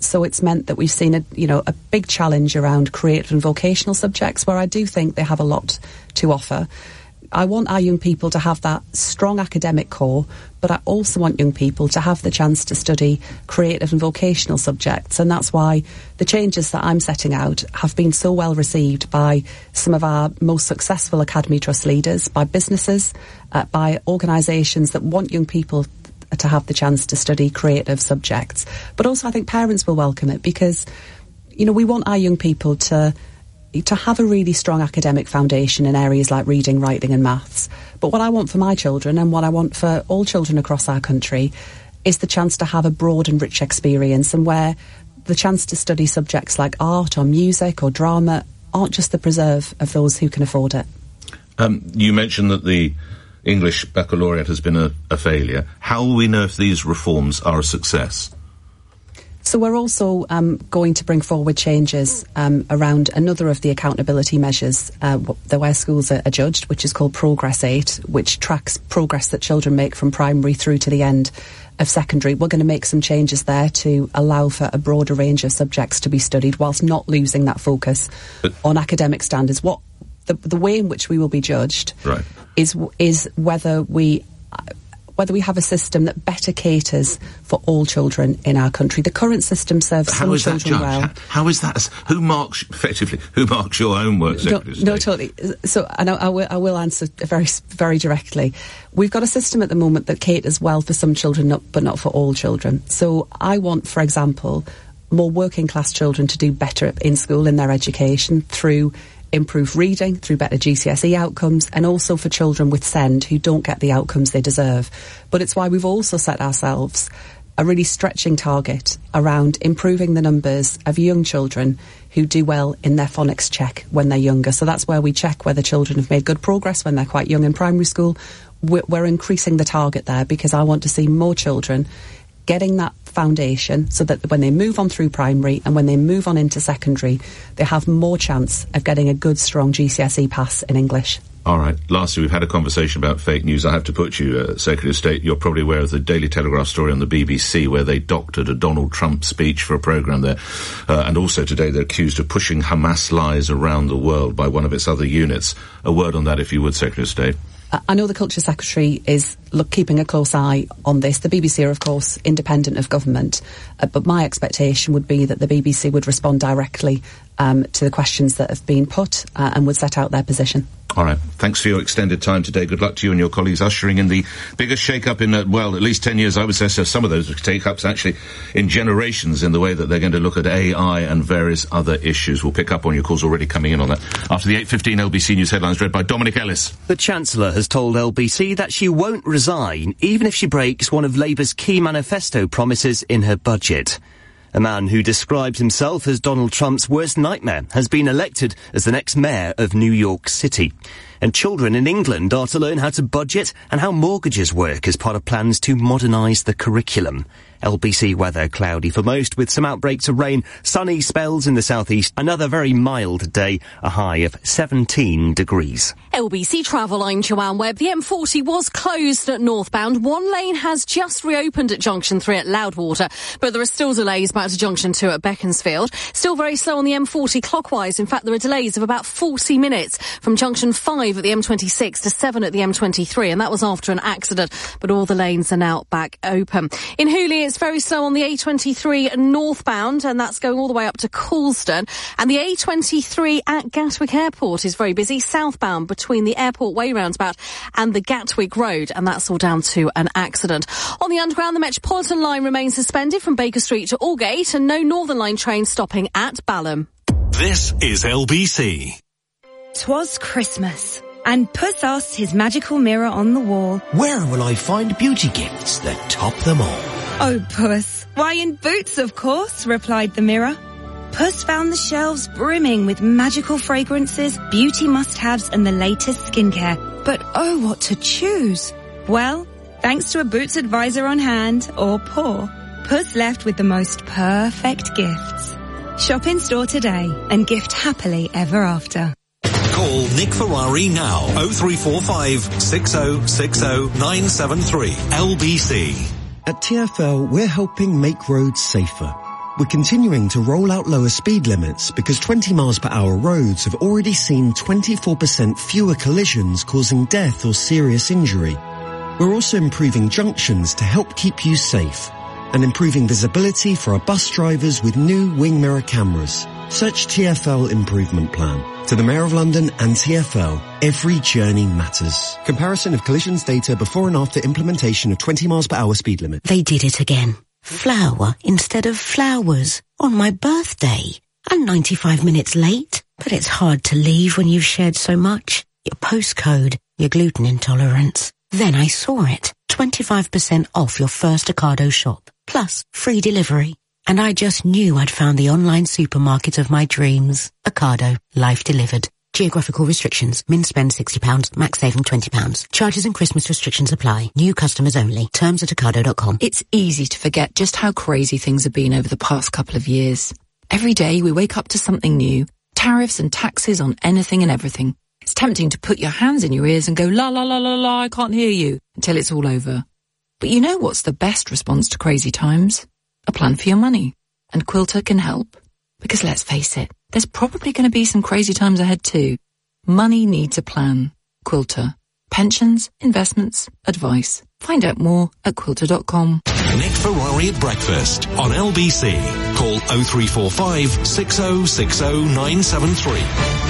So it's meant that we've seen a, you know, a big challenge around creative and vocational subjects where I do think they have a lot to offer. I want our young people to have that strong academic core, but I also want young people to have the chance to study creative and vocational subjects. And that's why the changes that I'm setting out have been so well received by some of our most successful Academy Trust leaders, by businesses, uh, by organisations that want young people to have the chance to study creative subjects. But also I think parents will welcome it because, you know, we want our young people to to have a really strong academic foundation in areas like reading, writing and maths. But what I want for my children and what I want for all children across our country is the chance to have a broad and rich experience, and where the chance to study subjects like art or music or drama aren't just the preserve of those who can afford it. Um, you mentioned that the English baccalaureate has been a, a failure. How will we know if these reforms are a success? So we're also um, going to bring forward changes um, around another of the accountability measures uh, the where schools are, are judged, which is called Progress eight, which tracks progress that children make from primary through to the end of secondary. We're going to make some changes there to allow for a broader range of subjects to be studied whilst not losing that focus but on academic standards. What the, the way in which we will be judged right. is is whether we whether we have a system that better caters for all children in our country. The current system serves How some is that children judged? well. How, how is that? Who marks, effectively, who marks your homework, Secretary No, no, totally. So, and I, I, will, I will answer very, very directly. We've got a system at the moment that caters well for some children, not, but not for all children. So I want, for example, more working class children to do better in school in their education through improved reading, through better G C S E outcomes, and also for children with SEND who don't get the outcomes they deserve. But it's why we've also set ourselves a really stretching target around improving the numbers of young children who do well in their phonics check when they're younger. So that's where we check whether children have made good progress when they're quite young in primary school. We're, we're increasing the target there because I want to see more children getting that foundation so that when they move on through primary and when they move on into secondary, they have more chance of getting a good, strong G C S E pass in English. All right. Lastly, we've had a conversation about fake news. I have to put you, uh, Secretary of State, you're probably aware of the Daily Telegraph story on the B B C where they doctored a Donald Trump speech for a programme there. Uh, and also today they're accused of pushing Hamas lies around the world by one of its other units. A word on that, if you would, Secretary of State. I know the Culture Secretary is look, keeping a close eye on this. The B B C are, of course, independent of government, uh, but my expectation would be that the B B C would respond directly um, to the questions that have been put uh, and would set out their position. All right. Thanks for your extended time today. Good luck to you and your colleagues ushering in the biggest shake-up in, uh, well, at least ten years, I would say. So some of those take-ups actually in generations in the way that they're going to look at A I and various other issues. We'll pick up on your calls already coming in on that. After the eight fifteen L B C News headlines read by Dominic Ellis. The Chancellor has told L B C that she won't resign even if she breaks one of Labour's key manifesto promises in her budget. A man who described himself as Donald Trump's worst nightmare has been elected as the next mayor of New York City. And children in England are to learn how to budget and how mortgages work as part of plans to modernise the curriculum. L B C weather cloudy for most with some outbreaks of rain, sunny spells in the southeast, another very mild day, a high of seventeen degrees. L B C Travel, I'm Joanne Webb. The M forty was closed at northbound. One lane has just reopened at Junction three at Loudwater, but there are still delays back to Junction two at Beaconsfield. Still very slow on the M forty clockwise. In fact, there are delays of about forty minutes from Junction five at the M twenty-six to seven at the M twenty-three, and that was after an accident, but all the lanes are now back open. In Hooley, it's very slow on the A twenty-three northbound, and that's going all the way up to Coulsdon. And the A twenty-three at Gatwick Airport is very busy, southbound between the Airport Way roundabout and the Gatwick Road, and that's all down to an accident. On the Underground, the Metropolitan line remains suspended from Baker Street to Aldgate, and no Northern Line train stopping at Balham. This is L B C. 'Twas Christmas, and Puss asked his magical mirror on the wall, "Where will I find beauty gifts that top them all?" "Oh, Puss, why in Boots, of course," replied the mirror. Puss found the shelves brimming with magical fragrances, beauty must-haves and the latest skincare. But oh, what to choose? Well, thanks to a Boots advisor on hand, or paw, Puss left with the most perfect gifts. Shop in store today and gift happily ever after. Call Nick Ferrari now. oh three four five, six oh six oh, nine seven three. L B C. At T F L, we're helping make roads safer. We're continuing to roll out lower speed limits because twenty miles per hour roads have already seen twenty-four percent fewer collisions causing death or serious injury. We're also improving junctions to help keep you safe and improving visibility for our bus drivers with new wing mirror cameras. Search T F L Improvement Plan. To the Mayor of London and T F L, every journey matters. Comparison of collisions data before and after implementation of twenty miles per hour speed limit. They did it again. Flower instead of flowers on my birthday. I'm ninety-five minutes late, but it's hard to leave when you've shared so much. Your postcode, your gluten intolerance. Then I saw it. twenty-five percent off your first Ocado shop, plus free delivery. And I just knew I'd found the online supermarket of my dreams. Ocado, life delivered. Geographical restrictions. Min spend sixty pounds, max saving twenty pounds. Charges and Christmas restrictions apply. New customers only. Terms at ocado dot com. It's easy to forget just how crazy things have been over the past couple of years. Every day we wake up to something new. Tariffs and taxes on anything and everything. It's tempting to put your hands in your ears and go, la la la la la, I can't hear you, until it's all over. But you know what's the best response to crazy times? A plan for your money. And Quilter can help. Because let's face it, there's probably going to be some crazy times ahead too. Money needs a plan. Quilter. Pensions, investments, advice. Find out more at quilter dot com. Nick Ferrari at breakfast on L B C. Call oh three four five, six oh six oh, nine seven three.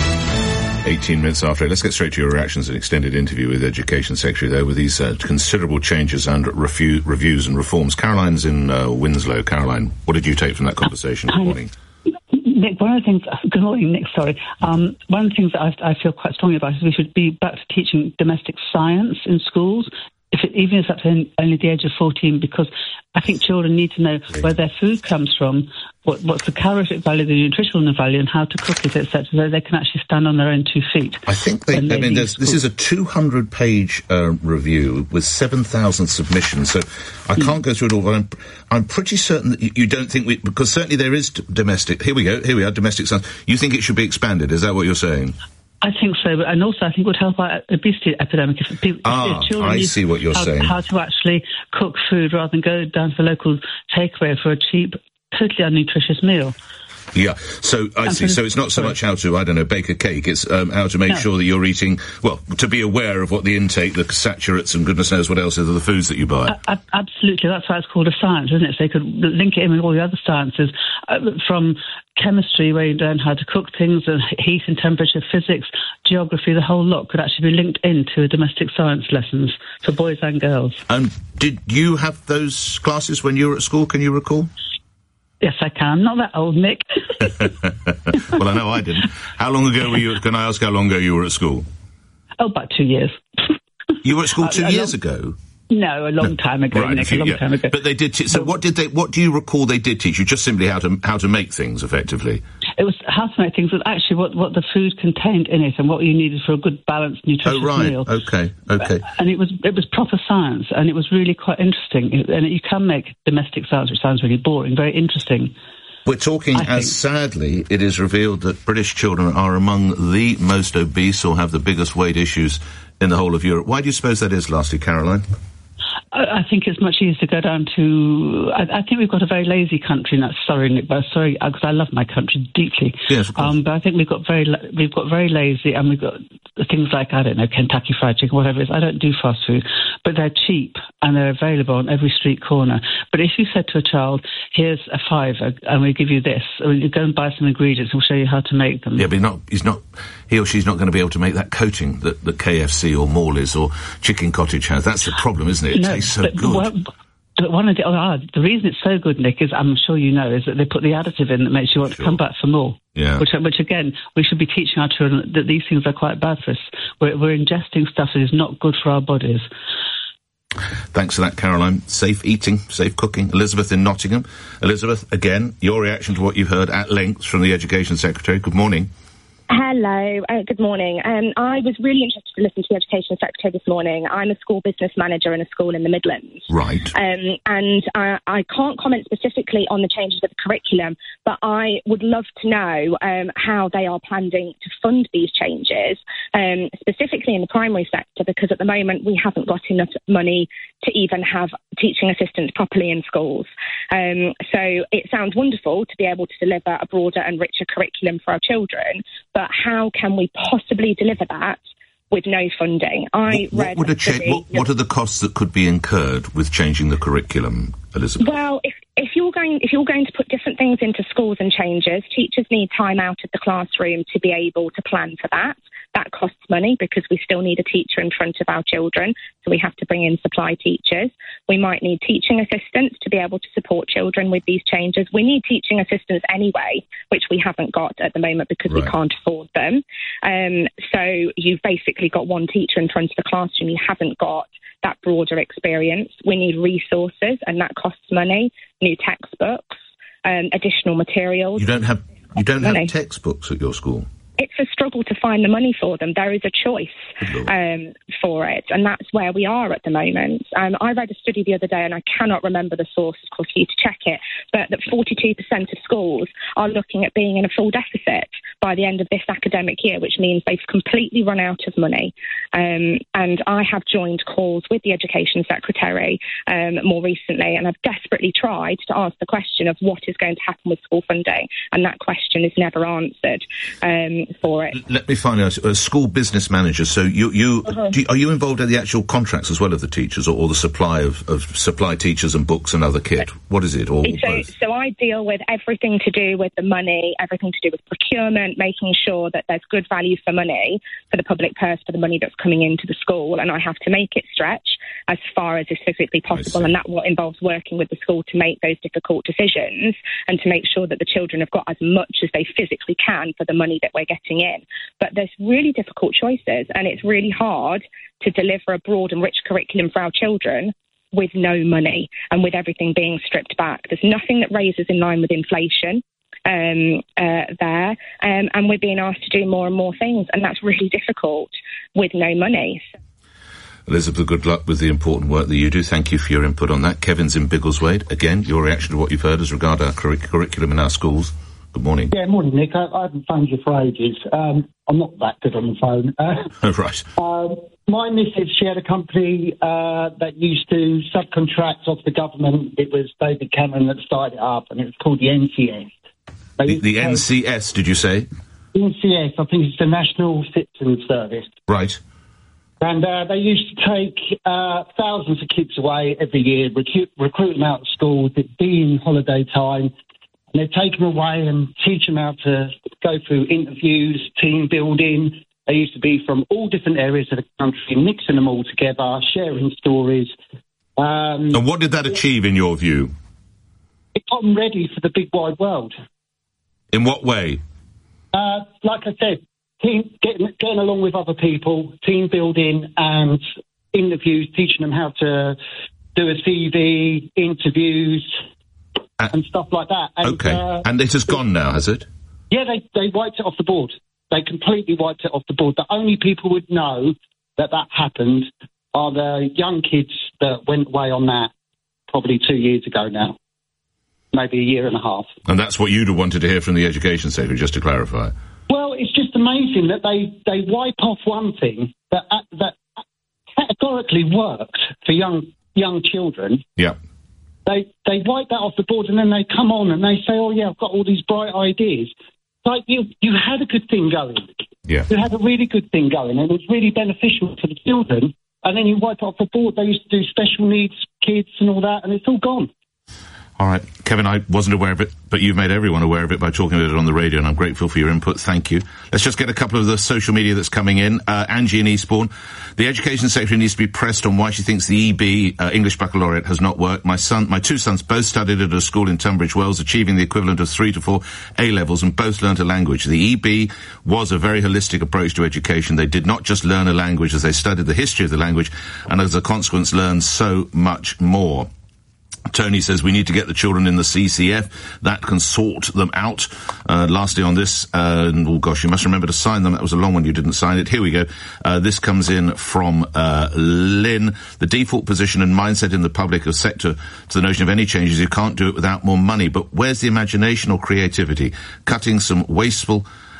eighteen minutes after. Let's get straight to your reactions. An extended interview with Education Secretary there with these uh, considerable changes and refu- reviews and reforms. Caroline's in uh, Winslow. Caroline, what did you take from that conversation? Good morning. Nick, one of the things, good morning, Nick, sorry. Um, one of the things that I, I feel quite strongly about is we should be back to teaching domestic science in schools, if it, even if it's up to only the age of fourteen, because I think children need to know where their food comes from, what, what's the calorific value, the nutritional value, and how to cook it, et cetera, so they can actually stand on their own two feet. I think they, I they mean, there's, this is a two hundred page uh, review with seven thousand submissions, so I can't go through it all, but I'm, I'm pretty certain that you, you don't think we, because certainly there is d- domestic, here we go, here we are, domestic science. You think it should be expanded, is that what you're saying? I think so, but, and also I think it would help our obesity epidemic if people, ah, if children I knew see what you're how, saying. how to actually cook food rather than go down to the local takeaway for a cheap, totally unnutritious meal. Yeah, so I see. So it's not so much how to, I don't know, bake a cake. It's um, how to make No. sure that you're eating, well, to be aware of what the intake, the saturates and goodness knows what else is of the foods that you buy. A- absolutely, that's why it's called a science, isn't it? So they could link it in with all the other sciences, uh, from chemistry, where you learn how to cook things, and heat and temperature, physics, geography, the whole lot could actually be linked into domestic science lessons for boys and girls. And did you have those classes when you were at school, can you recall? Yes, I can. Not that old, Nick. Well, I know I didn't. How long ago were you, can I ask how long ago you were at school? Oh, about two years. You were at school two Uh, a years long- ago? No, a long No. time ago, Right, Nick, if you- a long yeah. time ago. But they did, t- so what did they, what do you recall they did teach you? Just simply how to, how to make things, effectively? It was how to make things with actually what, what the food contained in it and what you needed for a good, balanced, nutritious Oh, right. meal. Okay, okay. And it was it was proper science, and it was really quite interesting. It- and you can make domestic science, which sounds really boring, very interesting. We're talking I as sadly it is revealed that British children are among the most obese or have the biggest weight issues in the whole of Europe. Why do you suppose that is, lastly, Caroline? I, I think it's much easier to go down to. I, I think we've got a very lazy country, and that's sorry, Nick, but sorry because I love my country deeply. Yes, of course. Um, but I think we've got very la- we've got very lazy, and we've got things like I don't know Kentucky Fried Chicken, whatever it is. I don't do fast food, but they're cheap and they're available on every street corner. But if you said to a child, "Here's a fiver, and we give you this," or you go and buy some ingredients, and we'll show you how to make them. Yeah, but he's not, he's not, he or she's not going to be able to make that coating that, that K F C or Morley's or Chicken Cottage has. That's the problem, isn't it? It No, tastes so but good. One, but one of the, oh, ah, the reason it's so good, Nick, is I'm sure you know, is that they put the additive in that makes you want to come back for more. Yeah. Which, which again, we should be teaching our children that these things are quite bad for us. We're, we're ingesting stuff that is not good for our bodies. Thanks for that, Caroline. Safe eating, safe cooking. Elizabeth in Nottingham. Elizabeth, again, your reaction to what you've heard at length from the Education Secretary. Good morning. Hello, uh, good morning. Um, I was really interested to listen to the Education Secretary this morning. I'm a school business manager in a school in the Midlands. Right. Um, and uh, I can't comment specifically on the changes of the curriculum, but I would love to know um, how they are planning to fund these changes, um, specifically in the primary sector, because at the moment we haven't got enough money to even have teaching assistants properly in schools. Um, so it sounds wonderful to be able to deliver a broader and richer curriculum for our children, but how can we possibly deliver that with no funding? I what, read what, would a cha- what, what are the costs that could be incurred with changing the curriculum, Elizabeth? Well, if if you're going if you're going to put different things into schools and changes, teachers need time out of the classroom to be able to plan for that. That costs money because we still need a teacher in front of our children, so we have to bring in supply teachers. We might need teaching assistants to be able to support children with these changes. We need teaching assistants anyway, which we haven't got at the moment because right. we can't afford them. Um, so you've basically got one teacher in front of the classroom. You haven't got that broader experience. We need resources, and that costs money. New textbooks, um, additional materials. You don't have you don't money. have textbooks at your school? It's a struggle to find the money for them. There is a choice um, for it, and that's where we are at the moment. Um, I read a study the other day, and I cannot remember the source, of course, for you to check it, but that forty-two percent of schools are looking at being in a full deficit by the end of this academic year, which means they've completely run out of money. Um, and I have joined calls with the Education Secretary um, more recently, and I've desperately tried to ask the question of what is going to happen with school funding, and that question is never answered. Um, for it. Let me find out. A school business manager. So you, you, uh-huh. do you are you involved in the actual contracts as well of the teachers, or, or the supply of, of supply teachers and books and other kit? What is it? Or so, both? so I deal with everything to do with the money, everything to do with procurement, making sure that there's good value for money for the public purse for the money that's coming into the school, and I have to make it stretch as far as is physically possible, and that what involves working with the school to make those difficult decisions and to make sure that the children have got as much as they physically can for the money that we're getting in. But there's really difficult choices, and it's really hard to deliver a broad and rich curriculum for our children with no money and with everything being stripped back. There's nothing that raises in line with inflation um, uh, there, um, and we're being asked to do more and more things, and that's really difficult with no money. Elizabeth, good luck with the important work that you do. Thank you for your input on that. Kevin's in Biggleswade. Again, your reaction to what you've heard as regard our curric- curriculum in our schools. Good morning. Yeah, morning, Nick. I, I haven't phoned you for ages. Um, I'm not that good on the phone. Uh, oh, right. Um, my missus, she had a company uh, that used to subcontract off the government. It was David Cameron that started it up, and it was called the N C S. The, the N C S, did you say? N C S, I think it's the National Citizen Service. Right. And uh, they used to take uh, thousands of kids away every year, recruit, recruit them out of school, it'd be in holiday time. And they'd take them away and teach them how to go through interviews, team building. They used to be from all different areas of the country, mixing them all together, sharing stories. Um, and what did that achieve, in your view? It got them ready for the big wide world. In what way? Uh, like I said, team, getting, getting along with other people, team building and interviews, teaching them how to do a C V, interviews, uh, and stuff like that. And, okay. Uh, and it has gone now, has it? Yeah, they, they wiped it off the board. They completely wiped it off the board. The only people who would know that that happened are the young kids that went away on that probably two years ago now. Maybe a year and a half. And that's what you'd have wanted to hear from the Education Secretary, just to clarify. Well, it's just amazing that they, they wipe off one thing that uh, that categorically worked for young young children. Yeah. They they wipe that off the board, and then they come on and they say, oh, yeah, I've got all these bright ideas. Like, you, you had a good thing going. Yeah. You had a really good thing going, and it was really beneficial to the children. And then you wipe it off the board. They used to do special needs kids and all that, and it's all gone. All right. Kevin, I wasn't aware of it, but you've made everyone aware of it by talking about it on the radio, and I'm grateful for your input. Thank you. Let's just get a couple of the social media that's coming in. Uh, Angie in Eastbourne. The Education Secretary needs to be pressed on why she thinks the E B, uh, English Baccalaureate, has not worked. My son, my two sons both studied at a school in Tunbridge Wells, achieving the equivalent of three to four A-levels, and both learnt a language. The E B was a very holistic approach to education. They did not just learn a language, as they studied the history of the language, and as a consequence learned so much more. Tony says we need to get the children in the C C F. That can sort them out. Uh, lastly on this, uh, oh gosh, you must remember to sign them. That was a long one. You didn't sign it. Here we go. Uh, this comes in from uh, Lynn. The default position and mindset in the public sector to the notion of any changes, you can't do it without more money. But where's the imagination or creativity? Cutting some wasteful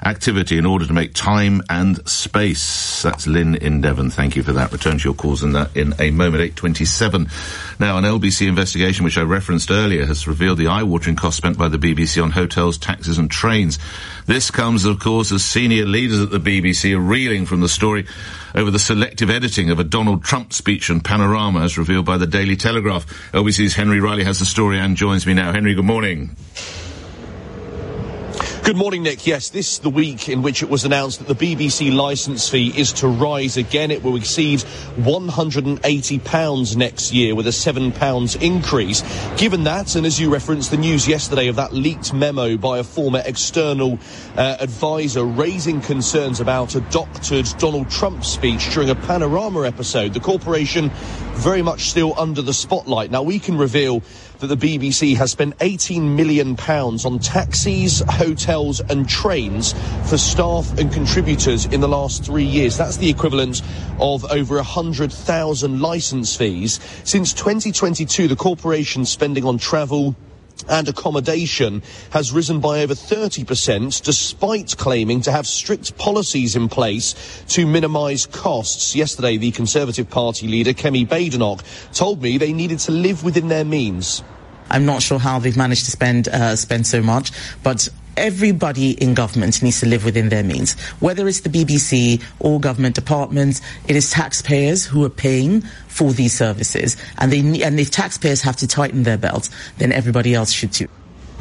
activity in order to make time and space. That's Lynn in Devon. Thank you for that. Return to your calls in that in a moment. eight twenty-seven. Now, an L B C investigation, which I referenced earlier, has revealed the eye-watering costs spent by the B B C on hotels, taxis and trains. This comes, of course, as senior leaders at the B B C are reeling from the story over the selective editing of a Donald Trump speech on Panorama, as revealed by the Daily Telegraph. L B C's Henry Riley has the story and joins me now. Henry, good morning. Good morning, Nick. Yes, this is the week in which it was announced that the B B C licence fee is to rise again. It will exceed one hundred eighty pounds next year, with a seven pounds increase. Given that, and as you referenced, the news yesterday of that leaked memo by a former external uh, advisor raising concerns about a doctored Donald Trump speech during a Panorama episode, the corporation very much still under the spotlight. Now, we can reveal that the B B C has spent eighteen million pounds on taxis, hotels and trains for staff and contributors in the last three years. That's the equivalent of over one hundred thousand licence fees. Since twenty twenty-two, the corporation's spending on travel and accommodation has risen by over thirty percent, despite claiming to have strict policies in place to minimise costs. Yesterday, the Conservative Party leader, Kemi Badenoch, told me they needed to live within their means. I'm not sure how they've managed to spend uh, spend so much, but everybody in government needs to live within their means. Whether it's the B B C or government departments, it is taxpayers who are paying for these services, and they and if taxpayers have to tighten their belts, then everybody else should too.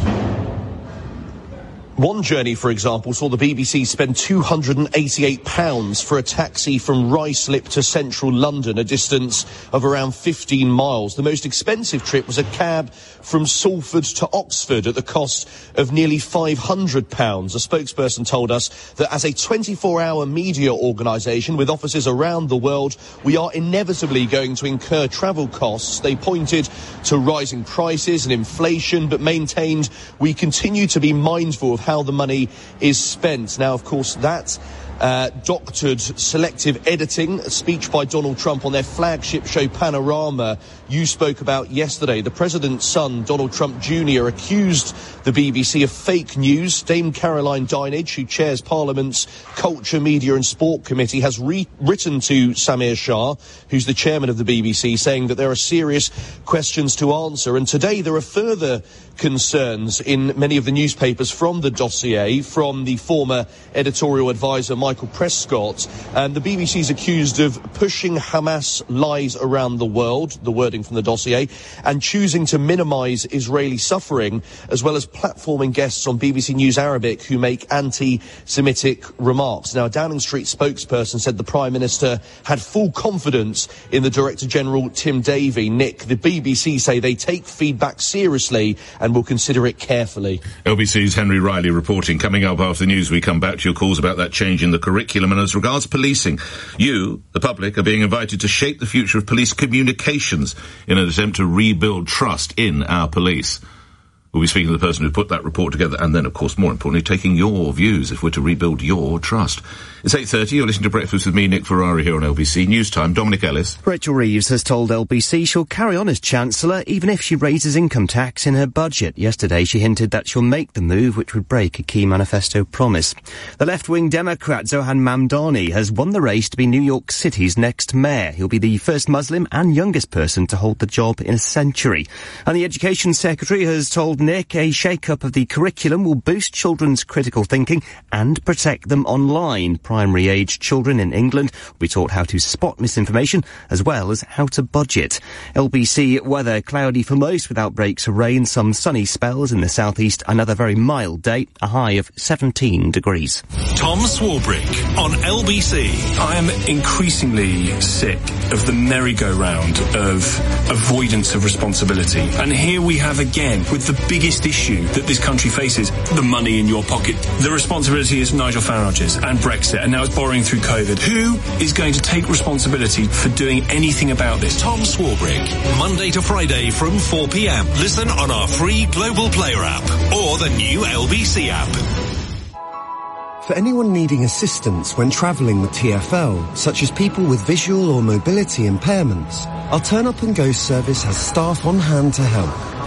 One journey, for example, saw the B B C spend two hundred eighty-eight pounds for a taxi from Ruislip to central London, a distance of around fifteen miles. The most expensive trip was a cab from Salford to Oxford at the cost of nearly five hundred pounds. A spokesperson told us that as a twenty-four hour media organisation with offices around the world, we are inevitably going to incur travel costs. They pointed to rising prices and inflation, but maintained we continue to be mindful of how the money is spent. Now, of course, that uh, doctored selective editing, a speech by Donald Trump on their flagship show Panorama, you spoke about yesterday. The president's son, Donald Trump Junior, accused the B B C of fake news. Dame Caroline Dinenage, who chairs Parliament's Culture, Media and Sport Committee, has re- written to Samir Shah, who's the chairman of the B B C, saying that there are serious questions to answer. And today there are further concerns in many of the newspapers from the dossier, from the former editorial advisor Michael Prescott. And the B B C's accused of pushing Hamas lies around the world, the wording from the dossier, and choosing to minimise Israeli suffering, as well as platforming guests on B B C News Arabic who make anti-Semitic remarks. Now, a Downing Street spokesperson said the Prime Minister had full confidence in the Director General, Tim Davie. Nick, the B B C say they take feedback seriously and will consider it carefully. L B C's Henry Riley reporting. Coming up after the news, we come back to your calls about that change in the curriculum. And as regards policing, you, the public, are being invited to shape the future of police communications in an attempt to rebuild trust in our police. We'll be speaking to the person who put that report together, and then, of course, more importantly, taking your views if we're to rebuild your trust. It's eight thirty, you're listening to Breakfast with me, Nick Ferrari, here on L B C News Time. Dominic Ellis. Rachel Reeves has told L B C she'll carry on as Chancellor even if she raises income tax in her budget. Yesterday she hinted that she'll make the move, which would break a key manifesto promise. The left-wing Democrat Zohan Mamdani has won the race to be New York City's next mayor. He'll be the first Muslim and youngest person to hold the job in a century. And the Education Secretary has told Nick a shake-up of the curriculum will boost children's critical thinking and protect them online. Primary-aged children in England will be taught how to spot misinformation as well as how to budget. L B C weather cloudy for most with outbreaks of rain, some sunny spells in the southeast, another very mild day, a high of seventeen degrees. Tom Swarbrick on L B C. I am increasingly sick of the merry-go-round of avoidance of responsibility. And here we have again, with the biggest issue that this country faces, the money in your pocket. The responsibility is Nigel Farage's and Brexit, and now it's borrowing through COVID. Who is going to take responsibility for doing anything about this? Tom Swarbrick, Monday to Friday from four p.m. Listen on our free Global Player app or the new L B C app. For anyone needing assistance when travelling with T F L, such as people with visual or mobility impairments, our Turn Up and Go service has staff on hand to help.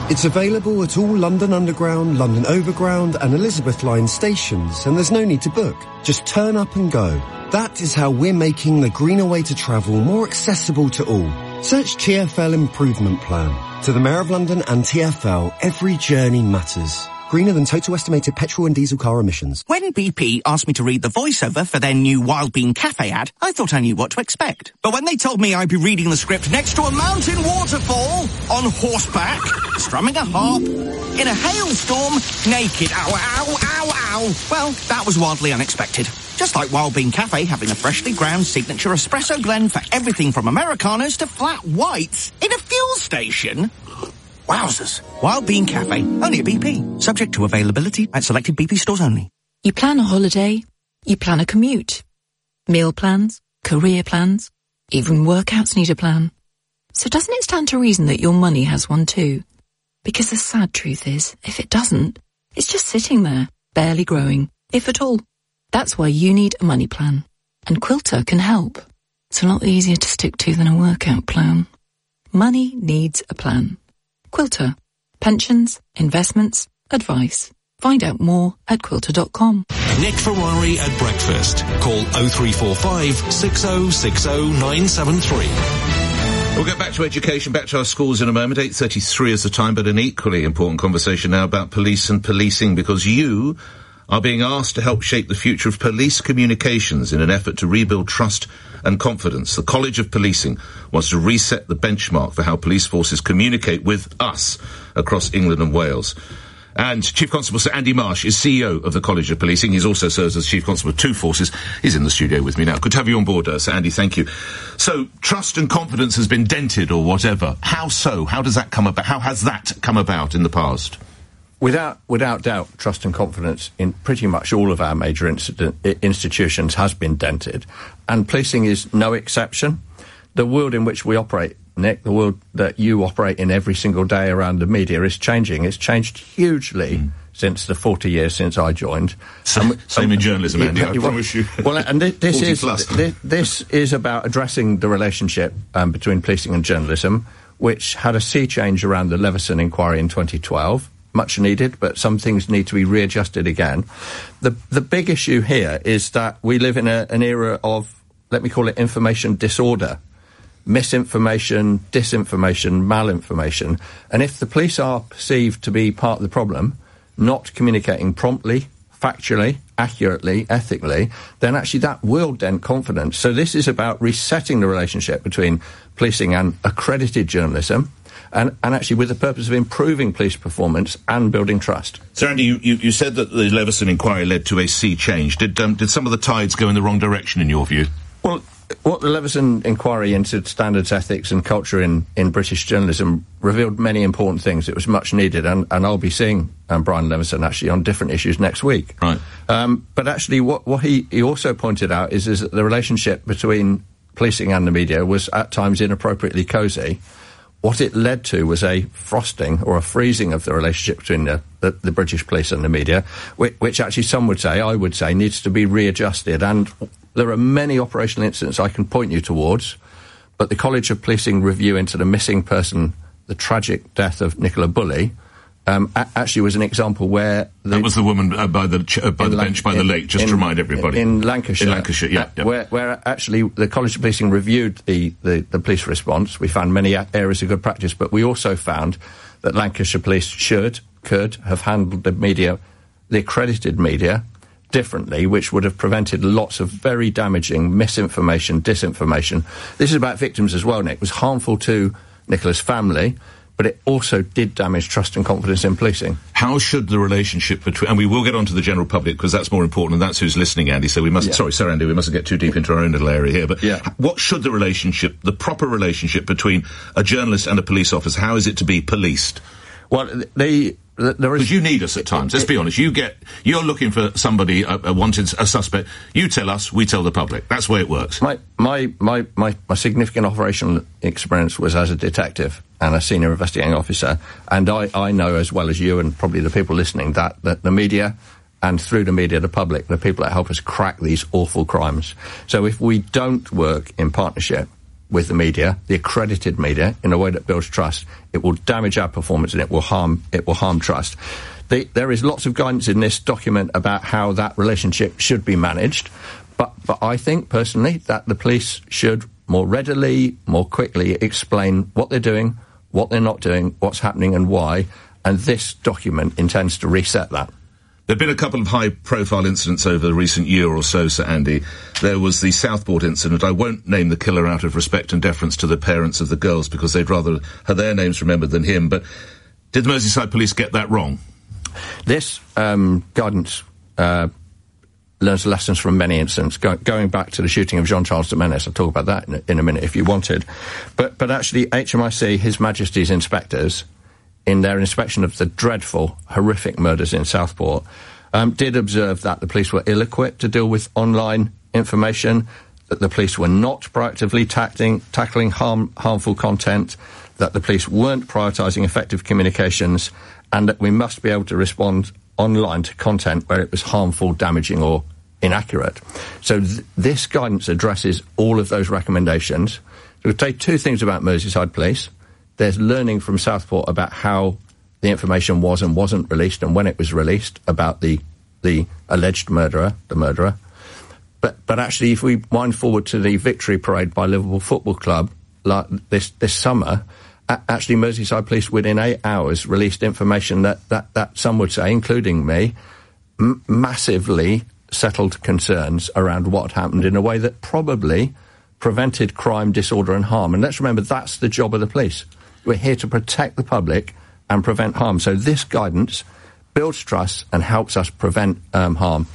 It's available at all London Underground, London Overground and Elizabeth Line stations, and there's no need to book. Just turn up and go. That is how we're making the greener way to travel more accessible to all. Search T F L Improvement Plan. To the Mayor of London and T F L, every journey matters. Greener than total estimated petrol and diesel car emissions. When B P asked me to read the voiceover for their new Wild Bean Cafe ad, I thought I knew what to expect. But when they told me I'd be reading the script next to a mountain waterfall, on horseback, strumming a harp, in a hailstorm, naked, ow, ow, ow, ow, well, that was wildly unexpected. Just like Wild Bean Cafe having a freshly ground signature espresso blend for everything from Americanos to flat whites in a fuel station. Wowzers. Wild Bean Cafe, only at B P. Subject to availability at selected B P stores only. You plan a holiday, you plan a commute. Meal plans, career plans, even workouts need a plan. So doesn't it stand to reason that your money has one too? Because the sad truth is, if it doesn't, it's just sitting there, barely growing, if at all. That's why you need a money plan. And Quilter can help. It's a lot easier to stick to than a workout plan. Money needs a plan. Quilter. Pensions, investments, advice. Find out more at quilter dot com. Nick Ferrari at breakfast. Call oh three four five, six oh six oh, nine seven three. We'll get back to education, back to our schools in a moment. eight thirty-three is the time, but an equally important conversation now about police and policing, because you are being asked to help shape the future of police communications in an effort to rebuild trust and confidence. The College of Policing wants to reset the benchmark for how police forces communicate with us across England and Wales. And Chief Constable Sir Andy Marsh is C E O of the College of Policing. He's also serves as Chief Constable of two forces. He's in the studio with me now. Good to have you on board, uh, Sir Andy. Thank you. So, trust and confidence has been dented or whatever. How so? How does that come about? How has that come about in the past? Without, without doubt, trust and confidence in pretty much all of our major incident, I- institutions has been dented, and policing is no exception. The world in which we operate, Nick, the world that you operate in every single day around the media is changing. It's changed hugely mm. since the forty years since I joined. Same, um, same in journalism, Andy, I well, promise you. Well, and th- this is th- this is about addressing the relationship um, between policing and journalism, which had a sea change around the Leveson inquiry in twenty twelve. Much needed, but some things need to be readjusted again. The the big issue here is that we live in a, an era of, let me call it, information disorder. Misinformation, disinformation, malinformation. And if the police are perceived to be part of the problem, not communicating promptly, factually, accurately, ethically, then actually that will dent confidence. So this is about resetting the relationship between policing and accredited journalism, And, and actually with the purpose of improving police performance and building trust. Sir Andy, you, you, you said that the Leveson inquiry led to a sea change. Did um, did some of the tides go in the wrong direction, in your view? Well, what the Leveson inquiry into standards, ethics and culture in, in British journalism revealed many important things. It was much needed, and, and I'll be seeing um, Brian Leveson actually on different issues next week. Right. Um, but actually what, what he, he also pointed out is, is that the relationship between policing and the media was at times inappropriately cosy. What it led to was a frosting or a freezing of the relationship between the, the, the British police and the media, which, which actually some would say, I would say, needs to be readjusted. And there are many operational incidents I can point you towards, but the College of Policing review into the missing person, the tragic death of Nicola Bulley, um, a- actually was an example where... The, that was the woman uh, by the ch- uh, by the bench by in, the lake, just in, to remind everybody. In Lancashire. In Lancashire, yeah. Uh, yeah. Where, where actually the College of Policing reviewed the, the, the police response. We found many areas of good practice, but we also found that Lancashire Police should, could have handled the media, the accredited media, differently, which would have prevented lots of very damaging misinformation, disinformation. This is about victims as well, Nick. It was harmful to Nicola's family, but it also did damage trust and confidence in policing. How should the relationship between... And we will get on to the general public, because that's more important, and that's who's listening, Andy, so we mustn't... Yeah. Sorry, Sir Andy, we mustn't get too deep into our own little area here, but yeah. What should the relationship, the proper relationship between a journalist and a police officer, how is it to be policed? Well, they... There is... Because you need us at times, let's be honest. You get... You're looking for somebody, a, a wanted, a suspect. You tell us, we tell the public. That's the way it works. My, my, my, my, my significant operational experience was as a detective and a senior investigating officer, and I, I know as well as you and probably the people listening that, that the media, and through the media, the public, the people that help us crack these awful crimes. So if we don't work in partnership, with the media, the accredited media, in a way that builds trust, it will damage our performance and it will harm it will harm trust. The, there is lots of guidance in this document about how that relationship should be managed, but, but I think, personally, that the police should more readily, more quickly explain what they're doing, what they're not doing, what's happening and why, and this document intends to reset that. There have been a couple of high-profile incidents over the recent year or so, Sir Andy. There was the Southport incident. I won't name the killer out of respect and deference to the parents of the girls because they'd rather have their names remembered than him, but did the Merseyside Police get that wrong? This um, guidance uh, learns lessons from many incidents, Go- going back to the shooting of Jean-Charles de Menace. I'll talk about that in a, in a minute if you wanted. But, but actually, H M I C, His Majesty's inspectors, in their inspection of the dreadful, horrific murders in Southport, um, did observe that the police were ill-equipped to deal with online information, that the police were not proactively tackling, tackling harm, harmful content, that the police weren't prioritising effective communications, and that we must be able to respond online to content where it was harmful, damaging or inaccurate. So th- this guidance addresses all of those recommendations. So we'll take two things about Merseyside Police. There's learning from Southport about how the information was and wasn't released and when it was released about the the alleged murderer, the murderer. But but actually, if we wind forward to the victory parade by Liverpool Football Club like this this summer, a- actually Merseyside Police within eight hours released information that, that, that some would say, including me, m- massively settled concerns around what happened in a way that probably prevented crime, disorder and harm. And let's remember, that's the job of the police. We're here to protect the public and prevent harm. So this guidance builds trust and helps us prevent um, harm.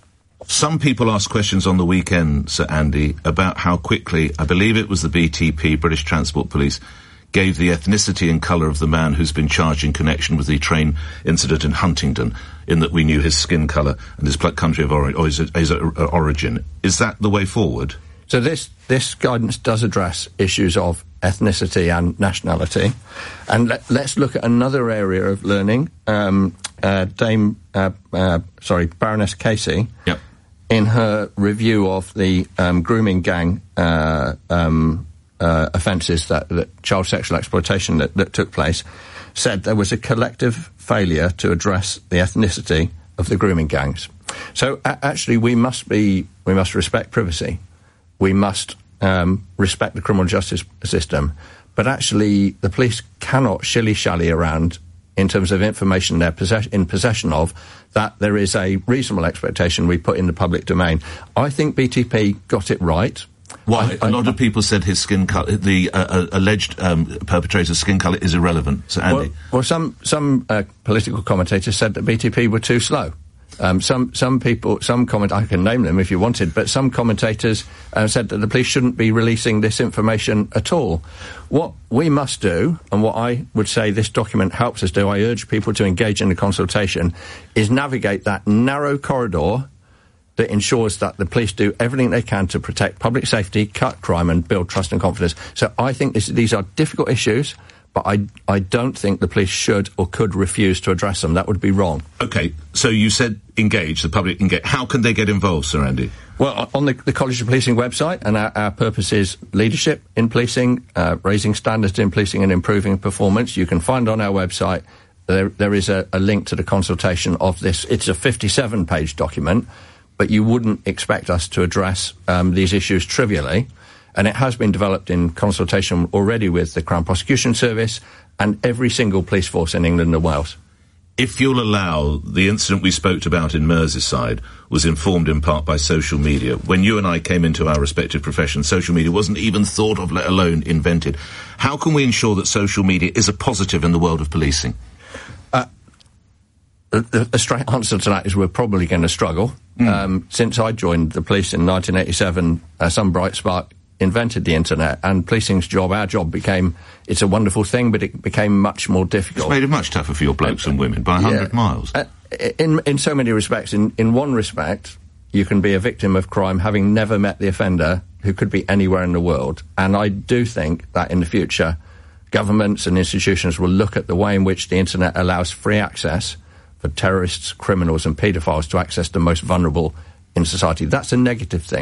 Some people asked questions on the weekend, Sir Andy, about how quickly, I believe it was the B T P, British Transport Police, gave the ethnicity and colour of the man who's been charged in connection with the train incident in Huntingdon, in that we knew his skin colour and his country of ori- or his, his origin. Is that the way forward? So this, this guidance does address issues of ethnicity and nationality. And let, let's look at another area of learning. Um, uh, Dame, uh, uh, sorry, Baroness Casey, yep. in her review of the um, grooming gang uh, um, uh, offences, that, that child sexual exploitation that, that took place, said there was a collective failure to address the ethnicity of the grooming gangs. So a- actually, we must be, we must respect privacy. We must um, respect the criminal justice system. But actually, the police cannot shilly-shally around in terms of information they're possess- in possession of, that there is a reasonable expectation we put in the public domain. I think B T P got it right. Why? I, a lot I, of people said his skin colour, the uh, uh, alleged um, perpetrator's skin colour is irrelevant. So, Andy? Well, well some, some uh, political commentators said that B T P were too slow. Um, some some people, some comment, I can name them if you wanted, but some commentators uh, said that the police shouldn't be releasing this information at all. What we must do, and what I would say this document helps us do, I urge people to engage in the consultation, is navigate that narrow corridor that ensures that the police do everything they can to protect public safety, cut crime and build trust and confidence. So I think this, these are difficult issues, but I, I don't think the police should or could refuse to address them. That would be wrong. OK, so you said engage, the public engage. How can they get involved, Sir Andy? Well, on the, the College of Policing website, and our, our purpose is leadership in policing, uh, raising standards in policing and improving performance. You can find on our website, there, there is a, a link to the consultation of this. It's a fifty-seven page document, but you wouldn't expect us to address um, these issues trivially. And it has been developed in consultation already with the Crown Prosecution Service and every single police force in England and Wales. If you'll allow, the incident we spoke about in Merseyside was informed in part by social media. When you and I came into our respective professions, social media wasn't even thought of, let alone invented. How can we ensure that social media is a positive in the world of policing? Uh, the, the straight answer to that is we're probably going to struggle. Mm. Um, since I joined the police in nineteen eighty-seven, uh, some bright spark invented the internet, and policing's job, our job, became, it's a wonderful thing, but it became much more difficult. It's made it much tougher for your blokes uh, and women by a hundred yeah. miles. Uh, in, in so many respects. In, in one respect, you can be a victim of crime having never met the offender, who could be anywhere in the world. And I do think that in the future, governments and institutions will look at the way in which the internet allows free access for terrorists, criminals and paedophiles to access the most vulnerable in society. That's a negative thing.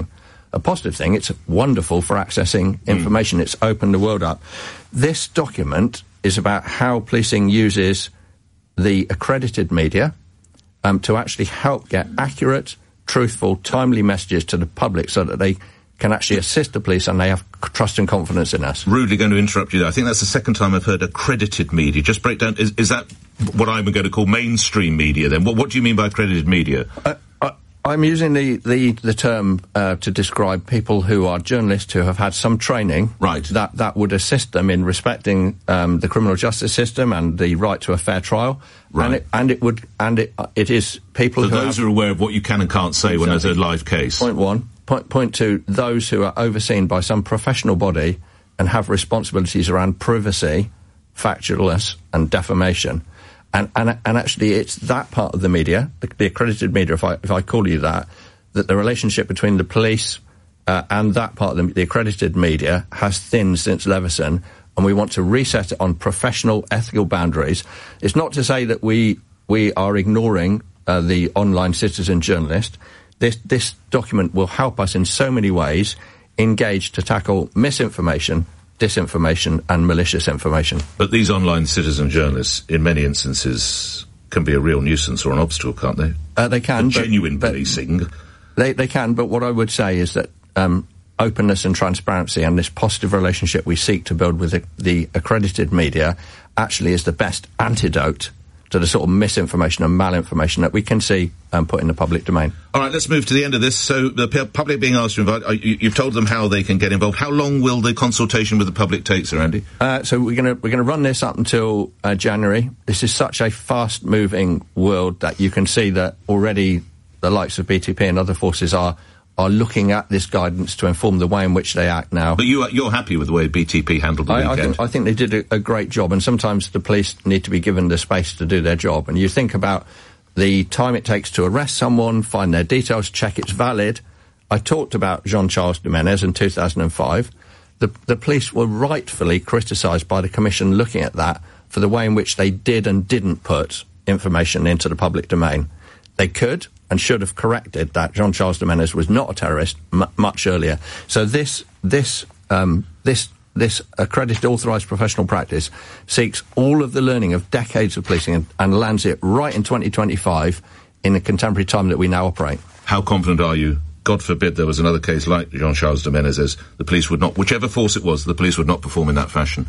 a positive thing. It's wonderful for accessing information. Mm. It's opened the world up. This document is about how policing uses the accredited media um, to actually help get accurate, truthful, timely messages to the public so that they can actually assist the police and they have trust and confidence in us. Rudely going to interrupt you there. I think that's the second time I've heard accredited media. Just break down, is, is that what I'm going to call mainstream media then? What, what do you mean by accredited media? Uh, I, I'm using the, the, the term uh, to describe people who are journalists who have had some training right. that, that would assist them in respecting um, the criminal justice system and the right to a fair trial. Right. And it, and it would, and it, uh, it is people so who those have, are aware of what you can and can't say exactly. when there's a live case. Point one. Point, point two, those who are overseen by some professional body and have responsibilities around privacy, factualness and defamation. And, and, and actually it's that part of the media, the, the accredited media, if I, if I call you that, that the relationship between the police uh, and that part of the, the accredited media has thinned since Leveson, and we want to reset it on professional, ethical boundaries. It's not to say that we, we are ignoring uh, the online citizen journalist. This, this document will help us in so many ways engage to tackle misinformation, disinformation and malicious information. But these online citizen journalists, in many instances, can be a real nuisance or an obstacle, can't they? Uh, they can. The genuine but, policing. But they, they can, but what I would say is that um, openness and transparency and this positive relationship we seek to build with the, the accredited media actually is the best antidote to the sort of misinformation and malinformation that we can see um, put in the public domain. All right, let's move to the end of this. So the p- public being asked to invite, uh, you, you've told them how they can get involved. How long will the consultation with the public take, Sir Andy? Uh, so we're going to we're going to run this up until uh, January. This is such a fast-moving world that you can see that already the likes of B T P and other forces are are looking at this guidance to inform the way in which they act now. But you are, you're happy with the way B T P handled the I, weekend? I think, I think they did a, a great job, and sometimes the police need to be given the space to do their job. And you think about the time it takes to arrest someone, find their details, check it's valid. I talked about Jean-Charles Domenez in two thousand five. The, the police were rightfully criticised by the Commission looking at that for the way in which they did and didn't put information into the public domain. They could and should have corrected that Jean-Charles Domenez was not a terrorist m- much earlier. So this this um, this this accredited authorised professional practice seeks all of the learning of decades of policing and, and lands it right in twenty twenty-five in the contemporary time that we now operate. How confident are you? God forbid there was another case like Jean-Charles Domenez's. The police would not, whichever force it was, the police would not perform in that fashion.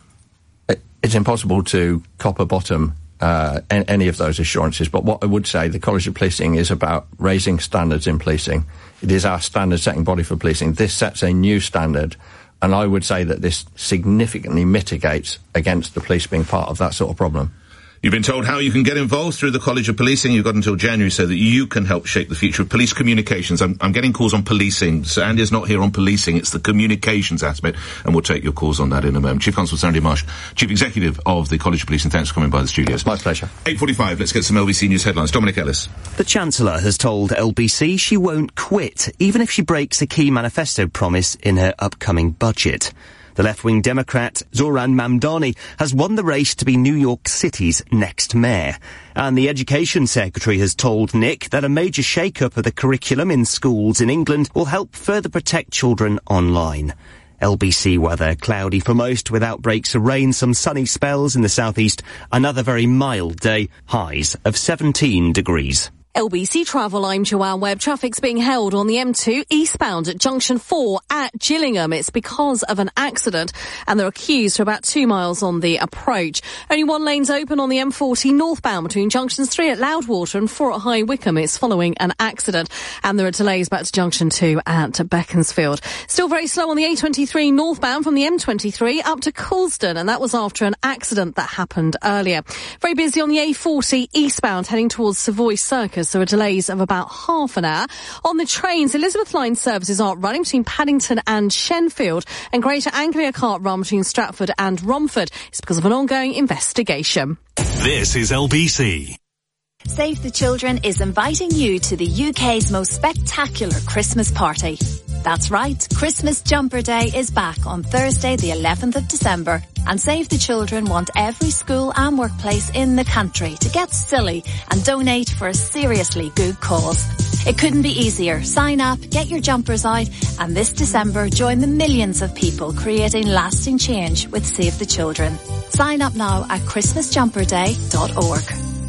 It, it's impossible to copper bottom Uh, any of those assurances, but what I would say, the College of Policing is about raising standards in policing. It is our standard-setting body for policing. This sets a new standard, and I would say that this significantly mitigates against the police being part of that sort of problem. You've been told how you can get involved through the College of Policing. You've got until January so that you can help shape the future of police communications. I'm, I'm getting calls on policing. So Andy's not here on policing. It's the communications aspect, and we'll take your calls on that in a moment. Chief Constable Sir Andy Marsh, Chief Executive of the College of Policing. Thanks for coming by the studios. My pleasure. eight forty-five, let's get some L B C News headlines. Dominic Ellis. The Chancellor has told L B C she won't quit, even if she breaks a key manifesto promise in her upcoming budget. The left-wing Democrat Zoran Mamdani has won the race to be New York City's next mayor. And the Education Secretary has told Nick that a major shake-up of the curriculum in schools in England will help further protect children online. L B C weather, cloudy for most, with outbreaks of rain, some sunny spells in the southeast. Another very mild day, highs of seventeen degrees. L B C Travel, I'm Joanne Webb. Traffic's being held on the M two eastbound at Junction four at Gillingham. It's because of an accident, and there are queues for about two miles on the approach. Only one lane's open on the M forty northbound between Junctions three at Loudwater and four at High Wycombe. It's following an accident, and there are delays back to Junction two at Beaconsfield. Still very slow on the A twenty-three northbound from the M twenty-three up to Coulsdon, and that was after an accident that happened earlier. Very busy on the A forty eastbound heading towards Savoy Circus. There are delays of about half an hour. On the trains, Elizabeth Line services are running between Paddington and Shenfield, and Greater Anglia can't run between Stratford and Romford. It's because of an ongoing investigation. This is L B C. Save the Children is inviting you to the U K's most spectacular Christmas party. That's right, Christmas Jumper Day is back on Thursday the eleventh of December, and Save the Children want every school and workplace in the country to get silly and donate for a seriously good cause. It couldn't be easier. Sign up, get your jumpers out, and this December join the millions of people creating lasting change with Save the Children. Sign up now at christmas jumper day dot org.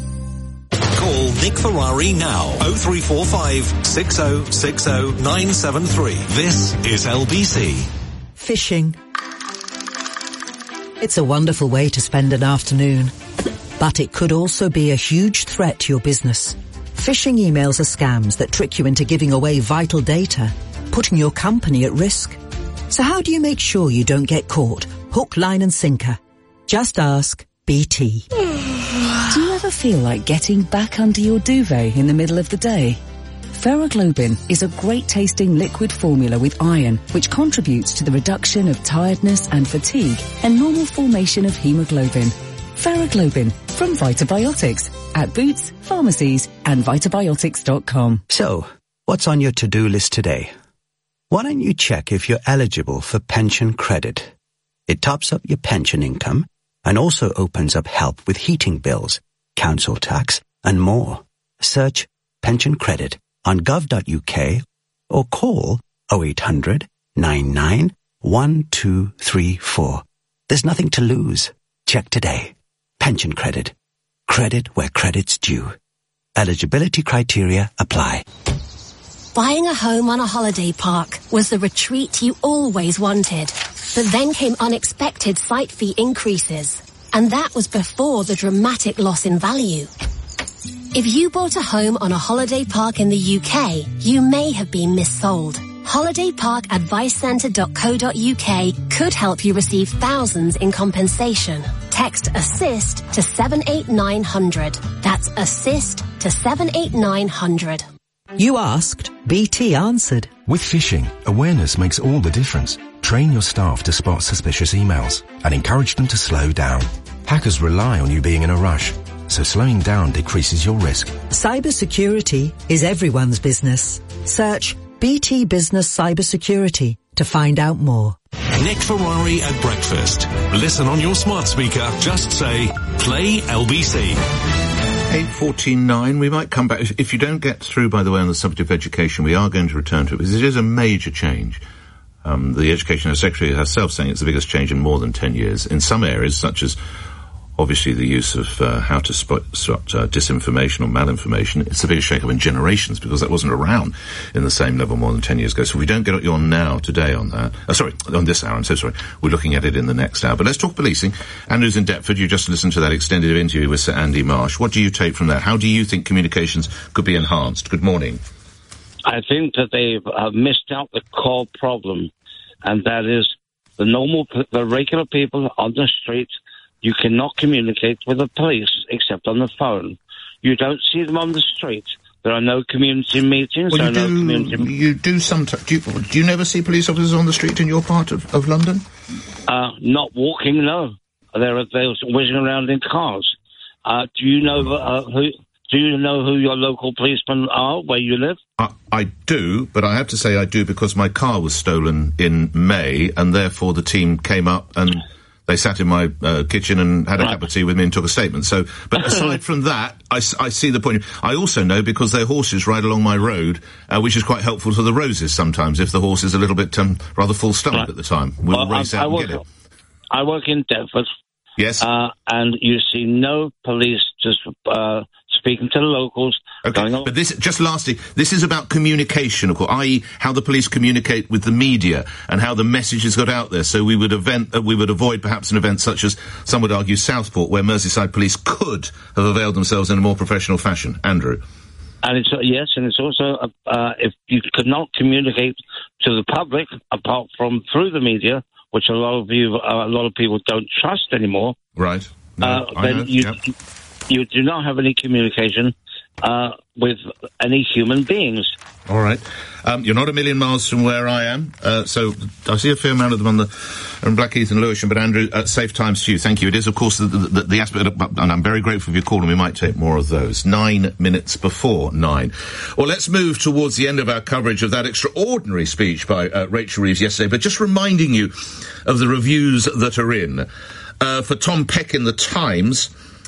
Call Nick Ferrari now. oh three four five, six oh six oh, nine seven three. This is L B C. Fishing. It's a wonderful way to spend an afternoon, but it could also be a huge threat to your business. Phishing emails are scams that trick you into giving away vital data, putting your company at risk. So how do you make sure you don't get caught, hook, line and sinker? Just ask B T. Do you ever feel like getting back under your duvet in the middle of the day? Ferroglobin is a great-tasting liquid formula with iron, which contributes to the reduction of tiredness and fatigue and normal formation of hemoglobin. Ferroglobin from Vitabiotics at Boots, pharmacies and vitabiotics dot com. So, what's on your to-do list today? Why don't you check if you're eligible for pension credit? It tops up your pension income and also opens up help with heating bills, council tax and more. Search pension credit on gov dot U K or call oh eight hundred, nine nine, one two three four. There's nothing to lose. Check today. Pension credit. Credit where credit's due. Eligibility criteria apply. Buying a home on a holiday park was the retreat you always wanted. But then came unexpected site fee increases. And that was before the dramatic loss in value. If you bought a home on a holiday park in the U K, you may have been missold. holiday park advice centre dot co dot U K could help you receive thousands in compensation. Text ASSIST to seven eight nine hundred. That's ASSIST to seven eight nine hundred. You asked, B T answered. With phishing, awareness makes all the difference. Train your staff to spot suspicious emails and encourage them to slow down. Hackers rely on you being in a rush, so slowing down decreases your risk. Cybersecurity is everyone's business. Search B T Business Cybersecurity to find out more. Nick Ferrari at breakfast. Listen on your smart speaker. Just say, play L B C. eight forty-nine, we might come back. If you don't get through, by the way, on the subject of education, we are going to return to it, because it is a major change. Um, the Education Secretary herself saying it's the biggest change in more than ten years. In some areas, such as obviously the use of uh, how to spot, spot uh, disinformation or malinformation, it's the biggest shake-up in generations, because that wasn't around in the same level more than ten years ago. So if we don't get you on now, today on that, uh, sorry, on this hour, I'm so sorry, we're looking at it in the next hour. But let's talk policing. Andrew's in Deptford. You just listened to that extended interview with Sir Andy Marsh. What do you take from that? How do you think communications could be enhanced? Good morning. I think that they've uh, missed out the core problem, and that is the normal, the regular people on the street. You cannot communicate with the police except on the phone. You don't see them on the street. There are no community meetings. Well, you, there are do, no community you do sometimes. Do you, do you never see police officers on the street in your part of, of London? Uh, not walking, no. They're, they're whizzing around in cars. Uh, do you know uh, who? Do you know who your local policemen are where you live? I, I do, but I have to say I do because my car was stolen in May, and therefore the team came up and they sat in my uh, kitchen and had a cup of tea with me and took a statement. So, but aside from that, I, I see the point. I also know because their horses ride along my road, uh, which is quite helpful to the roses sometimes. If the horse is a little bit um, rather full stomach right. at the time, we'll well, race I, out I and work, get it. I work in Deptford. Yes. Uh, and you see no police just uh, speaking to the locals. Okay, but this, just lastly, this is about communication, of course, that is how the police communicate with the media and how the messages got out there. So we would event, uh, we would avoid perhaps an event such as, some would argue, Southport, where Merseyside police could have availed themselves in a more professional fashion. Andrew? And it's, uh, yes, and it's also, uh, if you could not communicate to the public, apart from through the media, which a lot of you, uh, a lot of people don't trust anymore. Right. No, uh, I then know. you, Yep. you do not have any communication uh, with any human beings. All right. Um, you're not a million miles from where I am, uh, so I see a fair amount of them on the on Blackheath and Lewisham. But Andrew, uh, safe times to you. Thank you. It is, of course, the, the, the aspect, of, and I'm very grateful for your call, and we might take more of those. Nine minutes before nine. Well, let's move towards the end of our coverage of that extraordinary speech by uh, Rachel Reeves yesterday. But just reminding you of the reviews that are in. Uh, for Tom Peck in the Times, uh,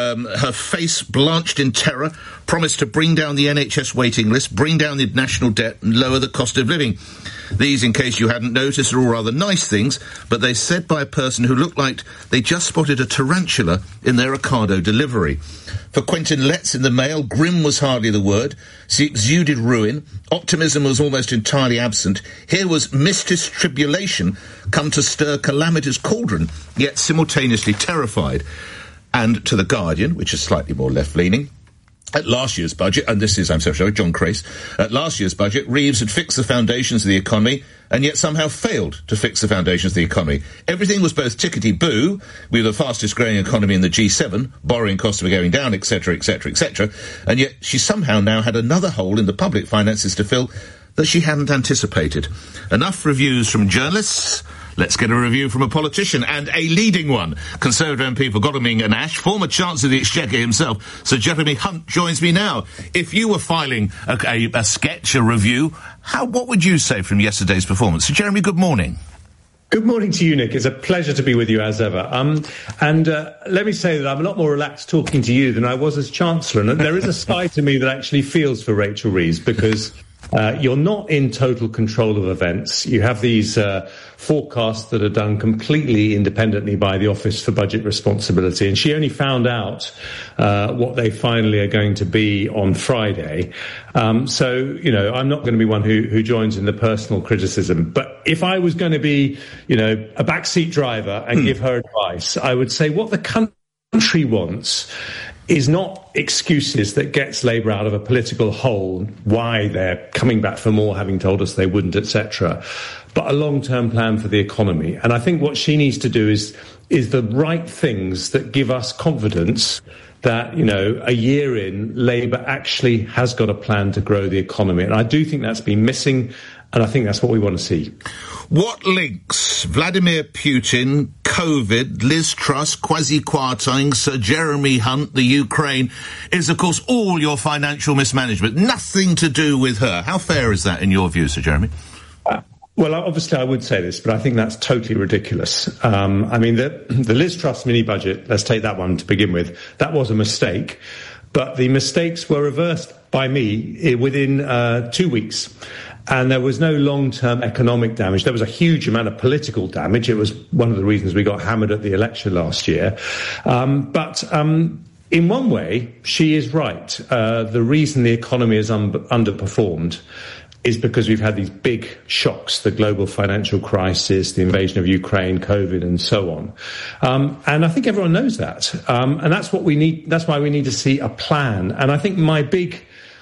um, her face blanched in terror, promised to bring down the N H S waiting list, bring down the national debt and lower the cost of living. These, in case you hadn't noticed, are all rather nice things, but they're said by a person who looked like they just spotted a tarantula in their Ocado delivery. For Quentin Letts in the Mail, grim was hardly the word. She exuded ruin. Optimism was almost entirely absent. Here was Mistis Tribulation come to stir calamity's cauldron, yet simultaneously terrified. And to The Guardian, which is slightly more left-leaning, at last year's budget, and this is, I'm so sorry, John Crace, at last year's budget, Reeves had fixed the foundations of the economy and yet somehow failed to fix the foundations of the economy. Everything was both tickety-boo, we were the fastest-growing economy in the G seven, borrowing costs were going down, et cetera, et cetera, et cetera, and yet she somehow now had another hole in the public finances to fill that she hadn't anticipated. Enough reviews from journalists. Let's get a review from a politician, and a leading one. Conservative M P for Godalming and Ash, former Chancellor of the Exchequer himself, Sir Jeremy Hunt, joins me now. If you were filing a, a, a sketch, a review, how what would you say from yesterday's performance? Sir Jeremy, good morning. Good morning to you, Nick. It's a pleasure to be with you as ever. Um, and uh, let me say that I'm a lot more relaxed talking to you than I was as Chancellor. And there is a side to me that actually feels for Rachel Reeves, because Uh, you're not in total control of events. You have these uh, forecasts that are done completely independently by the Office for Budget Responsibility, and she only found out uh, what they finally are going to be on Friday. Um, so, you know, I'm not going to be one who, who joins in the personal criticism. But if I was going to be, you know, a backseat driver and give her advice, I would say what the country wants is not excuses that gets Labour out of a political hole, why they're coming back for more, having told us they wouldn't, et cetera, but a long-term plan for the economy. And I think what she needs to do is is the right things that give us confidence that, you know, a year in, Labour actually has got a plan to grow the economy. And I do think that's been missing, and I think that's what we want to see. What links Vladimir Putin, COVID, Liz Truss, Kwasi Kwarteng, Sir Jeremy Hunt, the Ukraine, is, of course, all your financial mismanagement. Nothing to do with her. How fair is that in your view, Sir Jeremy? Uh, well, obviously I would say this, but I think that's totally ridiculous. Um, I mean, the, the Liz Truss mini-budget, let's take that one to begin with, that was a mistake. But the mistakes were reversed by me within uh, two weeks. And there was no long-term economic damage. There was a huge amount of political damage. It was one of the reasons we got hammered at the election last year. Um, but um, in one way, she is right. Uh, the reason the economy is un- underperformed is because we've had these big shocks, the global financial crisis, the invasion of Ukraine, COVID, and so on. Um, and I think everyone knows that. Um, and that's what we need. That's why we need to see a plan. And I think my big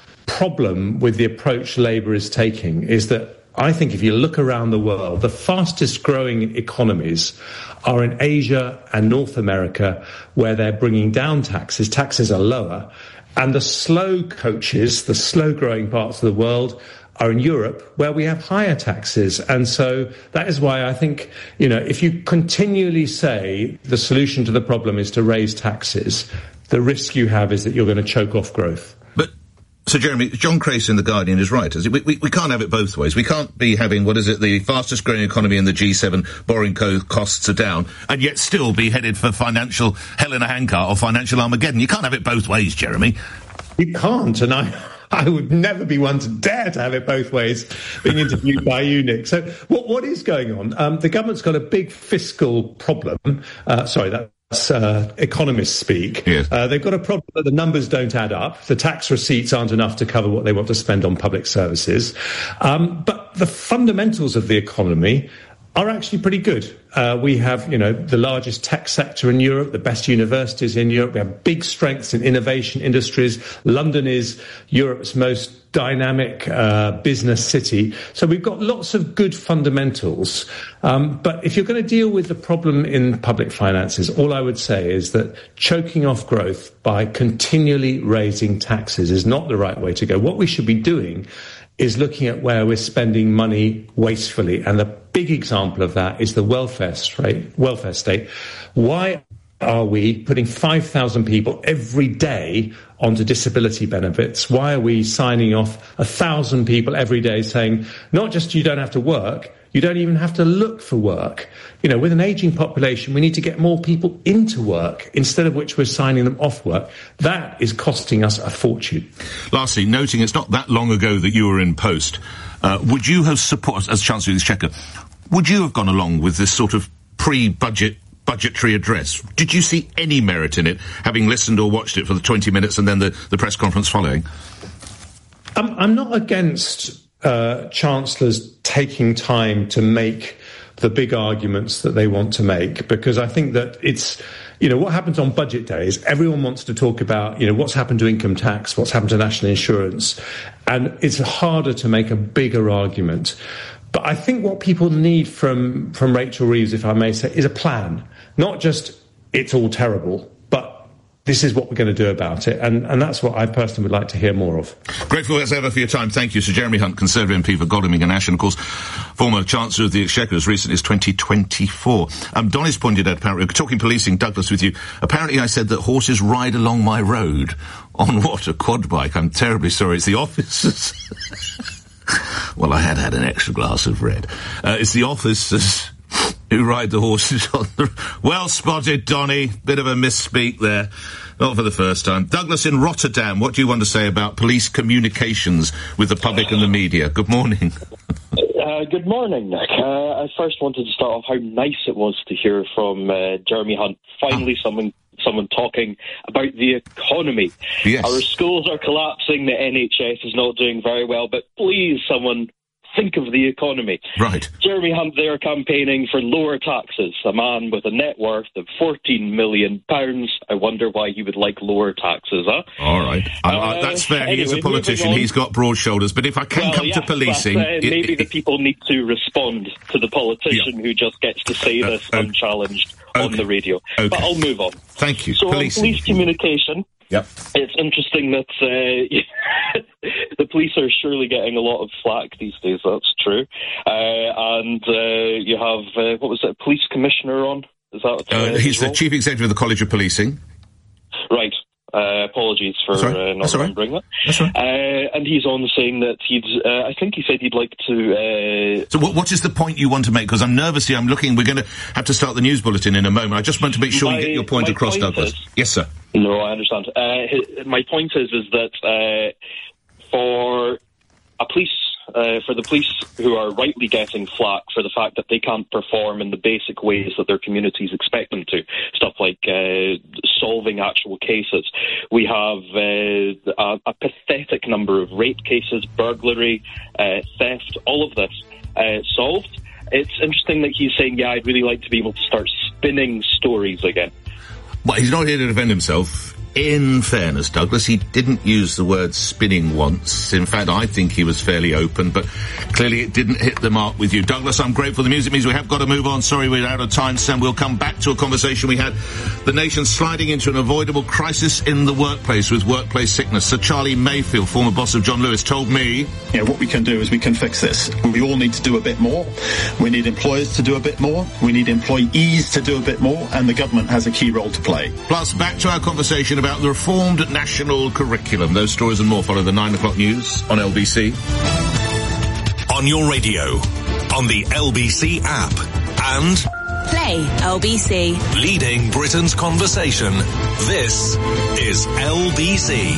problem with the approach Labour is taking is that I think if you look around the world, the fastest growing economies are in Asia and North America, where they're bringing down taxes. Taxes are lower. And the slow coaches, the slow growing parts of the world, are in Europe, where we have higher taxes. And so that is why I think, you know, if you continually say the solution to the problem is to raise taxes, the risk you have is that you're going to choke off growth. So, Jeremy, John Crace in The Guardian is right. We, we, we can't have it both ways. We can't be having, what is it, the fastest growing economy in the G seven, borrowing co- costs are down, and yet still be headed for financial hell in a handcart or financial Armageddon. You can't have it both ways, Jeremy. You can't, and I... I would never be one to dare to have it both ways, being interviewed by you, Nick. So what what is going on? Um, the government's got a big fiscal problem. Uh, sorry, that's uh, economists speak. Yes. Uh, they've got a problem that the numbers don't add up. The tax receipts aren't enough to cover what they want to spend on public services. Um, but the fundamentals of the economy are actually pretty good. Uh, we have, you know, the largest tech sector in Europe, the best universities in Europe. We have big strengths in innovation industries. London is Europe's most dynamic uh, business city. So we've got lots of good fundamentals. Um, but if you're going to deal with the problem in public finances, all I would say is that choking off growth by continually raising taxes is not the right way to go. What we should be doing is looking at where we're spending money wastefully. And the big example of that is the welfare state. Welfare state. Why are we putting five thousand people every day onto disability benefits? Why are we signing off one thousand people every day saying, not just you don't have to work, You don't even have to look for work. You know, with an ageing population, we need to get more people into work, instead of which we're signing them off work. That is costing us a fortune. Lastly, noting it's not that long ago that you were in post, uh, would you have supported, as Chancellor of the Exchequer, would you have gone along with this sort of pre-budget budgetary address? Did you see any merit in it, having listened or watched it for the twenty minutes and then the, the press conference following? I'm, I'm not against uh, chancellors taking time to make the big arguments that they want to make, because I think that it's, you know, what happens on budget day is everyone wants to talk about, you know, what's happened to income tax, what's happened to national insurance, and it's harder to make a bigger argument. But I think what people need from, from Rachel Reeves, if I may say, is a plan. Not just, it's all terrible, but this is what we're going to do about it. And, and that's what I personally would like to hear more of. Grateful as ever for your time. Thank you. Sir Jeremy Hunt, Conservative M P for Godalming and Ash, and of course, former Chancellor of the Exchequer as recently as twenty twenty-four. Um, Donny's pointed out, apparently, talking policing, Douglas, with you, apparently I said that horses ride along my road. On what? A quad bike? I'm terribly sorry. It's the officers. Well, I had had an extra glass of red. Uh, it's the officers who ride the horses on the... Well spotted, Donny. Bit of a misspeak there. Not for the first time. Douglas in Rotterdam, what do you want to say about police communications with the public and the media? Good morning. Uh, good morning, Nick. Uh, I first wanted to start off how nice it was to hear from uh, Jeremy Hunt. Finally, someone someone talking about the economy. Yes. Our schools are collapsing, the N H S is not doing very well, but please, someone think of the economy. Right. Jeremy Hunt there campaigning for lower taxes. A man with a net worth of fourteen million pounds. I wonder why he would like lower taxes, huh? All right. Uh, uh, that's fair. Anyway, he is a politician. He's got broad shoulders. But if I can well, come yes, to policing... But, uh, it, maybe it, the people need to respond to the politician yeah. who just gets to say Uh, this uh, unchallenged okay. on the radio. Okay. But I'll move on. Thank you. So Policing. on police communication... Yep. It's interesting that uh, the police are surely getting a lot of flack these days, that's true. Uh, and uh, you have, uh, what was it, a police commissioner on? Is that uh, Uh, he's the role? chief executive of the College of Policing. Right. Uh, apologies for That's right. uh, not That's all right. remembering that. That's right. Uh, and he's on saying that he'd, uh, I think he said he'd like to... Uh, So what, what is the point you want to make? Because I'm nervous here. I'm looking... We're going to have to start the news bulletin in a moment. I just want to make sure My- you get your point my across, point Douglas. is- Yes, sir. No, I understand. Uh, his, my point is, is that uh, for a police, uh, for the police who are rightly getting flack for the fact that they can't perform in the basic ways that their communities expect them to, stuff like uh, solving actual cases. We have uh, a, a pathetic number of rape cases, burglary, uh, theft, all of this uh, solved. It's interesting that he's saying, yeah, I'd really like to be able to start spinning stories again. Well, he's not here to defend himself. In fairness, Douglas, he didn't use the word spinning once. In fact, I think he was fairly open, but clearly it didn't hit the mark with you. Douglas, I'm grateful. The music means we have got to move on. Sorry, we're out of time, Sam. We'll come back to a conversation we had. The nation sliding into an avoidable crisis in the workplace with workplace sickness. Sir Charlie Mayfield, former boss of John Lewis, told me... Yeah, what we can do is we can fix this. We all need to do a bit more. We need employers to do a bit more. We need employees to do a bit more, and the government has a key role to play. Plus, back to our conversation about the reformed national curriculum. Those stories and more follow the nine o'clock news on L B C. On your radio, on the L B C app, and Play L B C. leading Britain's conversation. This is L B C.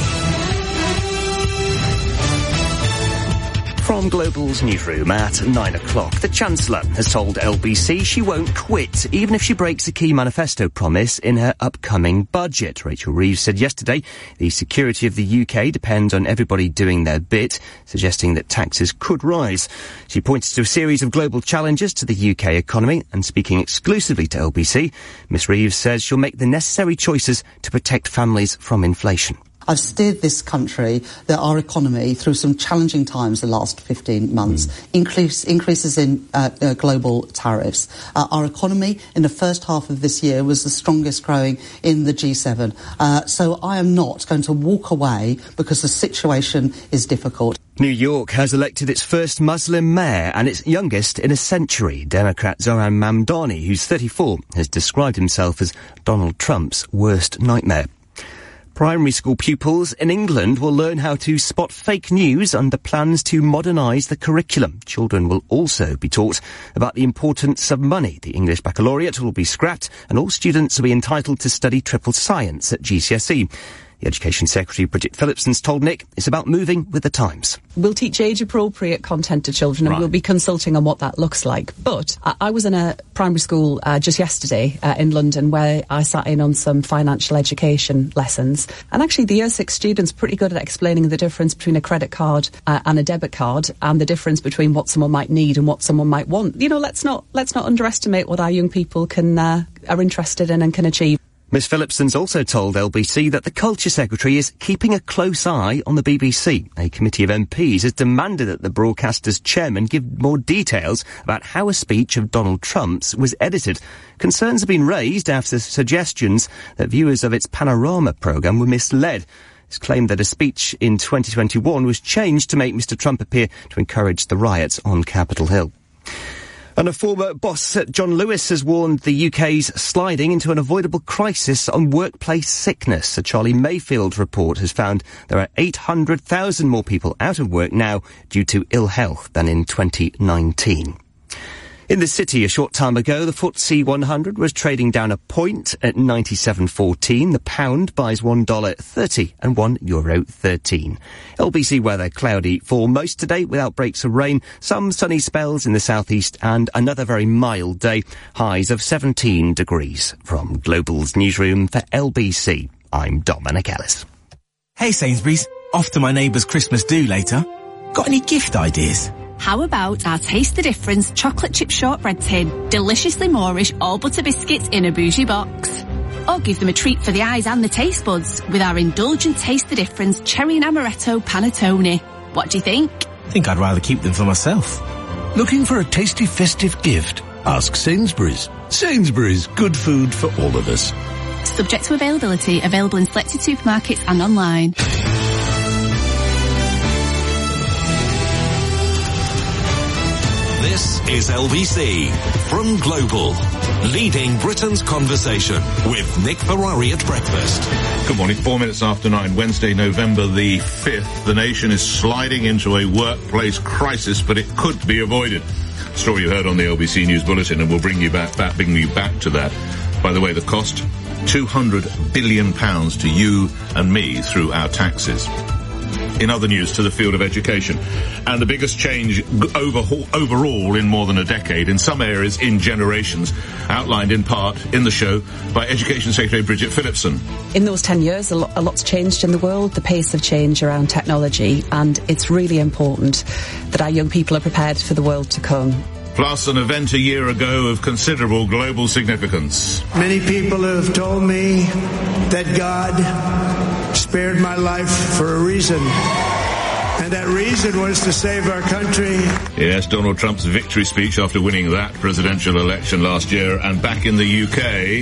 From Global's newsroom at nine o'clock, the Chancellor has told L B C she won't quit, even if she breaks a key manifesto promise in her upcoming budget. Rachel Reeves said yesterday the security of the U K depends on everybody doing their bit, suggesting that taxes could rise. She pointed to a series of global challenges to the U K economy, and speaking exclusively to L B C, Miss Reeves says she'll make the necessary choices to protect families from inflation. I've steered this country, the, our economy, through some challenging times the last fifteen months. Mm. Increase, increases in uh, uh, global tariffs. Uh, our economy in the first half of this year was the strongest growing in the G seven. Uh, so I am not going to walk away because the situation is difficult. New York has elected its first Muslim mayor and its youngest in a century. Democrat Zohran Mamdani, who's thirty-four, has described himself as Donald Trump's worst nightmare. Primary school pupils in England will learn how to spot fake news under plans to modernise the curriculum. Children will also be taught about the importance of money. The English Baccalaureate will be scrapped and all students will be entitled to study triple science at G C S E. The Education Secretary, Bridget Phillipson's told Nick it's about moving with the times. We'll teach age-appropriate content to children and Right. we'll be consulting on what that looks like. But I, I was in a primary school uh, just yesterday uh, in London where I sat in on some financial education lessons. And actually the year six students pretty good at explaining the difference between a credit card uh, and a debit card and the difference between what someone might need and what someone might want. You know, let's not, let's not underestimate what our young people can uh, are interested in and can achieve. Miss Phillipson's also told L B C that the Culture Secretary is keeping a close eye on the B B C. A committee of M Ps has demanded that the broadcaster's chairman give more details about how a speech of Donald Trump's was edited. Concerns have been raised after suggestions that viewers of its Panorama programme were misled. It's claimed that a speech in twenty twenty-one was changed to make Mr Trump appear to encourage the riots on Capitol Hill. And a former boss at John Lewis has warned the U K's sliding into an avoidable crisis on workplace sickness. A Charlie Mayfield report has found there are eight hundred thousand more people out of work now due to ill health than in twenty nineteen. In the city a short time ago, the F T S E one hundred was trading down a point at ninety-seven fourteen. The pound buys one dollar thirty and one euro thirteen. L B C weather cloudy for most today without breaks of rain. Some sunny spells in the southeast and another very mild day. Highs of seventeen degrees. From Global's newsroom for L B C, I'm Dominic Ellis. Hey Sainsbury's, off to my neighbour's Christmas do later. Got any gift ideas? How about our Taste the Difference chocolate chip shortbread tin? Deliciously Moorish all butter biscuits in a bougie box. Or give them a treat for the eyes and the taste buds with our indulgent Taste the Difference cherry and amaretto panettone. What do you think? I think I'd rather keep them for myself. Looking for a tasty festive gift? Ask Sainsbury's. Sainsbury's, good food for all of us. Subject to availability, available in selected supermarkets and online. This is L B C from Global, leading Britain's conversation with Nick Ferrari at breakfast. Good morning, four minutes after nine, Wednesday, November the fifth. The nation is sliding into a workplace crisis, but it could be avoided. Story you heard on the L B C News Bulletin, and we'll bring you back, back, bring you back to that. By the way, the cost, two hundred billion pounds to you and me through our taxes. In other news, to the field of education. And the biggest change overhaul, overall in more than a decade, in some areas in generations, outlined in part in the show by Education Secretary Bridget Phillipson. In those ten years, a, lot, a lot's changed in the world, the pace of change around technology, and it's really important that our young people are prepared for the world to come. Plus an event a year ago of considerable global significance. Many people have told me that God spared my life for a reason. And that reason was to save our country. Yes, Donald Trump's victory speech after winning that presidential election last year. And back in the U K...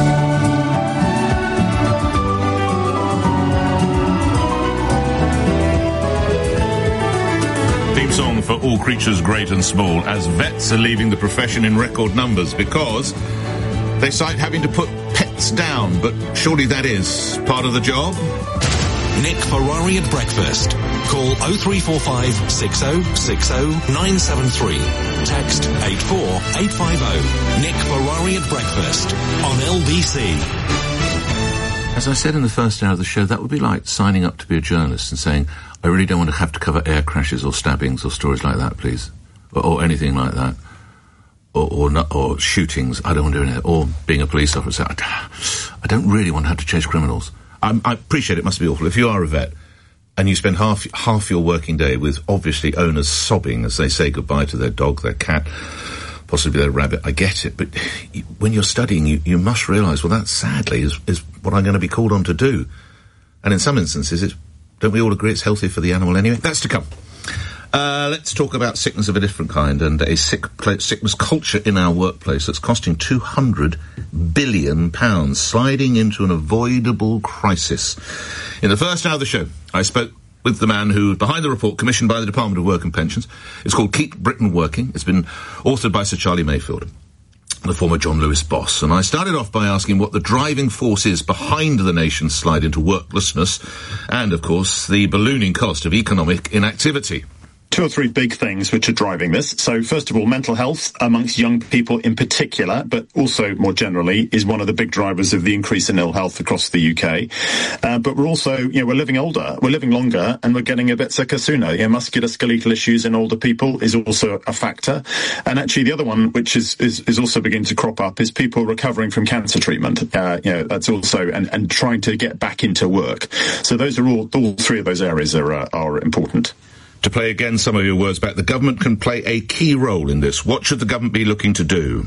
theme song for all creatures great and small, as vets are leaving the profession in record numbers because they cite having to put pets down. But surely that is part of the job? Nick Ferrari at breakfast. Call oh three four five, six oh six oh, nine seven three. Text eight four eight five oh. Nick Ferrari at breakfast on L B C. As I said in the first hour of the show, that would be like signing up to be a journalist and saying, I really don't want to have to cover air crashes or stabbings or stories like that, please. Or, or anything like that. Or, or, not, or shootings. I don't want to do anything. Or being a police officer. I, I don't really want to have to chase criminals. I'm, I appreciate it must be awful. If you are a vet and you spend half half your working day with obviously owners sobbing as they say goodbye to their dog, their cat, possibly their rabbit, I get it. But when you're studying, you, you must realise, well, that sadly is, is what I'm going to be called on to do. And in some instances, it's, don't we all agree it's healthy for the animal anyway? That's to come. Uh, let's talk about sickness of a different kind and a sick sickness culture in our workplace that's costing two hundred billion pounds, sliding into an avoidable crisis. In the first hour of the show, I spoke with the man who, behind the report commissioned by the Department of Work and Pensions. It's called Keep Britain Working. It's been authored by Sir Charlie Mayfield. the former John Lewis boss. And I started off by asking what the driving force is behind the nation's slide into worklessness and, of course, the ballooning cost of economic inactivity. Two or three big things which are driving this. So first of all, mental health amongst young people in particular, but also more generally, is one of the big drivers of the increase in ill health across the U K. Uh, but we're also, you know, we're living older, we're living longer, and we're getting a bit sicker sooner. You know, musculoskeletal issues in older people is also a factor. And actually the other one, which is, is, is also beginning to crop up, is people recovering from cancer treatment. Uh, you know, that's also, and, and trying to get back into work. So those are all, all three of those areas are, uh, are important. To play again some of your words back, the government can play a key role in this. What should the government be looking to do?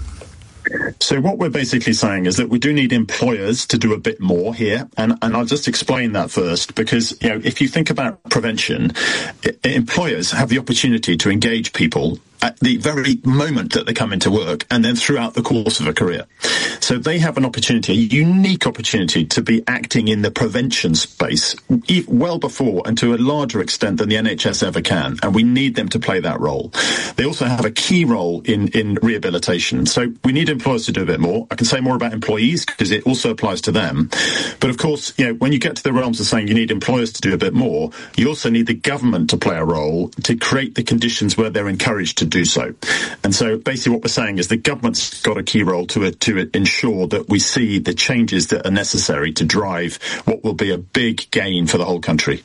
So what we're basically saying is that we do need employers to do a bit more here, and, and I'll just explain that first, because, you know, if you think about prevention, I- employers have the opportunity to engage people at the very moment that they come into work and then throughout the course of a career. So they have an opportunity, a unique opportunity, to be acting in the prevention space e- well before and to a larger extent than the N H S ever can, and we need them to play that role. They also have a key role in, in rehabilitation. So we need employers to do a bit more. I can say more about employees because it also applies to them. But of course, you know, when you get to the realms of saying you need employers to do a bit more, you also need the government to play a role to create the conditions where they're encouraged to do so. And so basically what we're saying is the government's got a key role to it, to it ensure that we see the changes that are necessary to drive what will be a big gain for the whole country.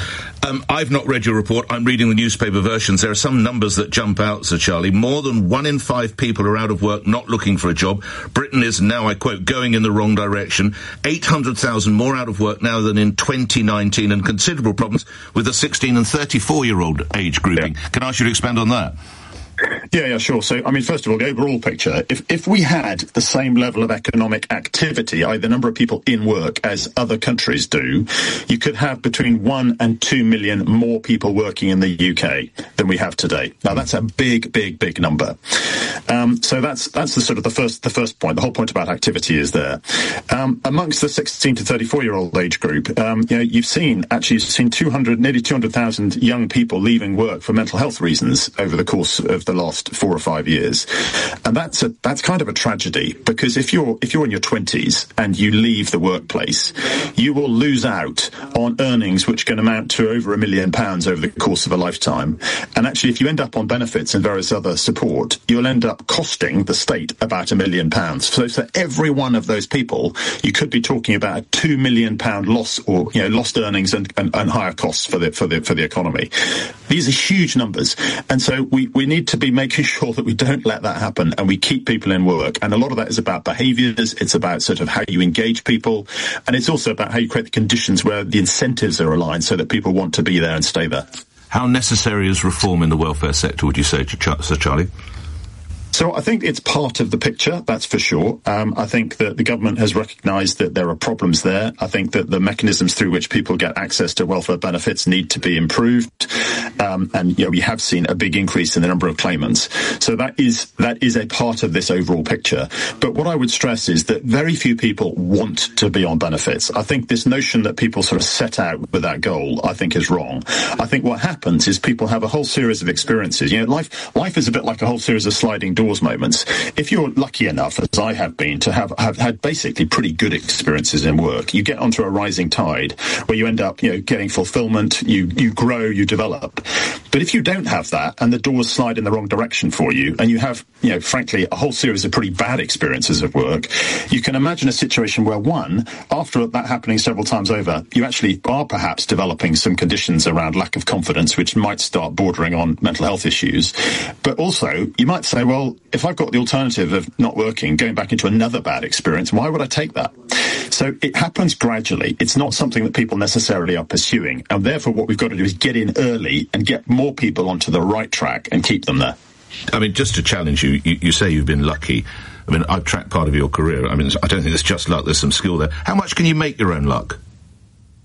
Um, I've not read your report. I'm reading the newspaper versions. There are some numbers that jump out, Sir Charlie. More than one in five people are out of work, not looking for a job. Britain is now, I quote, going in the wrong direction. eight hundred thousand more out of work now than in twenty nineteen, and considerable problems with the sixteen and thirty-four-year-old age grouping. Yeah. Can I ask you to expand on that? Yeah, yeah, sure. So, I mean, first of all, the overall picture, if, if we had the same level of economic activity, i.e. the number of people in work as other countries do, you could have between one and two million more people working in the U K than we have today. Now, that's a big, big, big number. Um, so that's that's the sort of the first the first point. The whole point about activity is there. Um, amongst the sixteen to thirty-four-year-old age group, um, you know, you've seen, actually, you've seen two hundred, nearly two hundred thousand young people leaving work for mental health reasons over the course of the last four or five years, and that's a that's kind of a tragedy, because if you're if you're in your twenties and you leave the workplace, you will lose out on earnings which can amount to over a million pounds over the course of a lifetime. And actually, if you end up on benefits and various other support, you'll end up costing the state about a million pounds. So for every one of those people, you could be talking about a two million pound loss, or you know, lost earnings and, and, and higher costs for the for the for the economy. These are huge numbers, and so we we need to be making sure that we don't let that happen and we keep people in work. And a lot of that is about behaviours, it's about sort of how you engage people, and it's also about how you create the conditions where the incentives are aligned so that people want to be there and stay there. How necessary is reform in the welfare sector, would you say, Sir Charlie? So I think it's part of the picture, that's for sure. Um, I think that the government has recognised that there are problems there. I think that the mechanisms through which people get access to welfare benefits need to be improved. Um, and, you know, we have seen a big increase in the number of claimants. So that is that is a part of this overall picture. But what I would stress is that very few people want to be on benefits. I think this notion that people sort of set out with that goal, I think, is wrong. I think what happens is people have a whole series of experiences. You know, life life is a bit like a whole series of sliding doors moments. If you're lucky enough, as I have been, to have, have had basically pretty good experiences in work, you get onto a rising tide where you end up, you know, getting fulfillment, you, you grow, you develop. But if you don't have that and the doors slide in the wrong direction for you, and you have, you know, frankly, a whole series of pretty bad experiences of work, you can imagine a situation where, one, after that happening several times over, you actually are perhaps developing some conditions around lack of confidence, which might start bordering on mental health issues. But also, you might say, well, if I've got the alternative of not working, going back into another bad experience, why would I take that? So it happens gradually. It's not something that people necessarily are pursuing. And therefore, what we've got to do is get in early and get more people onto the right track and keep them there. I mean, just to challenge you, you, you say you've been lucky. I mean, I've tracked part of your career. I mean, I don't think it's just luck. There's some skill there. How much can you make your own luck?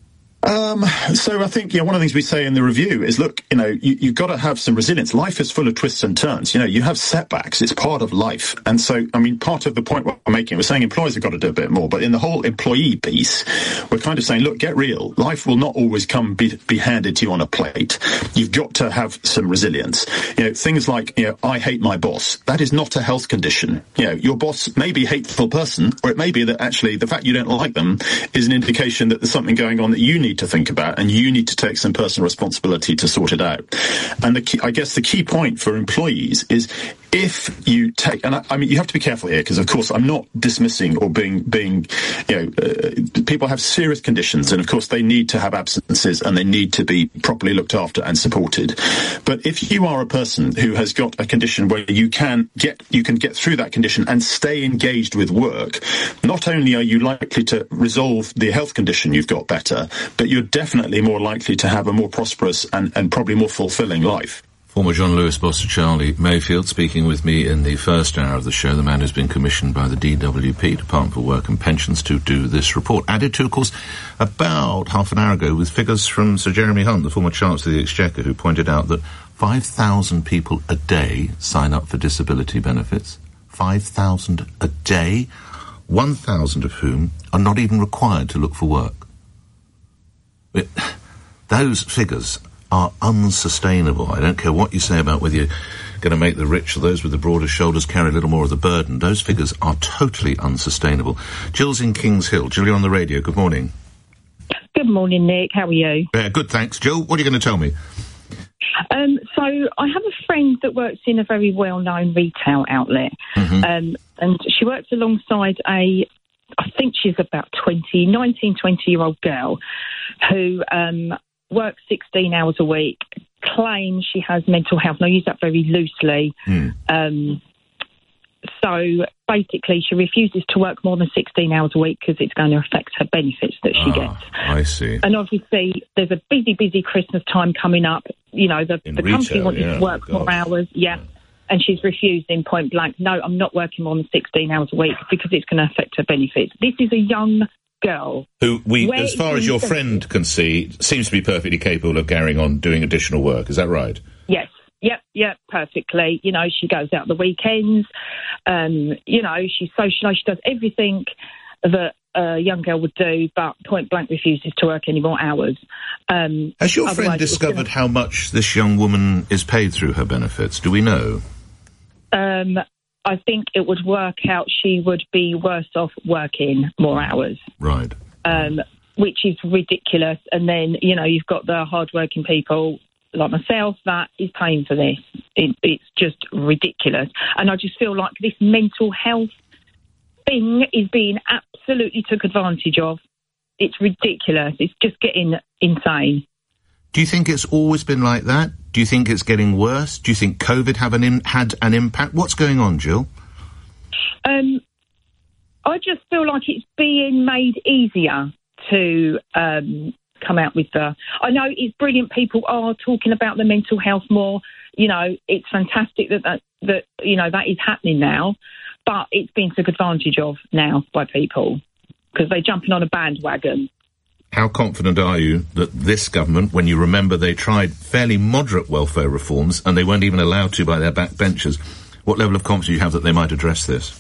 Um, so I think, yeah, one of the things we say in the review is, look, you know, you, you've got to have some resilience. Life is full of twists and turns. You know, you have setbacks. It's part of life. And so, I mean, part of the point we're making, we're saying employers have got to do a bit more, but in the whole employee piece, we're kind of saying, look, get real. Life will not always come be, be handed to you on a plate. You've got to have some resilience. You know, things like, you know, I hate my boss. That is not a health condition. You know, your boss may be a hateful person, or it may be that actually the fact you don't like them is an indication that there's something going on that you need to think about, and you need to take some personal responsibility to sort it out. And the key, I guess the key point for employees is, if you take, and I, I mean, you have to be careful here, because of course I'm not dismissing or being, being, you know, uh, people have serious conditions, and of course they need to have absences and they need to be properly looked after and supported. But if you are a person who has got a condition where you can get, you can get through that condition and stay engaged with work, not only are you likely to resolve the health condition you've got better, but you're definitely more likely to have a more prosperous and, and probably more fulfilling life. Former John Lewis boss Charlie Mayfield speaking with me in the first hour of the show, the man who's been commissioned by the D W P, Department for Work and Pensions, to do this report. Added to, of course, about half an hour ago with figures from Sir Jeremy Hunt, the former Chancellor of the Exchequer, who pointed out that five thousand people a day sign up for disability benefits. five thousand a day, one thousand of whom are not even required to look for work. It, those figures are unsustainable. I don't care what you say about whether you're going to make the rich or those with the broader shoulders carry a little more of the burden. Those figures are totally unsustainable. Jill's in Kings Hill. Jill, you're on the radio. Good morning. Good morning, Nick. How are you? Yeah, good, thanks. Jill, what are you going to tell me? Um, so I have a friend that works in a very well-known retail outlet, mm-hmm. um, and she works alongside a, I think she's about twenty, nineteen, twenty-year-old girl who um, works sixteen hours a week, claims she has mental health, and I use that very loosely. Mm. Um, so basically she refuses to work more than sixteen hours a week because it's going to affect her benefits that she ah, gets. I see. And obviously there's a busy, busy Christmas time coming up. You know, the, the retail, company wants yeah, to work more hours. Yeah. yeah. And she's refusing point blank. No, I'm not working more than sixteen hours a week because it's going to affect her benefits. This is a young girl. Who, we, Where as far as your friend can see, seems to be perfectly capable of carrying on doing additional work. Is that right? Yes. Yep, yep, perfectly. You know, she goes out the weekends. Um, you know, she's socialised. She does everything that a young girl would do, but point blank refuses to work any more hours. Um, Has your friend discovered gonna... how much this young woman is paid through her benefits? Do we know? Um, I think it would work out she would be worse off working more hours. Right. Um, which is ridiculous. And then, you know, you've got the hard-working people like myself that is paying for this. It, it's just ridiculous. And I just feel like this mental health thing is being absolutely took advantage of. It's ridiculous. It's just getting insane. Do you think it's always been like that? Do you think it's getting worse? Do you think COVID have an in, had an impact? What's going on, Jill? Um, I just feel like it's being made easier to um, come out with the... I know it's brilliant. People are talking about the mental health more. You know, it's fantastic that, that, that you know, that is happening now. But it's being took advantage of now by people because they're jumping on a bandwagon. How confident are you that this government, when you remember they tried fairly moderate welfare reforms and they weren't even allowed to by their backbenchers, what level of confidence do you have that they might address this?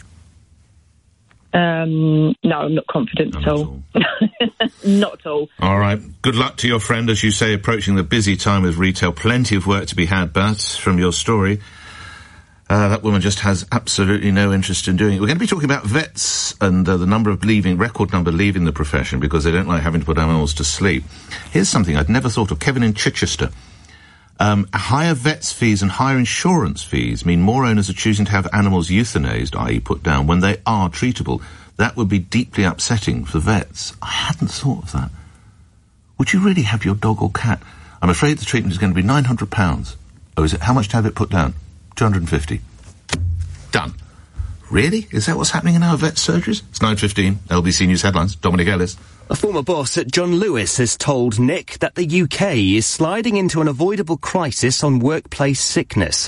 Um, no, I'm not confident no, at all. all. Not at all. All right. Good luck to your friend, as you say, approaching the busy time with retail. Plenty of work to be had, but from your story... Uh, that woman just has absolutely no interest in doing it. We're going to be talking about vets and uh, the number of leaving, record number leaving the profession because they don't like having to put animals to sleep. Here's something I'd never thought of. Kevin in Chichester. Um, higher vets fees and higher insurance fees mean more owners are choosing to have animals euthanized, that is put down, when they are treatable. That would be deeply upsetting for vets. I hadn't thought of that. Would you really have your dog or cat? I'm afraid the treatment is going to be nine hundred pounds. Oh, is it? How much to have it put down? two hundred fifty. Done. Really? Is that what's happening in our vet surgeries? It's nine fifteen. L B C News headlines. Dominic Ellis. A former boss at John Lewis has told Nick that the U K is sliding into an avoidable crisis on workplace sickness.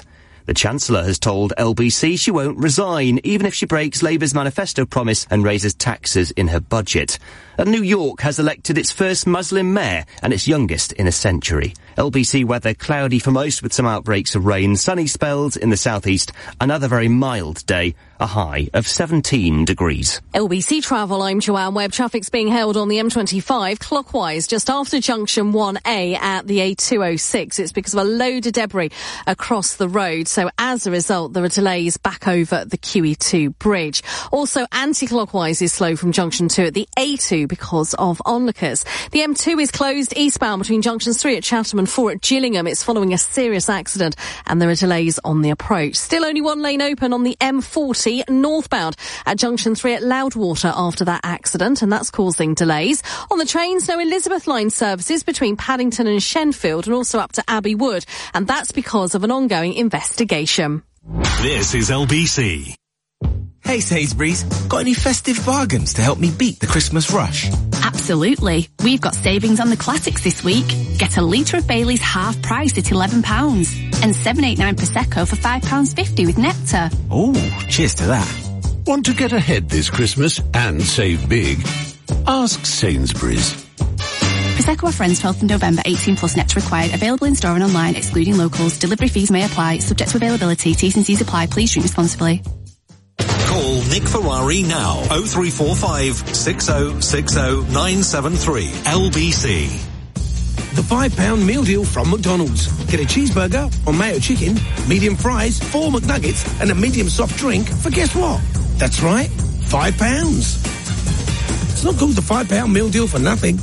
The Chancellor has told L B C she won't resign, even if she breaks Labour's manifesto promise and raises taxes in her budget. And New York has elected its first Muslim mayor and its youngest in a century. L B C weather cloudy for most with some outbreaks of rain, sunny spells in the southeast, another very mild day, a high of seventeen degrees. L B C Travel, I'm Joanne Webb. Traffic's being held on the M twenty-five clockwise just after junction one A at the A two oh six. It's because of a load of debris across the road. So as a result, there are delays back over the Q E two bridge. Also, anti-clockwise is slow from junction two at the A two because of onlookers. The M two is closed eastbound between junctions three at Chatham and four at Gillingham. It's following a serious accident and there are delays on the approach. Still only one lane open on the M forty northbound at junction three at Loudwater after that accident, and that's causing delays. On the trains, no Elizabeth line services between Paddington and Shenfield and also up to Abbey Wood, and that's because of an ongoing investigation. This is L B C. Hey Sainsbury's, got any festive bargains to help me beat the Christmas rush? Absolutely. We've got savings on the classics this week. Get a litre of Bailey's half price at eleven pounds and seven eighty-nine Prosecco for five pounds fifty with Nectar. Oh, cheers to that. Want to get ahead this Christmas and save big? Ask Sainsbury's. Prosecco are friends twelfth of November, eighteen plus Nectar required. Available in store and online, excluding locals. Delivery fees may apply. Subject to availability. T's and C's apply. Please drink responsibly. Call Nick Ferrari now. oh three four five, six oh six oh, nine seven three. L B C. The five pound meal deal from McDonald's. Get a cheeseburger or mayo chicken, medium fries, four McNuggets, and a medium soft drink for guess what? That's right, five pounds. It's not called the five pound meal deal for nothing.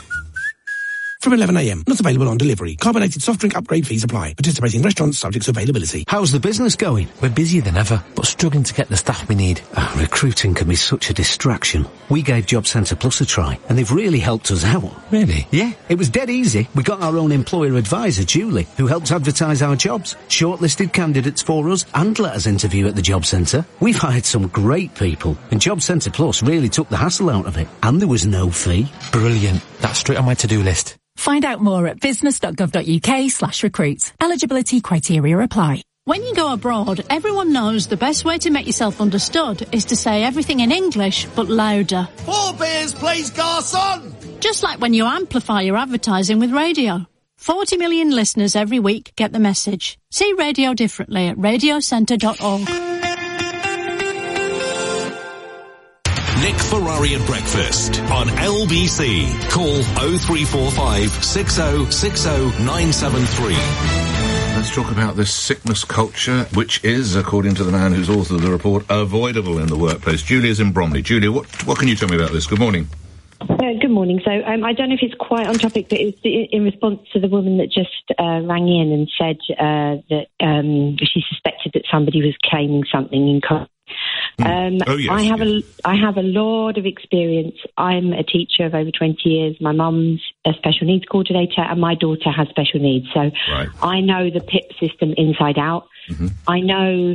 From eleven a m. Not available on delivery. Carbonated soft drink upgrade fees apply. Participating restaurants subject to availability. How's the business going? We're busier than ever, but struggling to get the staff we need. Oh, recruiting can be such a distraction. We gave Job Centre Plus a try, and they've really helped us out. Really? Yeah, it was dead easy. We got our own employer advisor, Julie, who helps advertise our jobs, shortlisted candidates for us, and let us interview at the Job Centre. We've hired some great people, and Job Centre Plus really took the hassle out of it, and there was no fee. Brilliant. That's straight on my to-do list. Find out more at business.gov.uk slash recruit. Eligibility criteria apply. When you go abroad, everyone knows the best way to make yourself understood is to say everything in English, but louder. Four beers, please, garçon! Just like when you amplify your advertising with radio. forty million listeners every week get the message. See radio differently at radio centre dot org. Nick Ferrari at breakfast on L B C. Call oh three four five, six oh six oh, nine seven three. Let's talk about this sickness culture, which is, according to the man who's authored the report, avoidable in the workplace. Julia's in Bromley. Julia, what what can you tell me about this? Good morning. Uh, good morning. So um, I don't know if it's quite on topic, but it's in response to the woman that just uh, rang in and said uh, that um, she suspected that somebody was claiming something in court. Um, oh, yes, I have yes. a I have a lot of experience. I'm a teacher of over twenty years. My mum's a special needs coordinator, and my daughter has special needs. So right. I know the P I P system inside out. Mm-hmm. I know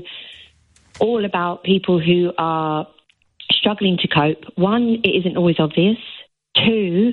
all about people who are struggling to cope. One, it isn't always obvious. Two,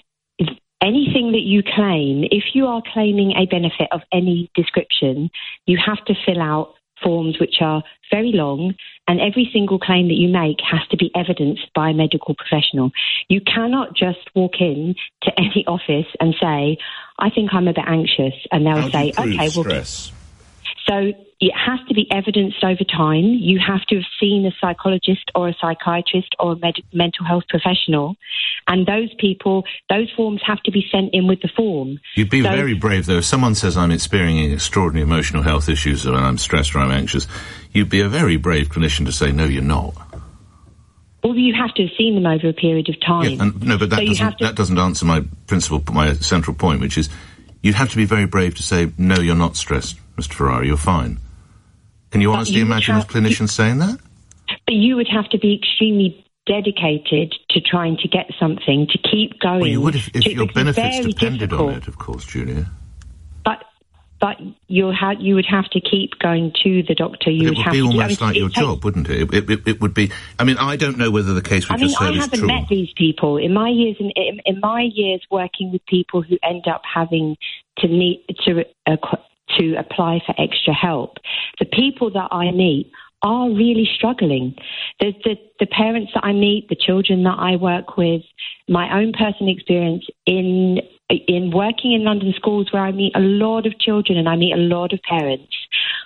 anything that you claim, if you are claiming a benefit of any description, you have to fill out forms which are very long, and every single claim that you make has to be evidenced by a medical professional. You cannot just walk in to any office and say, I think I'm a bit anxious, and they'll How say, do you prove okay, well, stress? so it has to be evidenced over time. You have to have seen a psychologist or a psychiatrist or a med- mental health professional. And those people, those forms have to be sent in with the form. You'd be So- very brave, though. If someone says, I'm experiencing extraordinary emotional health issues and I'm stressed or I'm anxious, you'd be a very brave clinician to say, no, you're not. Well, you have to have seen them over a period of time. Yeah, and, no, but that, So you doesn't, have to- that doesn't answer my principal, my central point, which is you have to be very brave to say, no, you're not stressed, Mister Ferrari, you're fine. Can you But honestly you would imagine have- a clinician saying that? But you would have to be extremely dedicated to trying to get something, to keep going. Well, you would if, if to- your it's benefits very depended difficult. on it, of course, Julia. But but you'll ha- you would have to keep going to the doctor. You It would would have be to do- almost I mean, like it your takes- job, wouldn't it? It, it? it would be... I mean, I don't know whether the case we I mean, just I heard is haven't true. met these people in my years. In, in, in my years working with people who end up having to need to uh, qu- to apply for extra help. The people that I meet are really struggling. The, the, the parents that I meet, the children that I work with, my own personal experience in in working in London schools where I meet a lot of children and I meet a lot of parents,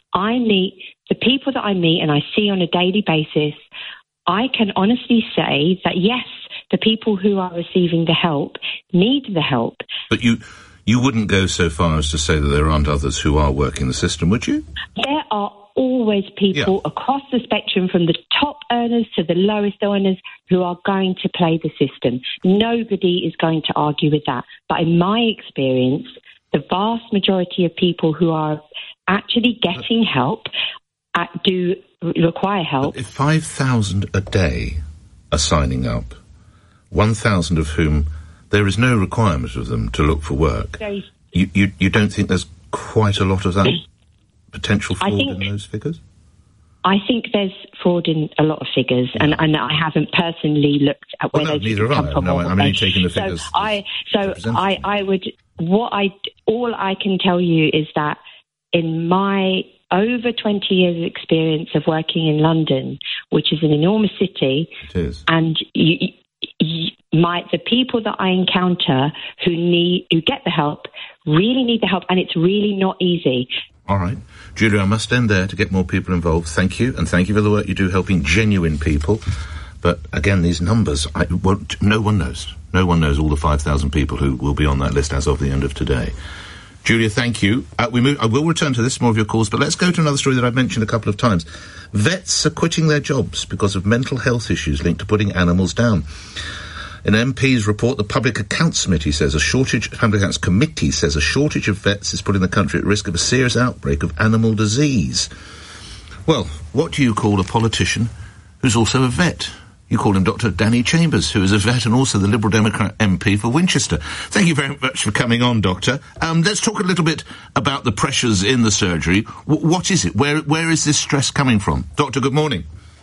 I meet the people that I meet and I see on a daily basis. I can honestly say that, yes, the people who are receiving the help need the help. But you you wouldn't go so far as to say that there aren't others who are working the system, would you? There are always people yeah. across the spectrum, from the top earners to the lowest earners, who are going to play the system. Nobody is going to argue with that. But in my experience, the vast majority of people who are actually getting help uh, do require help. But if five thousand a day are signing up, one thousand of whom there is no requirement of them to look for work, Very, you, you, you don't think there's quite a lot of that potential fraud think, in those figures? I think there's fraud in a lot of figures, and, and I haven't personally looked at where well, no, those neither come have I. from. No, I'm only taking the figures. So I, so I, I would. What I, all I can tell you is that in my over twenty years of experience of working in London, which is an enormous city, it is, and you, you, my the people that I encounter who need who get the help really need the help, and it's really not easy. All right. Julia, I must end there to get more people involved. Thank you, and thank you for the work you do helping genuine people. But again, these numbers, I, won't, no one knows. No one knows all the five thousand people who will be on that list as of the end of today. Julia, thank you. Uh, we move, I will return to this, more of your calls, but let's go to another story that I've mentioned a couple of times. Vets are quitting their jobs because of mental health issues linked to putting animals down. An M P's report, the Public Accounts Committee says a shortage, Public Accounts Committee says a shortage of vets is putting the country at risk of a serious outbreak of animal disease. Well, what do you call a politician who's also a vet? You call him Doctor Danny Chambers, who is a vet and also the Liberal Democrat M P for Winchester. Thank you very much for coming on, Doctor. Um, let's talk a little bit about the pressures in the surgery. W- what is it? Where Where is this stress coming from? Doctor, good morning.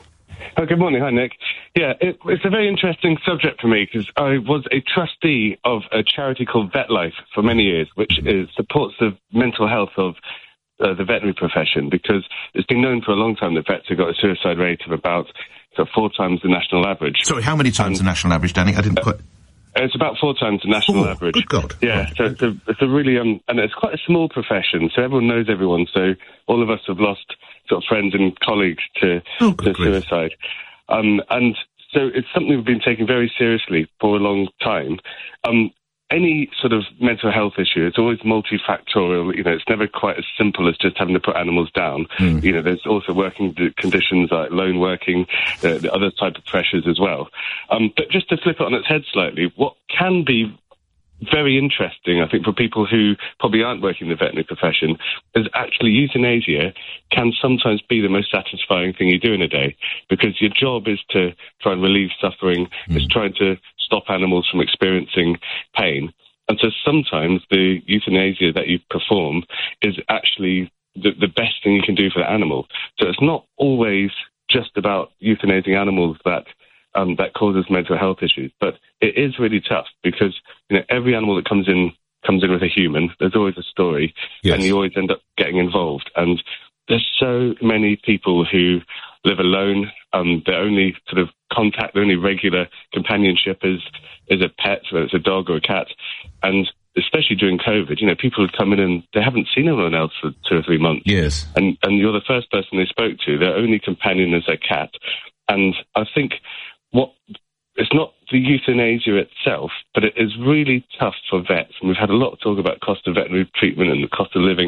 Oh, good morning. Hi, Nick. Yeah, it, it's a very interesting subject for me because I was a trustee of a charity called Vet Life for many years, which is, supports the mental health of uh, the veterinary profession, because it's been known for a long time that vets have got a suicide rate of about so four times the national average. Sorry, how many times and, the national average, Danny? I didn't quite... It's about four times the national oh, average. Good God. Yeah, so it's a, it's a really, um, and it's quite a small profession, so everyone knows everyone, so all of us have lost sort of friends and colleagues to, oh, to suicide. Um, and so it's something we've been taking very seriously for a long time. Um, any sort of mental health issue, it's always multifactorial. You know, it's never quite as simple as just having to put animals down. Mm. You know, there's also working conditions like lone working, uh, the other type of pressures as well. Um, but just to flip it on its head slightly, what can be very interesting, I think, for people who probably aren't working in the veterinary profession, is actually euthanasia can sometimes be the most satisfying thing you do in a day, because your job is to try and relieve suffering, mm. is trying to stop animals from experiencing pain. And so sometimes the euthanasia that you perform is actually the, the best thing you can do for the animal. So it's not always just about euthanizing animals that Um, that causes mental health issues. But it is really tough because, you know, every animal that comes in comes in with a human. There's always a story, yes. and you always end up getting involved. And there's so many people who live alone. Um, their only sort of contact, their only regular companionship is is a pet, whether it's a dog or a cat. And especially during COVID, you know, people have come in and they haven't seen anyone else for two or three months. Yes. And and you're the first person they spoke to. Their only companion is their cat. And I think what it's not the euthanasia itself, but it is really tough for vets. And we've had a lot of talk about cost of veterinary treatment and the cost of living.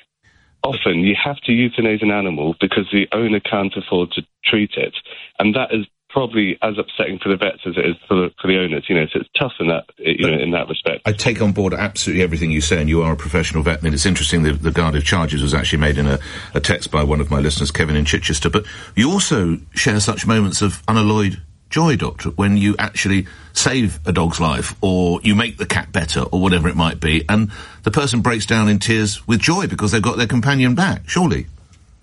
Often you have to euthanize an animal because the owner can't afford to treat it. And that is probably as upsetting for the vets as it is for the, for the owners. You know, so it's tough in that, you know, in that respect. I take on board absolutely everything you say, and you are a professional vet. And it's interesting that the guard of charges was actually made in a, a text by one of my listeners, Kevin in Chichester. But you also share such moments of unalloyed joy, Doctor, when you actually save a dog's life, or you make the cat better, or whatever it might be, and the person breaks down in tears with joy because they've got their companion back, surely.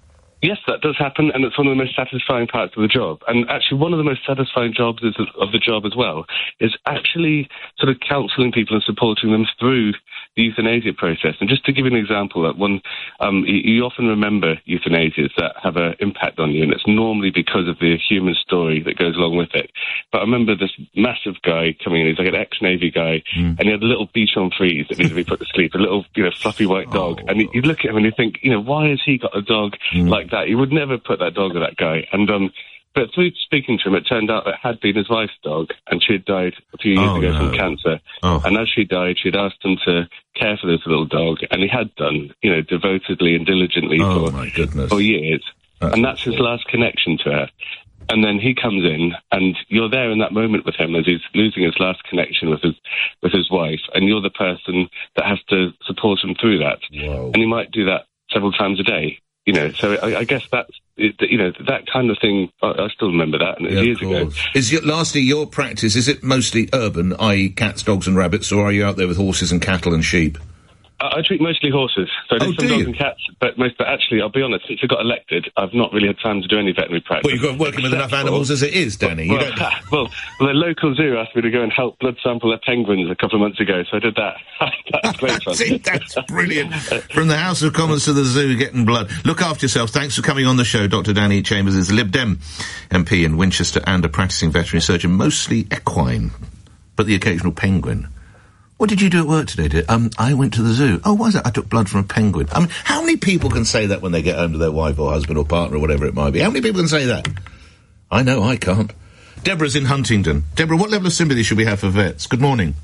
Yes, that does happen, and it's one of the most satisfying parts of the job. And actually, one of the most satisfying jobs is, of the job as well is actually sort of counselling people and supporting them through the euthanasia process. And just to give you an example, that one, um, you, you often remember euthanasias that have an impact on you, and it's normally because of the human story that goes along with it. But I remember this massive guy coming in. He's like an ex-Navy guy, mm. and he had a little Bichon Frise that needed to be put to sleep, a little, you know, fluffy white dog. Oh. And you, you look at him and you think, you know, why has he got a dog mm. like that? He would never put that dog with that guy. And um, but through speaking to him, it turned out it had been his wife's dog, and she had died a few years oh, ago no. from cancer. Oh. And as she died, she'd asked him to care for this little dog, and he had done, you know, devotedly and diligently oh, for, my goodness. for years. That's and that's his last connection to her. And then he comes in, and you're there in that moment with him as he's losing his last connection with his with his wife, and you're the person that has to support him through that. Whoa. And he might do that several times a day. You know, so I, I guess that's, it, you know, that kind of thing, I, I still remember that, and it was yeah, years ago. Is your, lastly, your practice, is it mostly urban, that is cats, dogs and rabbits, or are you out there with horses and cattle and sheep? I, I treat mostly horses, so I do oh, some do dogs you? and cats, but most, but actually, I'll be honest, since I got elected, I've not really had time to do any veterinary practice. Well, you've got working with enough animals as it is, Danny. You well, don't... well, well, the local zoo asked me to go and help blood sample their penguins a couple of months ago, so I did that. That's great fun. See, that's brilliant. From the House of Commons to the zoo, getting blood. Look after yourself. Thanks for coming on the show. Doctor Danny Chambers is a Lib Dem M P in Winchester and a practising veterinary surgeon, mostly equine, but the occasional penguin. What did you do at work today, dear? Um, I went to the zoo. Oh, why is that? I took blood from a penguin. I mean, how many people can say that when they get home to their wife or husband or partner or whatever it might be? How many people can say that? I know, I can't. Deborah's in Huntingdon. Deborah, what level of sympathy should we have for vets? Good morning.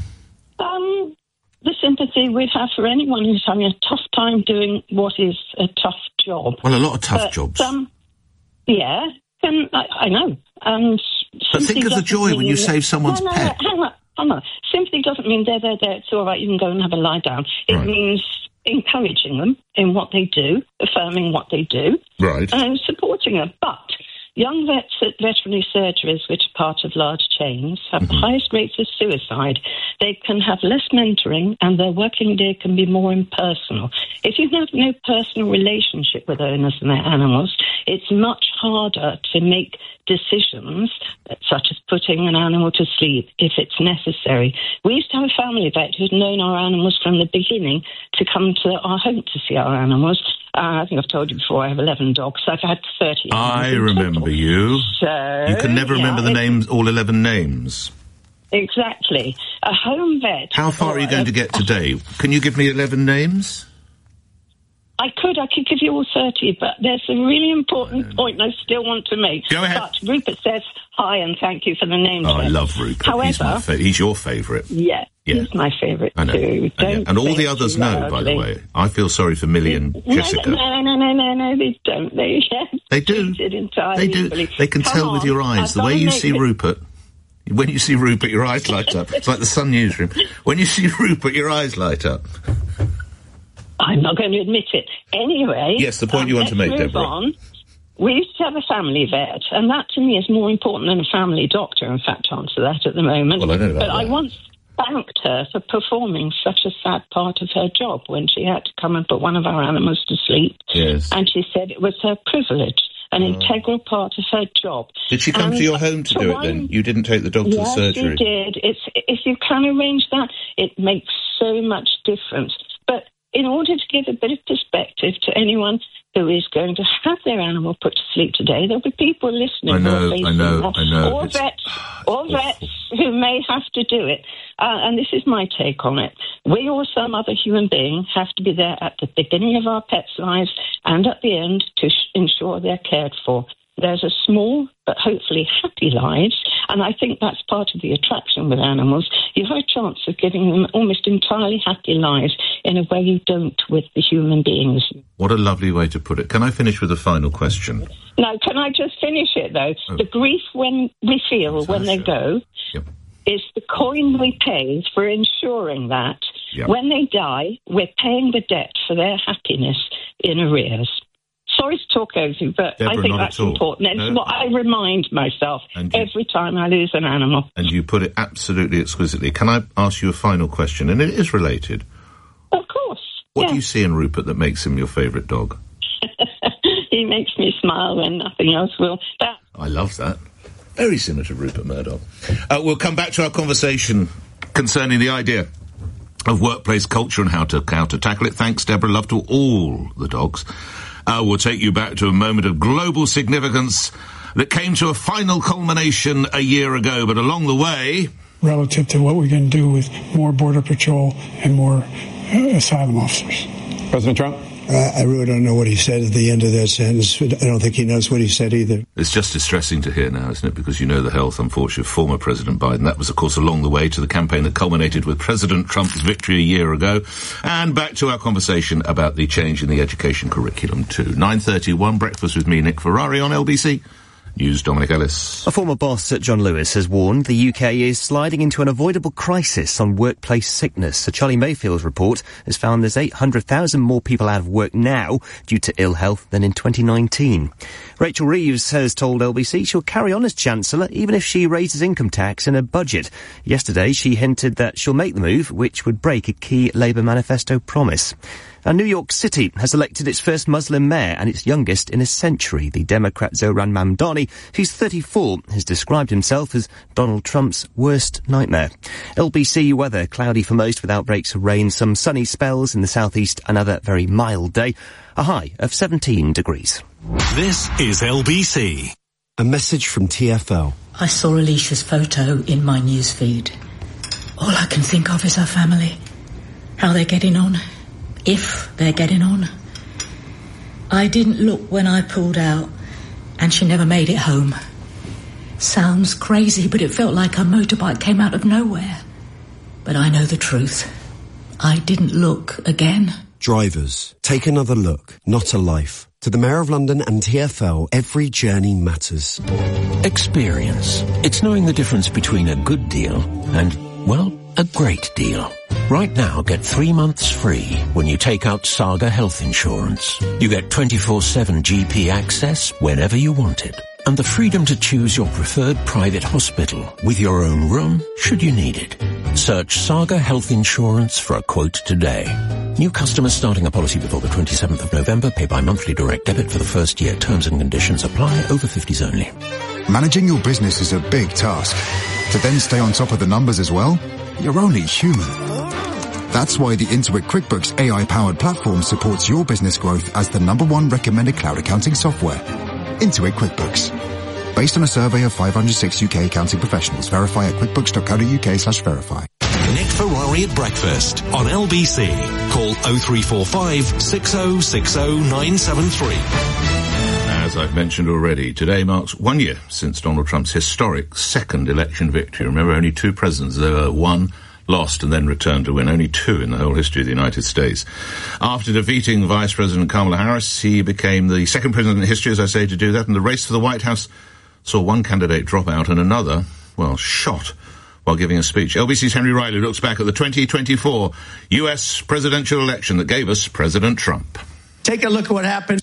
Um, the sympathy we have for anyone who's having a tough time doing what is a tough job. Well, a lot of tough but, jobs. Um, yeah, and I, I know. And but think of the joy when you save someone's no, no, pet. No, hang on. Oh, no. Sympathy doesn't mean there, there, there, it's all right, you can go and have a lie down. It right. means encouraging them in what they do, affirming what they do, right. and supporting them. But young vets at veterinary surgeries, which are part of large chains, have mm-hmm. the highest rates of suicide. They can have less mentoring, and their working day can be more impersonal. If you have no personal relationship with owners and their animals, it's much harder to make decisions, such as putting an animal to sleep, if it's necessary. We used to have a family vet who'd known our animals from the beginning to come to our home to see our animals. Uh, I think I've told you before, I have eleven dogs, so I've had thirty. I remember total. you. So, you can never yeah, remember the names, all eleven names. Exactly. A home vet... How far are you going a, to get today? Can you give me eleven names? I could, I could give you all thirty, but there's a really important point I still want to make. Go ahead. But Rupert says hi and thank you for the name. Oh, I love Rupert. However, he's, my fa- he's your favourite. Yeah, yeah, he's my favourite I know. too. I know. And all the others know, by the way. I feel sorry for Millie and no, Jessica. No, no, no, no, no, they don't. They, yeah, they do. Entirely they do. Equally. They can Come tell on. with your eyes. I've the way you see it. Rupert... When you see Rupert, your eyes light up. It's like the Sun newsroom. When you see Rupert, your eyes light up. I'm not going to admit it. Anyway... Yes, the point um, you want to make, move Deborah. On. We used to have a family vet, and that to me is more important than a family doctor. In fact, to answer that at the moment. Well, I know about but that. I once thanked her for performing such a sad part of her job when she had to come and put one of our animals to sleep. Yes. And she said it was her privilege, an oh. integral part of her job. Did she come and to your home to do it then? You didn't take the dog yes, to the surgery? Yes, she did. It's, if you can arrange that, it makes so much difference. But in order to give a bit of perspective to anyone who is going to have their animal put to sleep today, there'll be people listening. I know, who are I know, that, I know. Or it's, vets, or vets who may have to do it. Uh, and this is my take on it. We or some other human being have to be there at the beginning of our pets' lives and at the end to sh- ensure they're cared for. There's a small but hopefully happy lives, and I think that's part of the attraction with animals. You have a chance of giving them almost entirely happy lives in a way you don't with the human beings. What a lovely way to put it. Can I finish with a final question? No, can I just finish it, though? Oh. The grief when we feel when they go yep. is the coin we pay for ensuring that yep. when they die, we're paying the debt for their happiness in arrears. Sorry to talk over you, but Deborah, I think that's all. important. It's no. what I remind myself you, every time I lose an animal. And you put it absolutely exquisitely. Can I ask you a final question? And it is related. Of course. What yeah. do you see in Rupert that makes him your favourite dog? he makes me smile when nothing else will. That I love that. Very similar to Rupert Murdoch. Uh, we'll come back to our conversation concerning the idea of workplace culture and how to how to tackle it. Thanks, Deborah. Love to all the dogs. Uh, we'll take you back to a moment of global significance that came to a final culmination a year ago, but along the way... Relative to what we're going to do with more Border Patrol and more uh, asylum officers. President Trump? Uh, I really don't know what he said at the end of that sentence. I don't think he knows what he said either. It's just distressing to hear now, isn't it? Because you know the health, unfortunately, of former President Biden. That was, of course, along the way to the campaign that culminated with President Trump's victory a year ago. And back to our conversation about the change in the education curriculum, too. nine thirty-one, Breakfast with me, Nick Ferrari, on L B C News, Dominic Ellis. A former boss at John Lewis has warned the U K is sliding into an avoidable crisis on workplace sickness. A Charlie Mayfield's report has found there's eight hundred thousand more people out of work now due to ill health than in twenty nineteen. Rachel Reeves has told L B C she'll carry on as Chancellor even if she raises income tax in her budget. Yesterday she hinted that she'll make the move, which would break a key Labour manifesto promise. And New York City has elected its first Muslim mayor and its youngest in a century. The Democrat Zohran Mamdani, who's thirty-four, has described himself as Donald Trump's worst nightmare. L B C weather, cloudy for most with outbreaks of rain, some sunny spells in the southeast, another very mild day, a high of seventeen degrees. This is L B C. A message from T F L. I saw Alicia's photo in my newsfeed. All I can think of is her family, how they're getting on. If they're getting on. I didn't look when I pulled out, and she never made it home. Sounds crazy, but it felt like her motorbike came out of nowhere. But I know the truth. I didn't look again. Drivers, take another look, not a life. To the Mayor of London and T F L, every journey matters. Experience. It's knowing the difference between a good deal and, well, a great deal. Right now, get three months free when you take out Saga Health Insurance. You get twenty-four seven G P access whenever you want it, and the freedom to choose your preferred private hospital with your own room should you need it. Search Saga Health Insurance for a quote today. New customers starting a policy before the twenty-seventh of November pay by monthly direct debit for the first year. Terms and conditions apply. Over fifties only. Managing your business is a big task. To then stay on top of the numbers as well? You're only human. That's why the Intuit QuickBooks A I-powered platform supports your business growth as the number one recommended cloud accounting software. Intuit QuickBooks. Based on a survey of five hundred six U K accounting professionals. Verify at quickbooks.co.uk slash verify. Nick Ferrari at Breakfast on L B C. Call oh three four five, six oh six oh, nine seven three. As I've mentioned already, today marks one year since Donald Trump's historic second election victory. Remember, only two presidents, there were one lost and then returned to win. Only two in the whole history of the United States. After defeating Vice President Kamala Harris, he became the second president in history, as I say, to do that, and the race for the White House saw one candidate drop out and another, well, shot while giving a speech. L B C's Henry Riley looks back at the twenty twenty-four U S presidential election that gave us President Trump. Take a look at what happened.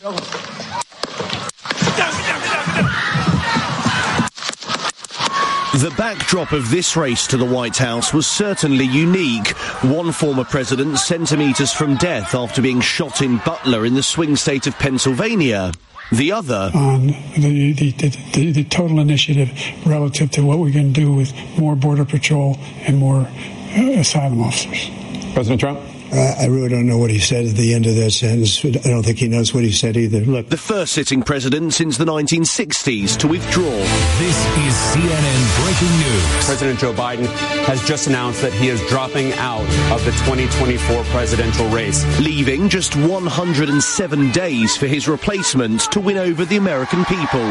The backdrop of this race to the White House was certainly unique. One former president centimetres from death after being shot in Butler in the swing state of Pennsylvania. The other... On the, the, the, the total initiative relative to what we're going to do with more Border Patrol and more uh, asylum officers. President Trump? Uh, I really don't know what he said at the end of that sentence. I don't think he knows what he said either. Look. The first sitting president since the nineteen sixties to withdraw. This is C N N Breaking News. President Joe Biden has just announced that he is dropping out of the twenty twenty-four presidential race. Leaving just one hundred seven days for his replacement to win over the American people.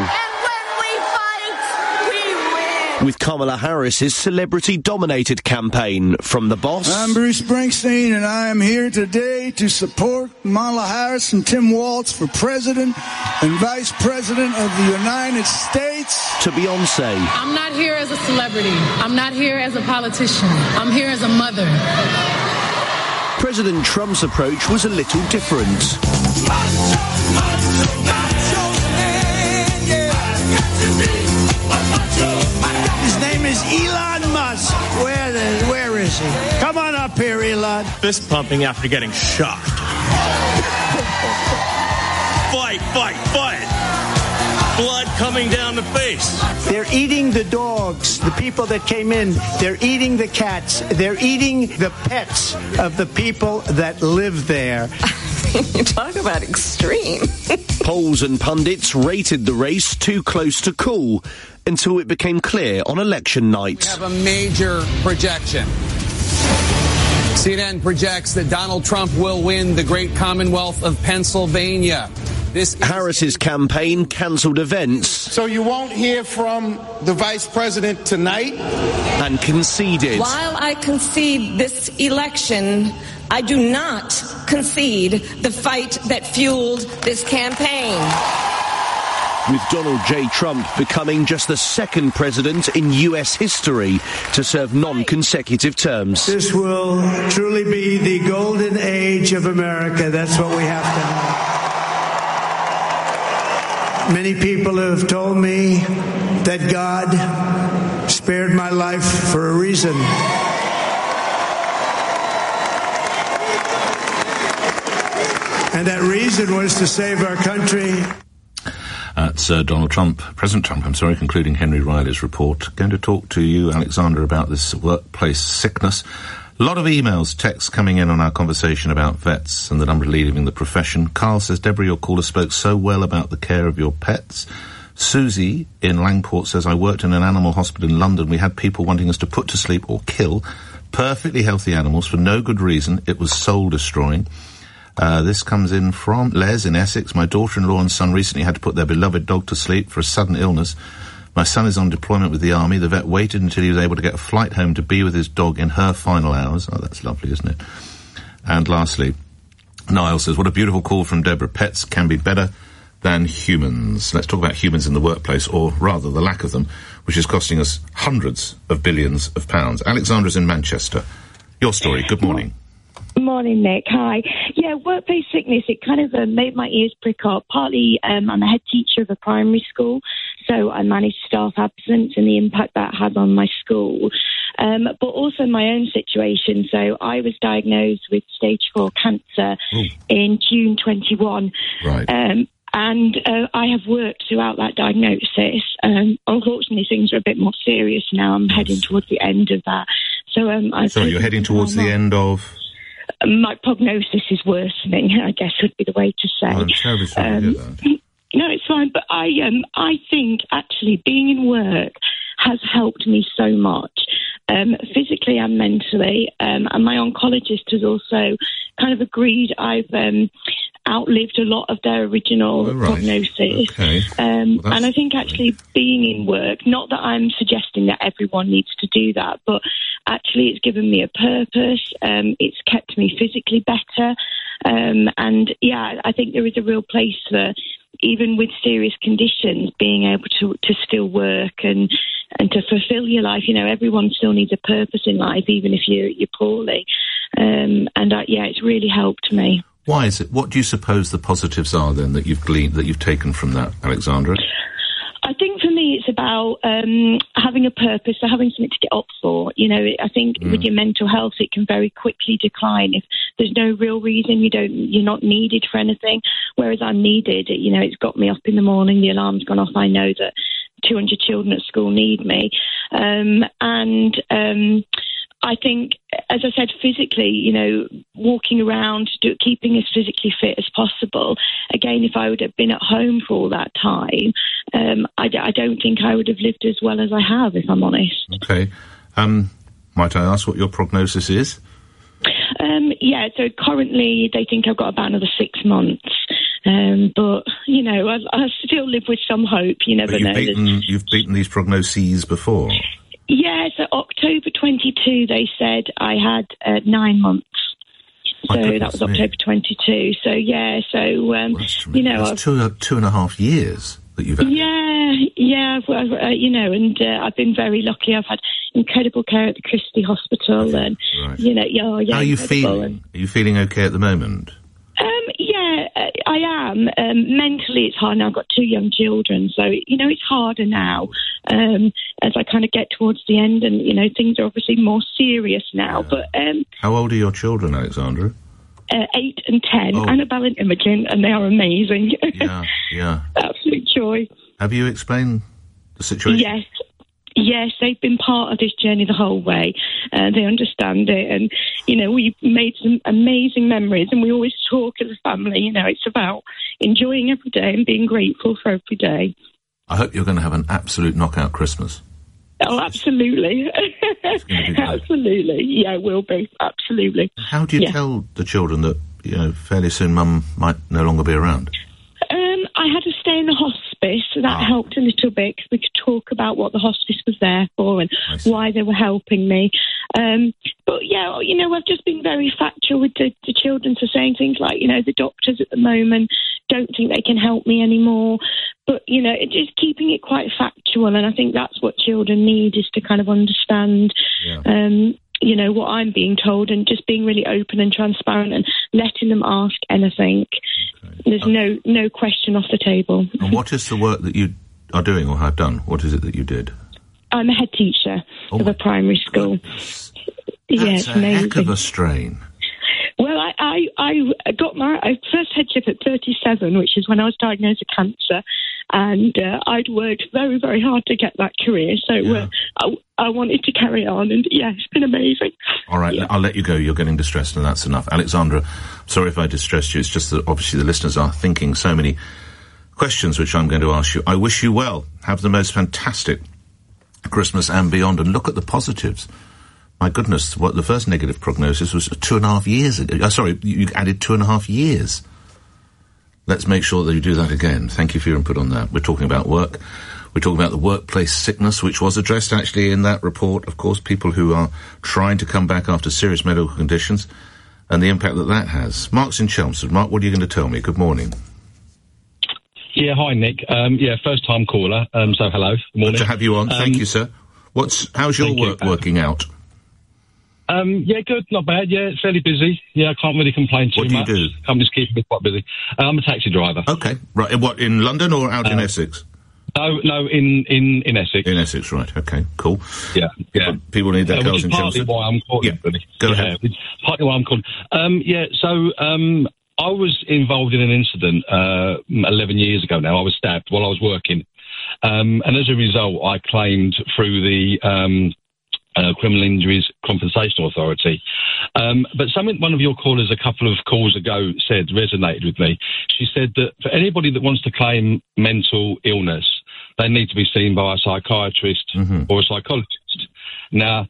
With Kamala Harris's celebrity-dominated campaign. From the boss... I'm Bruce Springsteen, and I am here today to support Kamala Harris and Tim Walz for President and Vice President of the United States. To Beyonce. I'm not here as a celebrity. I'm not here as a politician. I'm here as a mother. President Trump's approach was a little different. Macho, macho, macho man, yeah. His name is Elon Musk. Where, the, where is he? Come on up here, Elon. Fist pumping after getting shot. fight, fight, fight. Blood coming down the face. They're eating the dogs, the people that came in. They're eating the cats. They're eating the pets of the people that live there. You talk about extreme. Polls and pundits rated the race too close to call until it became clear on election night. We have a major projection. C N N projects that Donald Trump will win the great Commonwealth of Pennsylvania. This Harris's campaign cancelled events. So you won't hear from the vice president tonight? And conceded. While I concede this election, I do not concede the fight that fueled this campaign. With Donald J. Trump becoming just the second president in U S history to serve non-consecutive terms. This will truly be the golden age of America. That's what we have to have. Many people have told me that God spared my life for a reason. And that reason was to save our country. That's uh, Donald Trump, President Trump, I'm sorry, concluding Henry Riley's report. Going to talk to you, Alexander, about this workplace sickness. A lot of emails, texts coming in on our conversation about vets and the number leaving the profession. Carl says, Deborah, your caller spoke so well about the care of your pets. Susie in Langport says, I worked in an animal hospital in London. We had people wanting us to put to sleep or kill perfectly healthy animals for no good reason. It was soul-destroying. Uh, this comes in from Les in Essex. My daughter-in-law and son recently had to put their beloved dog to sleep for a sudden illness. My son is on deployment with the army. The vet waited until he was able to get a flight home to be with his dog in her final hours. Oh, that's lovely, isn't it? And lastly, Niall says, what a beautiful call from Deborah. Pets can be better than humans. Let's talk about humans in the workplace, or rather the lack of them, which is costing us hundreds of billions of pounds. Alexandra's in Manchester. Your story. Good morning. Morning, Nick. Hi. Yeah, workplace sickness, it kind of uh, made my ears prick up. Partly, um, I'm a head teacher of a primary school, so I manage staff absence and the impact that had on my school. Um, but also my own situation. So I was diagnosed with stage four cancer Ooh. in June twenty-one. Right. Um, And uh, I have worked throughout that diagnosis. Um, unfortunately, things are a bit more serious now. I'm yes. heading towards the end of that. So, um, I've Sorry, you're heading towards the end of... My prognosis is worsening, I guess would be the way to say. I'm terribly sorry um, to hear that. No, it's fine. But I, um, I think actually being in work has helped me so much, um, physically and mentally. Um, and my oncologist has also kind of agreed I've um, outlived a lot of their original oh, right. prognosis. Okay. Um, well, and I think actually being in work, not that I'm suggesting that everyone needs to do that, but actually it's given me a purpose. Um, it's kept me physically better. Um, and yeah, I think there is a real place for, even with serious conditions, being able to, to still work and, and to fulfill your life. You know, everyone still needs a purpose in life, even if you're, you're poorly. Um, and uh, yeah, it's really helped me. Why is it? What do you suppose the positives are then that you've gleaned, that you've taken from that, Alexandra? I think for me it's about um, having a purpose, so having something to get up for. You know, I think mm. with your mental health it can very quickly decline if there's no real reason. You don't, you're not needed for anything. Whereas I'm needed. You know, it's got me up in the morning. The alarm's gone off. I know that two hundred children at school need me, um, and. Um, I think, as I said, physically, you know, walking around, do, keeping as physically fit as possible. Again, if I would have been at home for all that time, um, I, d- I don't think I would have lived as well as I have, if I'm honest. Okay. Um, might I ask what your prognosis is? Um, yeah, so currently they think I've got about another six months. Um, but, you know, I, I still live with some hope. You never but you've know. Beaten, you've beaten these prognoses before. Yeah, so October twenty-two, they said I had uh, nine months. So that was October twenty-two. So, yeah, so, um, well, you know... That's two, uh, two and a half years that you've had. Yeah, yeah, I've, uh, you know, and uh, I've been very lucky. I've had incredible care at the Christie Hospital and, right. you know, yeah, yeah. How are you feeling? And, are you feeling okay at the moment? Um, yeah, I am. Um, mentally, it's hard now. I've got two young children, so, you know, it's harder now um, as I kind of get towards the end and, you know, things are obviously more serious now. Yeah. But um, how old are your children, Alexandra? uh, eight and ten, Oh. Annabelle and Imogen, and they are amazing. Yeah, yeah. Absolute joy. Have you explained the situation? Yes. Yes, they've been part of this journey the whole way. Uh, they understand it. And, you know, we've made some amazing memories, and we always talk as a family. You know, it's about enjoying every day and being grateful for every day. I hope you're going to have an absolute knockout Christmas. Oh, absolutely. Absolutely. Yeah, it will be. Absolutely. How do you Yeah. tell the children that, you know, fairly soon Mum might no longer be around? Um, I had to stay in the hospice, so that helped a little bit because we could talk about what the hospice was there for and why they were helping me. Um, but yeah, you know, I've just been very factual with the, the children, so saying things like, you know, the doctors at the moment don't think they can help me anymore. But, you know, it, just keeping it quite factual, and I think that's what children need, is to kind of understand, Yeah. um, you know, what I'm being told, and just being really open and transparent and letting them ask anything. There's no no question off the table. And what is the work that you are doing or have done? What is it that you did? I'm a head teacher of a primary school. Yeah, That's it's a amazing. heck of a strain. Well, I, I, I got my I first headship at thirty-seven, which is when I was diagnosed with cancer, and uh, I'd worked very, very hard to get that career. So uh, I, I wanted to carry on, and yeah, it's been amazing. All right, I'll let you go. You're getting distressed, and that's enough. Alexandra, sorry if I distressed you. It's just that obviously the listeners are thinking so many questions which I'm going to ask you. I wish you well. Have the most fantastic Christmas and beyond, and look at the positives. My goodness, what the first negative prognosis was two and a half years ago. Oh, sorry, you added two and a half years. Let's make sure that you do that again. Thank you for your input on that. We're talking about work. We're talking about the workplace sickness, which was addressed actually in that report. Of course, people who are trying to come back after serious medical conditions and the impact that that has. Mark's in Chelmsford. Mark, what are you going to tell me? Good morning. Yeah, hi, Nick. Um, yeah, first-time caller, um, so hello. Good morning. Good to have you on. Um, Thank you, sir. What's How's your thank you. work working out? Um, yeah, good, not bad. Yeah, it's fairly busy. Yeah, I can't really complain too What do you much. do? Company's keeping me quite busy. Uh, I'm a taxi driver. Okay, right. in What, in London or out in Uh, Essex? No, no, in, in, in Essex. In Essex, right. Okay, cool. Yeah, yeah. People need their Uh, cars which is in partly Chelmsford. why I'm calling. Yeah, really. go yeah, ahead. It's partly why I'm calling. Um, yeah, so um, I was involved in an incident uh, eleven years ago now. I was stabbed while I was working. Um, and as a result, I claimed through the um, uh, Criminal Injuries Compensation Authority. Um, but something one of your callers a couple of calls ago said resonated with me. She said that for anybody that wants to claim mental illness, they need to be seen by a psychiatrist or a psychologist. Now,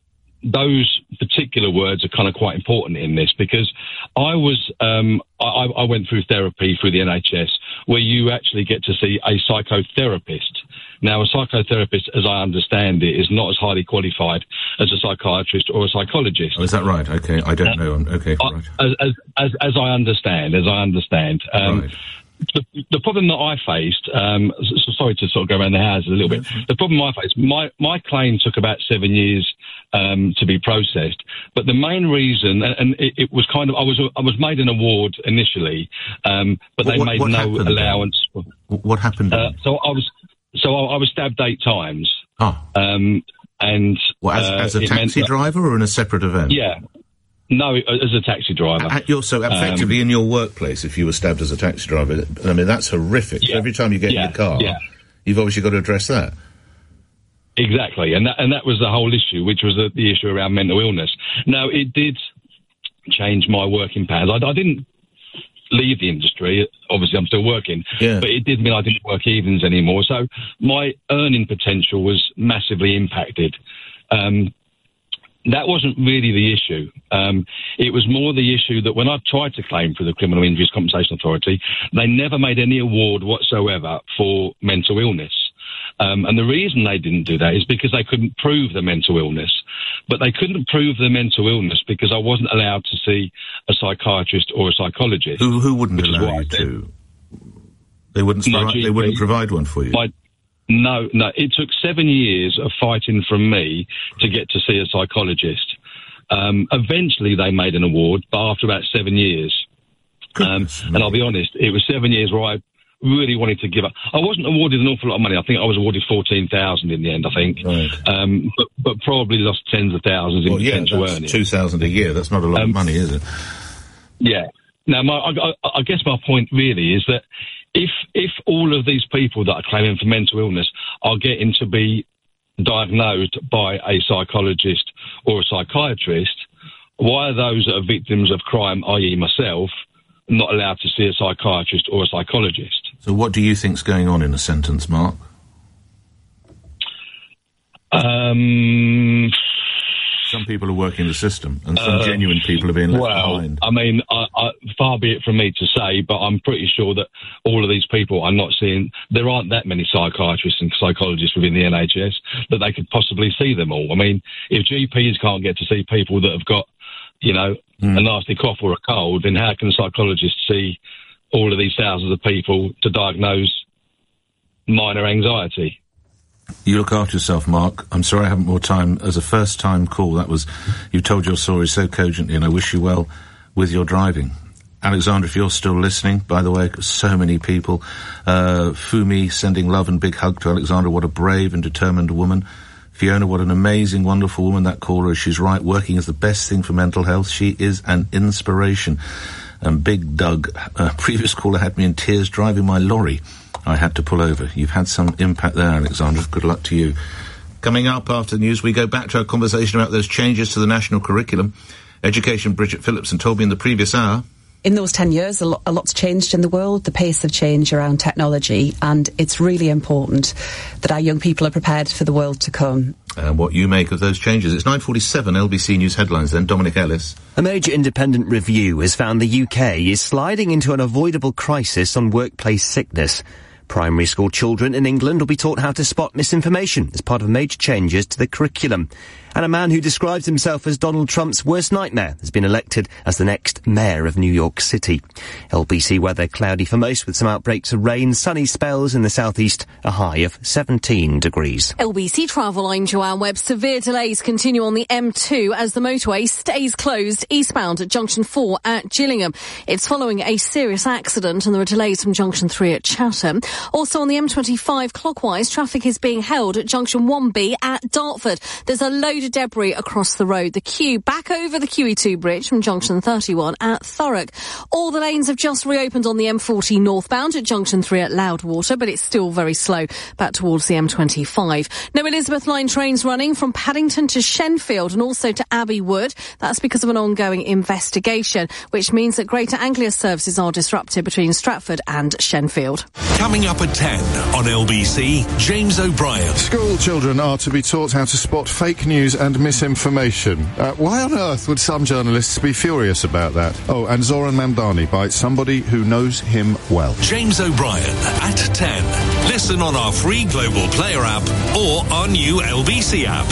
those particular words are kind of quite important in this, because I was, um, I, I went through therapy through the N H S, where you actually get to see a psychotherapist. Now, a psychotherapist, as I understand it, is not as highly qualified as a psychiatrist or a psychologist. Oh, is that right? Okay, I don't know. Okay, I- right. As, as, as, as I understand, as I understand. Um, Right. the, the problem that I faced, um, so sorry to sort of go around the houses a little bit. The problem I faced, my, my claim took about seven years um, to be processed. But the main reason, and, and it, it was kind of, I was I was made an award initially, um, but What- they what- made what no happened then? allowance. What happened? Uh, so I was so I, I was stabbed eight times. Oh. Um, and Well, as, uh, as a it meant taxi that- driver or in a separate event? Yeah. No, as a taxi driver. At your, so effectively Um, in your workplace, if you were stabbed as a taxi driver, I mean, that's horrific. So Yeah. every time you get Yeah, in your car, yeah. you've obviously got to address that. Exactly, and that and that was the whole issue, which was the, the issue around mental illness. Now, it did change my working patterns. I, I didn't leave the industry. Obviously, I'm still working, Yeah. but it did mean I didn't work evenings anymore. So my earning potential was massively impacted. Um, that wasn't really the issue. Um, it was more the issue that when I tried to claim for the Criminal Injuries Compensation Authority, they never made any award whatsoever for mental illness. Um, and the reason they didn't do that is because they couldn't prove the mental illness. But they couldn't prove the mental illness because I wasn't allowed to see a psychiatrist or a psychologist. Who, who wouldn't which is allow what I you did. to? They wouldn't, My provide, G they wouldn't P. provide one for you? My, no, no. It took seven years of fighting from me to get to see a psychologist. Um, eventually, they made an award, but after about seven years. Um, and I'll be honest, it was seven years where I really wanted to give up. I wasn't awarded an awful lot of money. I think I was awarded fourteen thousand in the end. I think, um, but but probably lost tens of thousands in Well, yeah, potential that's earnings. two thousand a year. That's not a lot of Um, money, is it? Yeah. Now, my, I, I guess my point really is that if if all of these people that are claiming for mental illness are getting to be diagnosed by a psychologist or a psychiatrist, why are those that are victims of crime, that is myself, not allowed to see a psychiatrist or a psychologist? So what do you think's going on in a sentence, Mark? Um... Some people are working the system, and some uh, genuine people are being left well, behind. I mean, I, I, far be it from me to say, but I'm pretty sure that all of these people are not seeing. There aren't that many psychiatrists and psychologists within the N H S that they could possibly see them all. I mean, if G Ps can't get to see people that have got, you know, mm. a nasty cough or a cold, then how can psychologists see all of these thousands of people to diagnose minor anxiety? You look after yourself, Mark. I'm sorry I haven't more time. As a first-time call, that was... You told your story so cogently, and I wish you well with your driving. Alexandra, if you're still listening, by the way, so many people. Uh, Fumi sending love and big hug to Alexandra. What a brave and determined woman. Fiona, what an amazing, wonderful woman that caller is. She's right. Working is the best thing for mental health. She is an inspiration. And Big Doug, a previous caller, had me in tears driving my lorry. I had to pull over. You've had some impact there, Alexandra. Good luck to you. Coming up after the news, we go back to our conversation about those changes to the national curriculum. Education Bridget Phillipson told me in the previous hour. In those ten years, a, lo- a lot's changed in the world, the pace of change around technology, and it's really important that our young people are prepared for the world to come. And what you make of those changes. It's nine forty-seven, L B C News headlines then. Dominic Ellis. A major independent review has found the U K is sliding into an avoidable crisis on workplace sickness. Primary school children in England will be taught how to spot misinformation as part of major changes to the curriculum. And a man who describes himself as Donald Trump's worst nightmare has been elected as the next mayor of New York City. L B C weather cloudy for most with some outbreaks of rain, sunny spells in the southeast, a high of seventeen degrees. L B C Travel, I'm Joanne Webb. Severe delays continue on the M two as the motorway stays closed eastbound at Junction four at Gillingham. It's following a serious accident and there are delays from Junction three at Chatham. Also on the M twenty-five clockwise, traffic is being held at Junction one B at Dartford. There's a load of debris across the road. The queue back over the Q E two bridge from Junction thirty-one at Thurrock. All the lanes have just reopened on the M forty northbound at Junction three at Loudwater, but it's still very slow back towards the M twenty-five. No Elizabeth Line trains running from Paddington to Shenfield and also to Abbey Wood. That's because of an ongoing investigation, which means that Greater Anglia services are disrupted between Stratford and Shenfield. Coming up at ten on L B C, James O'Brien. School children are to be taught how to spot fake news and misinformation. Uh, why on earth would some journalists be furious about that? Oh, and Zoran Mamdani by somebody who knows him well. James O'Brien at ten. Listen on our free Global Player app or our new L B C app.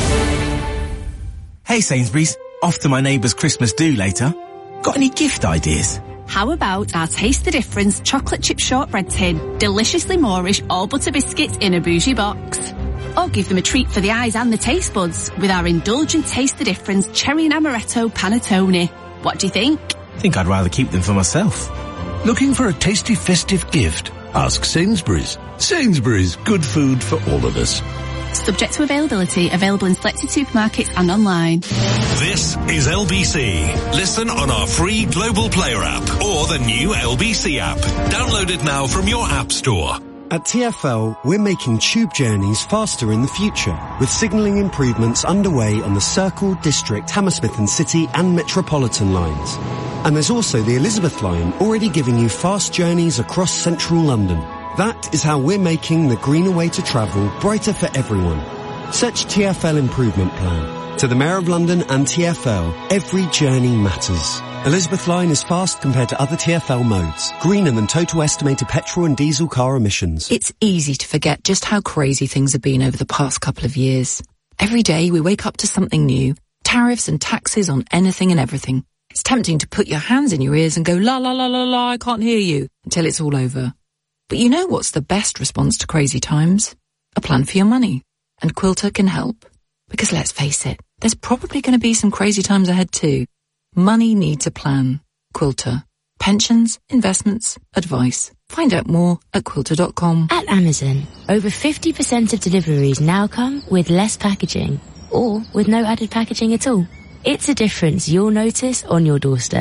Hey Sainsbury's, off to my neighbour's Christmas do later. Got any gift ideas? How about our Taste the Difference chocolate chip shortbread tin? Deliciously Moorish all butter biscuits in a bougie box. Or give them a treat for the eyes and the taste buds with our indulgent Taste the Difference cherry and amaretto panettone. What do you think? I think I'd rather keep them for myself. Looking for a tasty festive gift? Ask Sainsbury's. Sainsbury's, good food for all of us. Subject to availability, available in selected supermarkets and online. This is L B C. Listen on our free Global Player app or the new L B C app. Download it now from your app store. At T F L, we're making tube journeys faster in the future, with signalling improvements underway on the Circle, District, Hammersmith and City and Metropolitan lines. And there's also the Elizabeth line, already giving you fast journeys across central London. That is how we're making the greener way to travel brighter for everyone. Search T F L Improvement Plan. To the Mayor of London and T F L, every journey matters. Elizabeth line is fast compared to other T F L modes. Greener than total estimated petrol and diesel car emissions. It's easy to forget just how crazy things have been over the past couple of years. Every day we wake up to something new. Tariffs and taxes on anything and everything. It's tempting to put your hands in your ears and go, la la la la la, I can't hear you, until it's all over. But you know what's the best response to crazy times? A plan for your money. And Quilter can help. Because let's face it, there's probably going to be some crazy times ahead too. Money needs a plan. Quilter. Pensions, investments, advice. Find out more at quilter dot com. At Amazon, over fifty percent of deliveries now come with less packaging. Or with no added packaging at all. It's a difference you'll notice on your doorstep.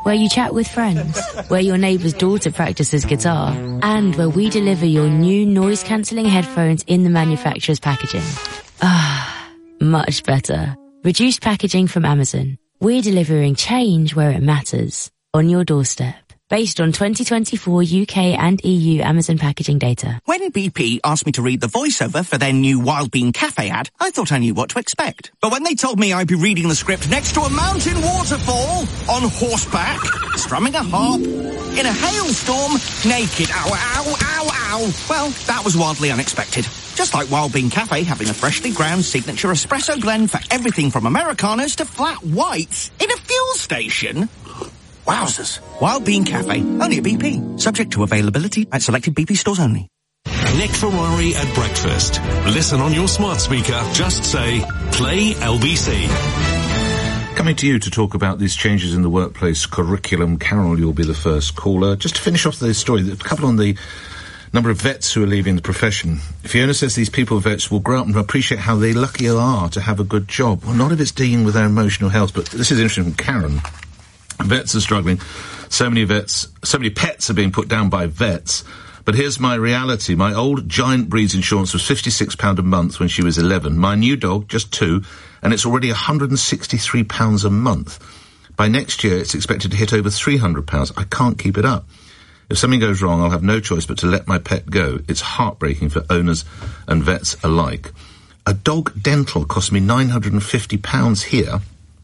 where you chat with friends, where your neighbour's daughter practices guitar, and where we deliver your new noise-cancelling headphones in the manufacturer's packaging. Ah, much better. Reduced packaging from Amazon. We're delivering change where it matters, on your doorstep. Based on twenty twenty-four U K and E U Amazon packaging data. When B P asked me to read the voiceover for their new Wild Bean Cafe ad, I thought I knew what to expect. But when they told me I'd be reading the script next to a mountain waterfall, on horseback, strumming a harp, in a hailstorm, naked, ow, ow, ow, ow, well, that was wildly unexpected. Just like Wild Bean Cafe having a freshly ground signature espresso blend for everything from Americanos to flat whites in a fuel station. Wowzers. Wild Bean Cafe, only at B P. Subject to availability at selected B P stores only. Nick Ferrari at breakfast. Listen on your smart speaker. Just say, play L B C. Coming to you to talk about these changes in the workplace curriculum. Carol, you'll be the first caller. Just to finish off the story, a couple on the number of vets who are leaving the profession. Fiona says these people, vets, will grow up and appreciate how they lucky are to have a good job. Well, not if it's dealing with their emotional health, but this is interesting from Karen. Vets are struggling. So many vets, so many pets are being put down by vets. But here's my reality. My old Giant Breeds insurance was fifty-six pounds a month when she was eleven. My new dog, just two, and it's already one hundred sixty-three pounds a month. By next year, it's expected to hit over three hundred pounds. I can't keep it up. If something goes wrong, I'll have no choice but to let my pet go. It's heartbreaking for owners and vets alike. A dog dental cost me nine hundred fifty pounds here.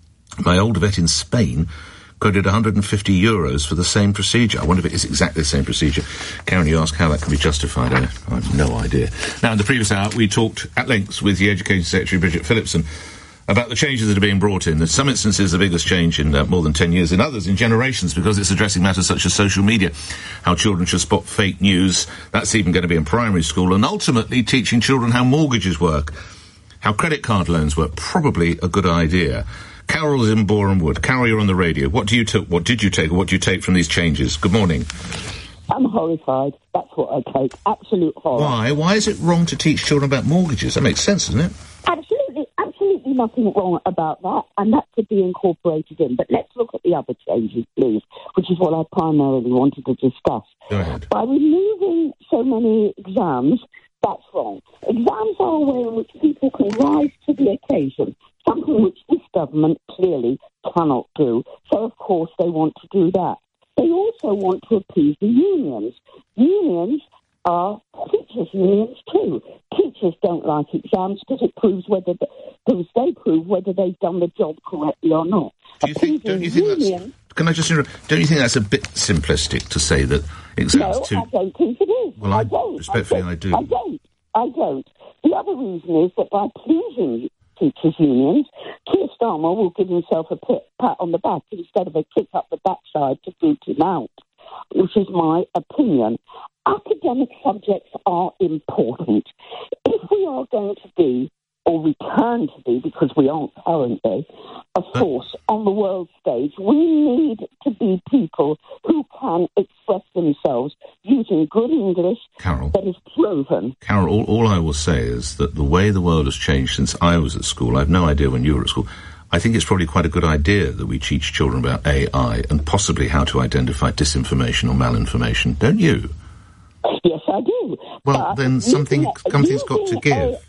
My old vet in Spain quoted one hundred fifty euros for the same procedure. I wonder if it is exactly the same procedure. Karen, you ask how that can be justified. I, I have no idea. Now, in the previous hour, we talked at length with the Education Secretary, Bridget Phillipson, about the changes that are being brought in. In some instances, the biggest change in uh, more than ten years. In others, in generations, because it's addressing matters such as social media, how children should spot fake news. That's even going to be in primary school. And ultimately, teaching children how mortgages work, how credit card loans work. Probably a good idea. Carol is in Boreham Wood. Carol, you're on the radio. What do you t- What did you take, or what do you take from these changes? Good morning. I'm horrified. That's what I take. Absolute horror. Why? Why is it wrong to teach children about mortgages? That makes sense, doesn't it? Absolutely, absolutely nothing wrong about that, and that could be incorporated in. But let's look at the other changes, please, which is what I primarily wanted to discuss. Go ahead. By removing so many exams, that's wrong. Exams are a way in which people can rise to the occasion, something which this government clearly cannot do. So, of course, they want to do that. They also want to appease the unions. Unions are teachers' unions too. Teachers don't like exams because it proves whether the, because they prove whether they've done the job correctly or not. Do you think, don't you think unions, that's... Can I just interrupt? Don't you think that's a bit simplistic to say that exams... No, too... I don't think it is. Well, I, I don't. respectfully, I, I do. I don't. I don't. The other reason is that by pleasing teachers' unions, Keir Starmer will give himself a pat on the back instead of a kick up the backside to boot him out, which is my opinion. Academic subjects are important. If we are going to be, or we can to be, because we aren't currently, a force on the world stage, we need to be people who can express themselves using good English Carol, that is proven. Carol, all, all I will say is that the way the world has changed since I was at school, I have no idea when you were at school, I think it's probably quite a good idea that we teach children about A I and possibly how to identify disinformation or malinformation, don't you? Yes, I do. Well, but then something, something's got to give. A,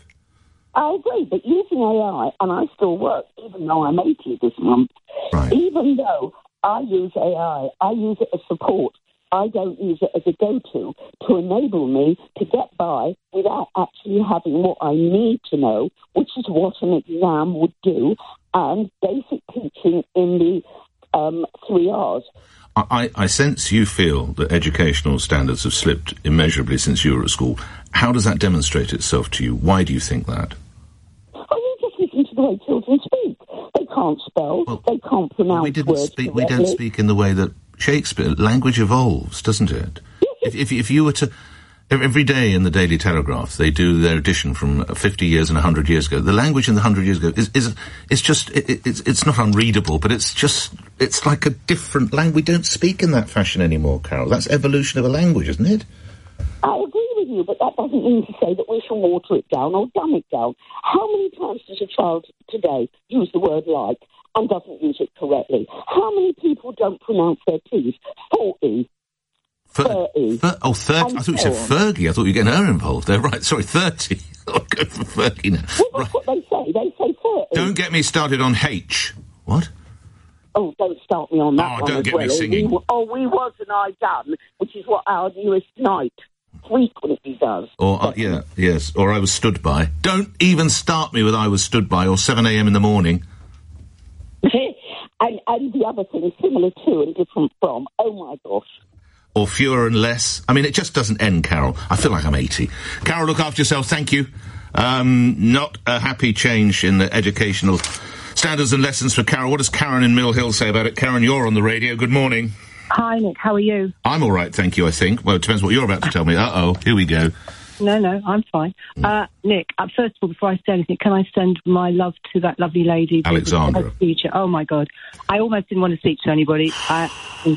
I agree, but using A I, and I still work, even though I'm eighty this month, right. Even though I use A I, I use it as support. I don't use it as a go-to to enable me to get by without actually having what I need to know, which is what an exam would do, and basic teaching in the um, three R's. I, I sense you feel that educational standards have slipped immeasurably since you were at school. How does that demonstrate itself to you? Why do you think that? Oh, you just listen to the way children speak. They can't spell. Well, they can't pronounce we didn't words speak. correctly. We don't speak in the way that Shakespeare. Language evolves, doesn't it? If, if, if you were to... Every day in the Daily Telegraph, they do their edition from fifty years and one hundred years ago. The language in the one hundred years ago is, is it's just, it, it's, it's not unreadable, but it's just, it's like a different language. We don't speak in that fashion anymore, Carol. That's evolution of a language, isn't it? I agree with you, but that doesn't mean to say that we shall water it down or dumb it down. How many times does a child today use the word like? and doesn't use it correctly. How many people don't pronounce their T's? forty. Fer- thirty. Fer- oh, thirty. And I thought you so said on. Fergie. I thought you were getting her involved there. Right, sorry, thirty. I'll go for Fergie now. Well, that's what they say. They say thirty. Don't get me started on H. What? Oh, don't start me on that Oh, one don't as get well. me singing. We, oh, we was and I done, which is what our newest night frequently does. Or, uh, yeah, yes, or I was stood by. Don't even start me with I was stood by, or seven a.m. in the morning. and, and the other thing, similar to and different from, oh my gosh. Or fewer and less. I mean, it just doesn't end, Carol. I feel like I'm eighty. Carol, look after yourself. Thank you. Um, not a happy change in the educational standards and lessons for Carol. What does Karen in Mill Hill say about it? Karen, you're on the radio. Good morning. Hi, Nick. How are you? I'm all right, thank you, I think. Well, it depends what you're about to tell me. Uh-oh, here we go. No, no, I'm fine. Uh, Nick, uh, first of all, before I say anything, can I send my love to that lovely lady? Alexandra. The teacher. Oh, my God. I almost didn't want to speak to anybody. I,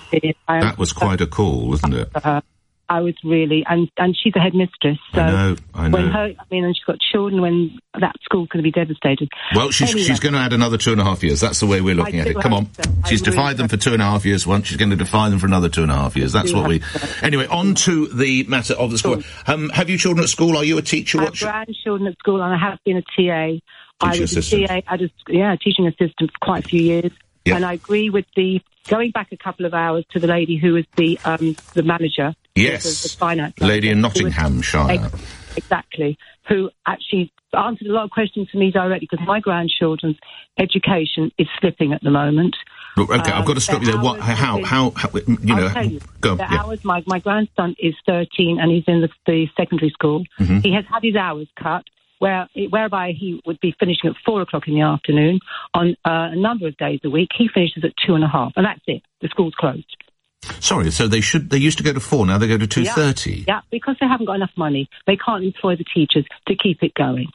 I That was quite a call, wasn't it? Uh, I was really, and, and she's a headmistress. So I know, I know. When her, I mean, and she's got children, when that school's going to be devastated. Well, she's Anyway. she's going to add another two and a half years. That's the way we're looking I at do it. Come on. hope so. I She's really defied them for two and a half years once. She's going to defy them for another two and a half years. That's do what we... hope so. Anyway, on to the matter of the school. Um, have you children at school? Are you a teacher? I have What sh- grandchildren at school, and I have been a T A. I Teaching was a assistant. T A, I just, yeah, teaching assistant for quite a few years. Yeah. And I agree with the, going back a couple of hours to the lady who was the, um, the manager. Yes. The, the finance Lady in manager, who was- Nottinghamshire. Ex- exactly. Who actually answered a lot of questions to me directly, because my grandchildren's education is slipping at the moment. Look, okay, I've Um, got to stop you there. their What, hours how, have how, how, you know... I'll tell you, Go on, the yeah. hours, my, my grandson is thirteen and he's in the, the secondary school. Mhm. He has had his hours cut, where whereby he would be finishing at four o'clock in the afternoon. On uh, a number of days a week, he finishes at two and a half, and that's it. The school's closed. Sorry, so they should... They used to go to four, now they go to two thirty. Yeah, yeah, because they haven't got enough money. They can't employ the teachers to keep it going.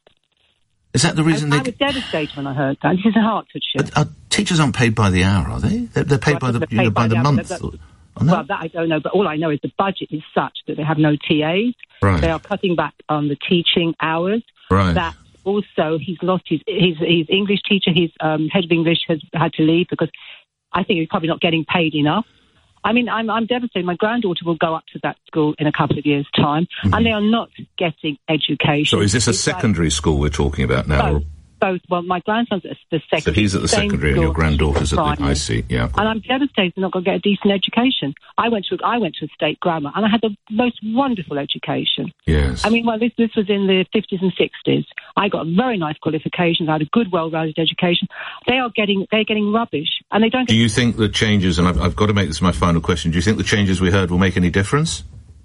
Is that the reason I, they... I was devastated when I heard that. This is in Hertfordshire. Uh, teachers aren't paid by the hour, are they? They're, they're paid by Well, the, they're you know, paid by by the the hour, month. but- or- Well, that I don't know, but all I know is the budget is such that they have no T As. Right. They are cutting back on the teaching hours. Right. That also he's lost his his, his English teacher. His um, head of English has had to leave because I think he's probably not getting paid enough. I mean, I'm, I'm devastated. My granddaughter will go up to that school in a couple of years' time, Mm-hmm. and they are not getting education. So is this a It's like secondary school we're talking about now? both, both. Well, my grandson's at the secondary. So he's at the same secondary and your school, granddaughter's at the... primary. I see, yeah. And I'm devastated they're not going to get a decent education. I went to I went to a state grammar, and I had the most wonderful education. Yes. I mean, well, this this was in the fifties and sixties. I got very nice qualifications. I had a good, well-rounded education. They are getting they're getting rubbish, and they don't. Do Get, you think the changes, and I've, I've got to make this my final question, do you think the changes we heard will make any difference?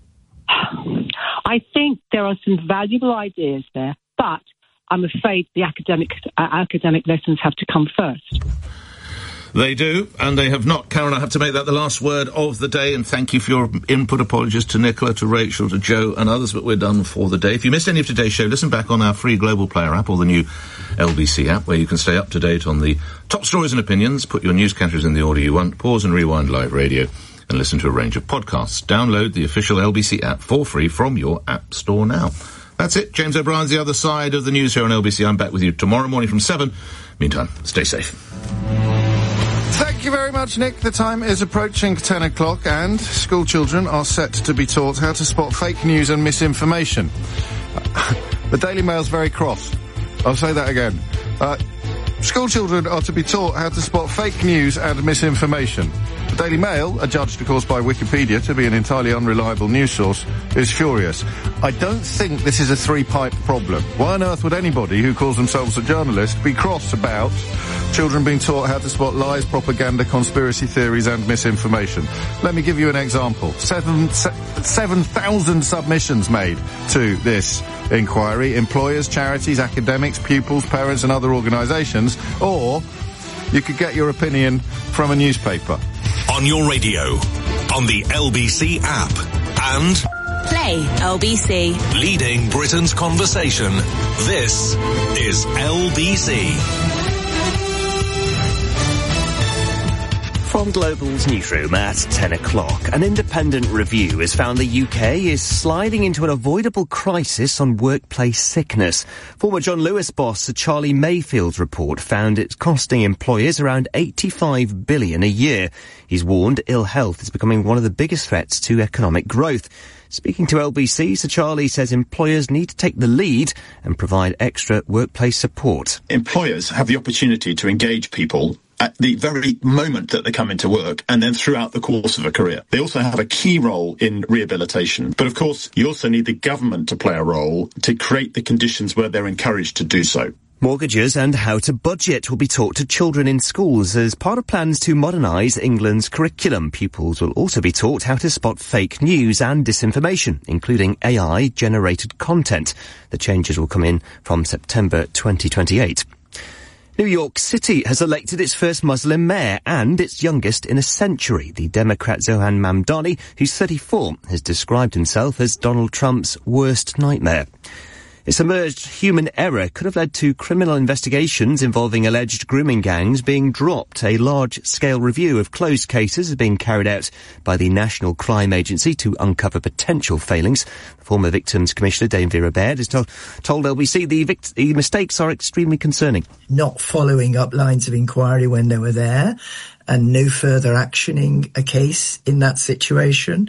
I think there are some valuable ideas there, but I'm afraid the academic uh, academic lessons have to come first. They do, and they have not. Karen, I have to make that the last word of the day, and thank you for your input. Apologies to Nicola, to Rachel, to Joe, and others, but we're done for the day. If you missed any of today's show, listen back on our free Global Player app or the new L B C app, where you can stay up to date on the top stories and opinions, put your news categories in the order you want, pause and rewind live radio, and listen to a range of podcasts. Download the official L B C app for free from your app store now. That's it. James O'Brien's the other side of the news here on L B C. I'm back with you tomorrow morning from seven. Meantime, stay safe. Thank you very much, Nick. The time is approaching ten o'clock and school children are set to be taught how to spot fake news and misinformation. The Daily Mail's very cross. I'll say that again. Uh, school children are to be taught how to spot fake news and misinformation. The Daily Mail, adjudged of course by Wikipedia to be an entirely unreliable news source, is furious. I don't think this is a three-pipe problem. Why on earth would anybody who calls themselves a journalist be cross about children being taught how to spot lies, propaganda, conspiracy theories and misinformation? Let me give you an example. Seven, se- seven thousand submissions made to this inquiry. Employers, charities, academics, pupils, parents and other organisations. Or you could get your opinion from a newspaper. On your radio, on the L B C app, and Play L B C. leading Britain's conversation. This is L B C. From Global's newsroom at ten o'clock, an independent review has found the U K is sliding into an avoidable crisis on workplace sickness. Former John Lewis boss Sir Charlie Mayfield's report found it's costing employers around eighty-five billion dollars a year. He's warned ill health is becoming one of the biggest threats to economic growth. Speaking to L B C, Sir Charlie says employers need to take the lead and provide extra workplace support. Employers have the opportunity to engage people at the very moment that they come into work and then throughout the course of a career. They also have a key role in rehabilitation. But of course, you also need the government to play a role to create the conditions where they're encouraged to do so. Mortgages and how to budget will be taught to children in schools as part of plans to modernise England's curriculum. Pupils will also be taught how to spot fake news and disinformation, including A I-generated content. The changes will come in from September twenty twenty-eight. New York City has elected its first Muslim mayor and its youngest in a century. The Democrat Zohan Mamdani, who's thirty-four, has described himself as Donald Trump's worst nightmare. It's emerged human error could have led to criminal investigations involving alleged grooming gangs being dropped. A large-scale review of closed cases is being carried out by the National Crime Agency to uncover potential failings. The former Victims Commissioner, Dame Vera Baird, has told, told L B C the, vict- the mistakes are extremely concerning. Not following up lines of inquiry when they were there, and no further actioning a case in that situation.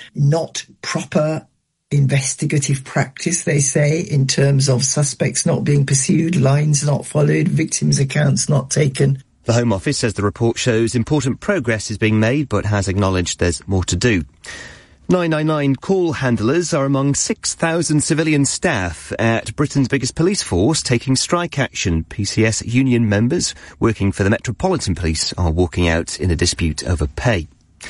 Not proper investigative practice, they say, in terms of suspects not being pursued, lines not followed, victims' accounts not taken. The Home Office says the report shows important progress is being made, but has acknowledged there's more to do. nine nine nine call handlers are among six thousand civilian staff at Britain's biggest police force taking strike action. P C S union members working for the Metropolitan Police are walking out in a dispute over pay.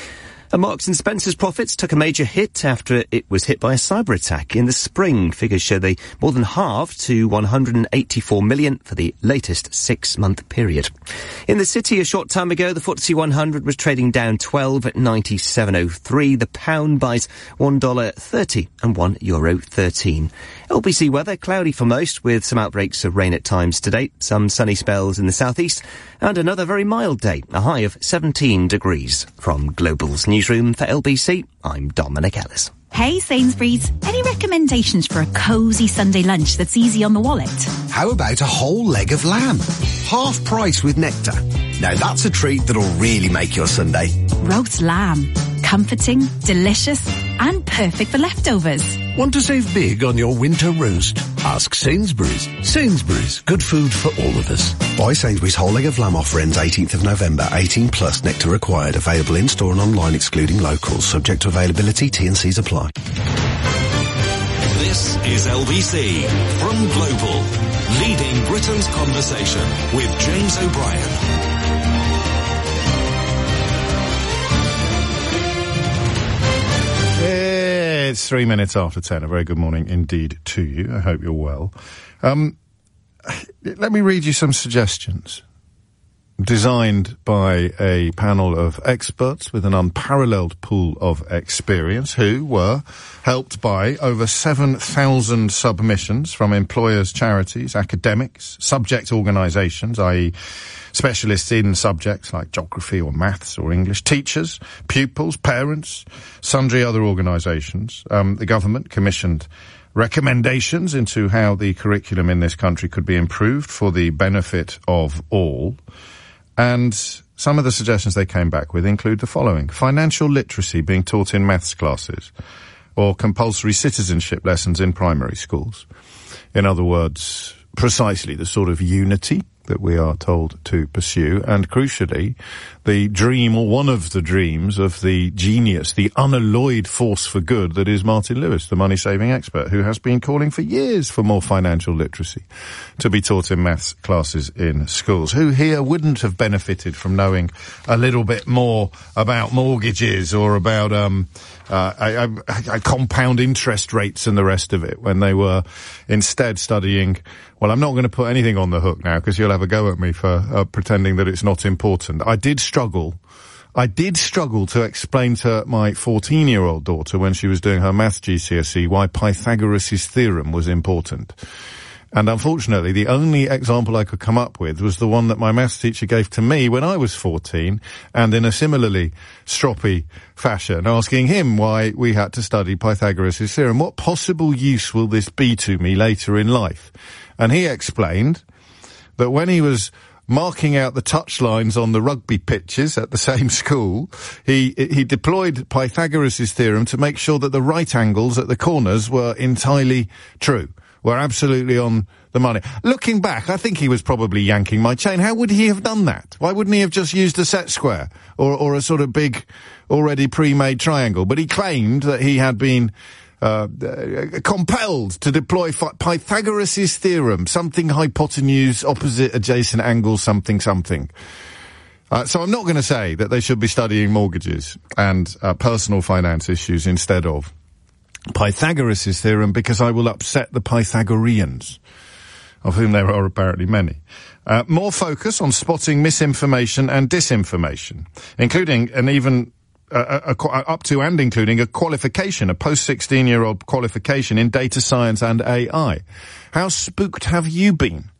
And Marks and Spencer's profits took a major hit after it was hit by a cyber attack in the spring. Figures show they more than halved to one hundred eighty-four million for the latest six-month period. In the city a short time ago, the F T S E one hundred was trading down twelve at ninety-seven oh three. The pound buys one dollar thirty and one euro thirteen. L B C weather, cloudy for most, with some outbreaks of rain at times today, some sunny spells in the southeast, and another very mild day, a high of seventeen degrees. From Global's newsroom for L B C, I'm Dominic Ellis. Hey Sainsbury's, any recommendations for a cosy Sunday lunch that's easy on the wallet? How about a whole leg of lamb? Half price with nectar. Now that's a treat that'll really make your Sunday. Roast lamb. Comforting, delicious, and perfect for leftovers. Want to save big on your winter roast? Ask Sainsbury's. Sainsbury's, good food for all of us. Buy Sainsbury's whole leg of lamb offer ends eighteenth of November. eighteen plus, nectar required. Available in-store and online excluding locals. Subject to availability, T and C's apply. This is L B C from Global, leading Britain's conversation with James O'Brien. It's three minutes after ten. A very good morning indeed to you. I hope you're well. Um, let me read you some suggestions designed by a panel of experts with an unparalleled pool of experience who were helped by over seven thousand submissions from employers, charities, academics, subject organisations, that is specialists in subjects like geography or maths or English, teachers, pupils, parents, sundry other organisations. Um, the government commissioned recommendations into how the curriculum in this country could be improved for the benefit of all. And some of the suggestions they came back with include the following: financial literacy being taught in maths classes, or compulsory citizenship lessons in primary schools. In other words, precisely the sort of unity that we are told to pursue, and crucially, the dream, or one of the dreams, of the genius, the unalloyed force for good that is Martin Lewis, the money-saving expert, who has been calling for years for more financial literacy to be taught in maths classes in schools. Who here wouldn't have benefited from knowing a little bit more about mortgages or about um uh, I, I, I compound interest rates and the rest of it when they were instead studying? Well, I'm not going to put anything on the hook now because you'll have a go at me for uh, pretending that it's not important. I did struggle. I did struggle to explain to my fourteen-year-old daughter when she was doing her maths G C S E why Pythagoras' theorem was important. And unfortunately, the only example I could come up with was the one that my maths teacher gave to me when I was fourteen, and in a similarly stroppy fashion, asking him why we had to study Pythagoras' theorem. What possible use will this be to me later in life? And he explained that when he was marking out the touchlines on the rugby pitches at the same school, he he deployed Pythagoras' theorem to make sure that the right angles at the corners were entirely true. Were absolutely on the money. Looking back, I think he was probably yanking my chain. How would he have done that? Why wouldn't he have just used a set square or, or a sort of big, already pre-made triangle? But he claimed that he had been uh, uh compelled to deploy Pythagoras' theorem, something hypotenuse, opposite, adjacent angles, something, something. Uh, so I'm not going to say that they should be studying mortgages and uh, personal finance issues instead of Pythagoras' theorem, because I will upset the Pythagoreans, of whom there are apparently many. Uh, more focus on spotting misinformation and disinformation, including an even uh, a, a, up to and including a qualification, a post sixteen-year-old qualification in data science and A I. How spooked have you been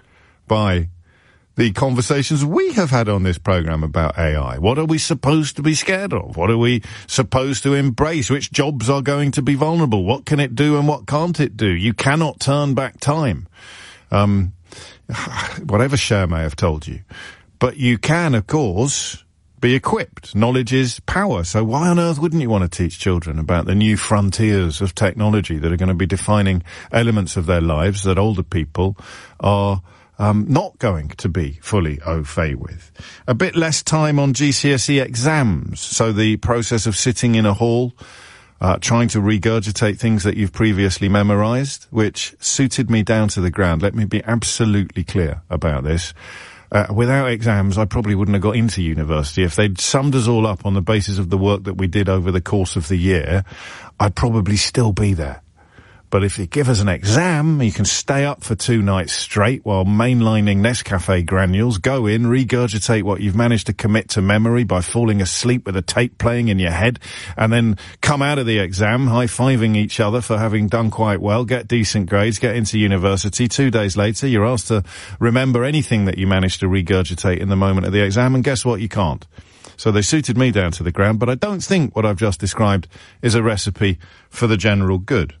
by the conversations we have had on this programme about A I? What are we supposed to be scared of? What are we supposed to embrace? Which jobs are going to be vulnerable? What can it do and what can't it do? You cannot turn back time. Um, whatever Cher may have told you. But you can, of course, be equipped. Knowledge is power. So why on earth wouldn't you want to teach children about the new frontiers of technology that are going to be defining elements of their lives that older people are Um, not going to be fully au fait with. A bit less time on G C S E exams, so the process of sitting in a hall, uh, trying to regurgitate things that you've previously memorized, which suited me down to the ground. Let me be absolutely clear about this. Uh, without exams, I probably wouldn't have got into university. If they'd summed us all up on the basis of the work that we did over the course of the year, I'd probably still be there. But if you give us an exam, you can stay up for two nights straight while mainlining Nescafe granules, go in, regurgitate what you've managed to commit to memory by falling asleep with a tape playing in your head, and then come out of the exam high-fiving each other for having done quite well, get decent grades, get into university. Two days later, you're asked to remember anything that you managed to regurgitate in the moment of the exam, and guess what? You can't. So they suited me down to the ground, but I don't think what I've just described is a recipe for the general good.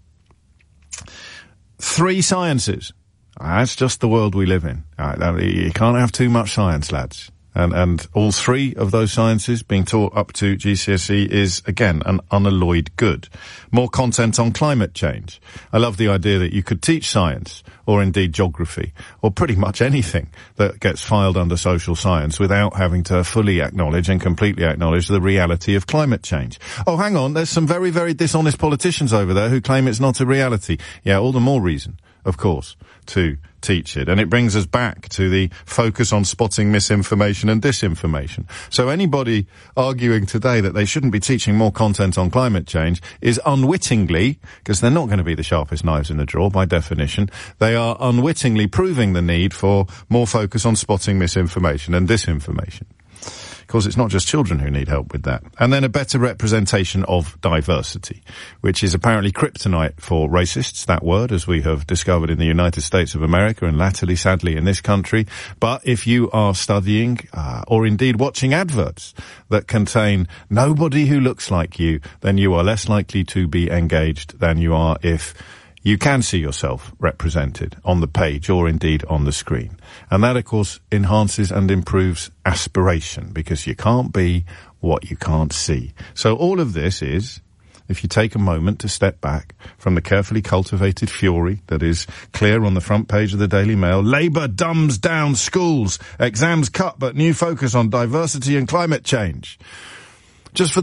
Three sciences. That's just the world we live in. You can't have too much science, lads. And, and all three of those sciences being taught up to G C S E is, again, an unalloyed good. More content on climate change. I love the idea that you could teach science, or indeed geography, or pretty much anything that gets filed under social science without having to fully acknowledge and completely acknowledge the reality of climate change. Oh, hang on, there's some very, very dishonest politicians over there who claim it's not a reality. Yeah, all the more reason, of course, to teach it. And it brings us back to the focus on spotting misinformation and disinformation. So anybody arguing today that they shouldn't be teaching more content on climate change is unwittingly, because they're not going to be the sharpest knives in the drawer by definition, they are unwittingly proving the need for more focus on spotting misinformation and disinformation. Of course, it's not just children who need help with that. And then a better representation of diversity, which is apparently kryptonite for racists, that word, as we have discovered in the United States of America and latterly, sadly, in this country. But if you are studying, uh, or indeed watching adverts that contain nobody who looks like you, then you are less likely to be engaged than you are if you can see yourself represented on the page or indeed on the screen. And that, of course, enhances and improves aspiration, because you can't be what you can't see. So all of this is, if you take a moment to step back from the carefully cultivated fury that is clear on the front page of the Daily Mail, Labour dumbs down schools, exams cut but new focus on diversity and climate change. Just for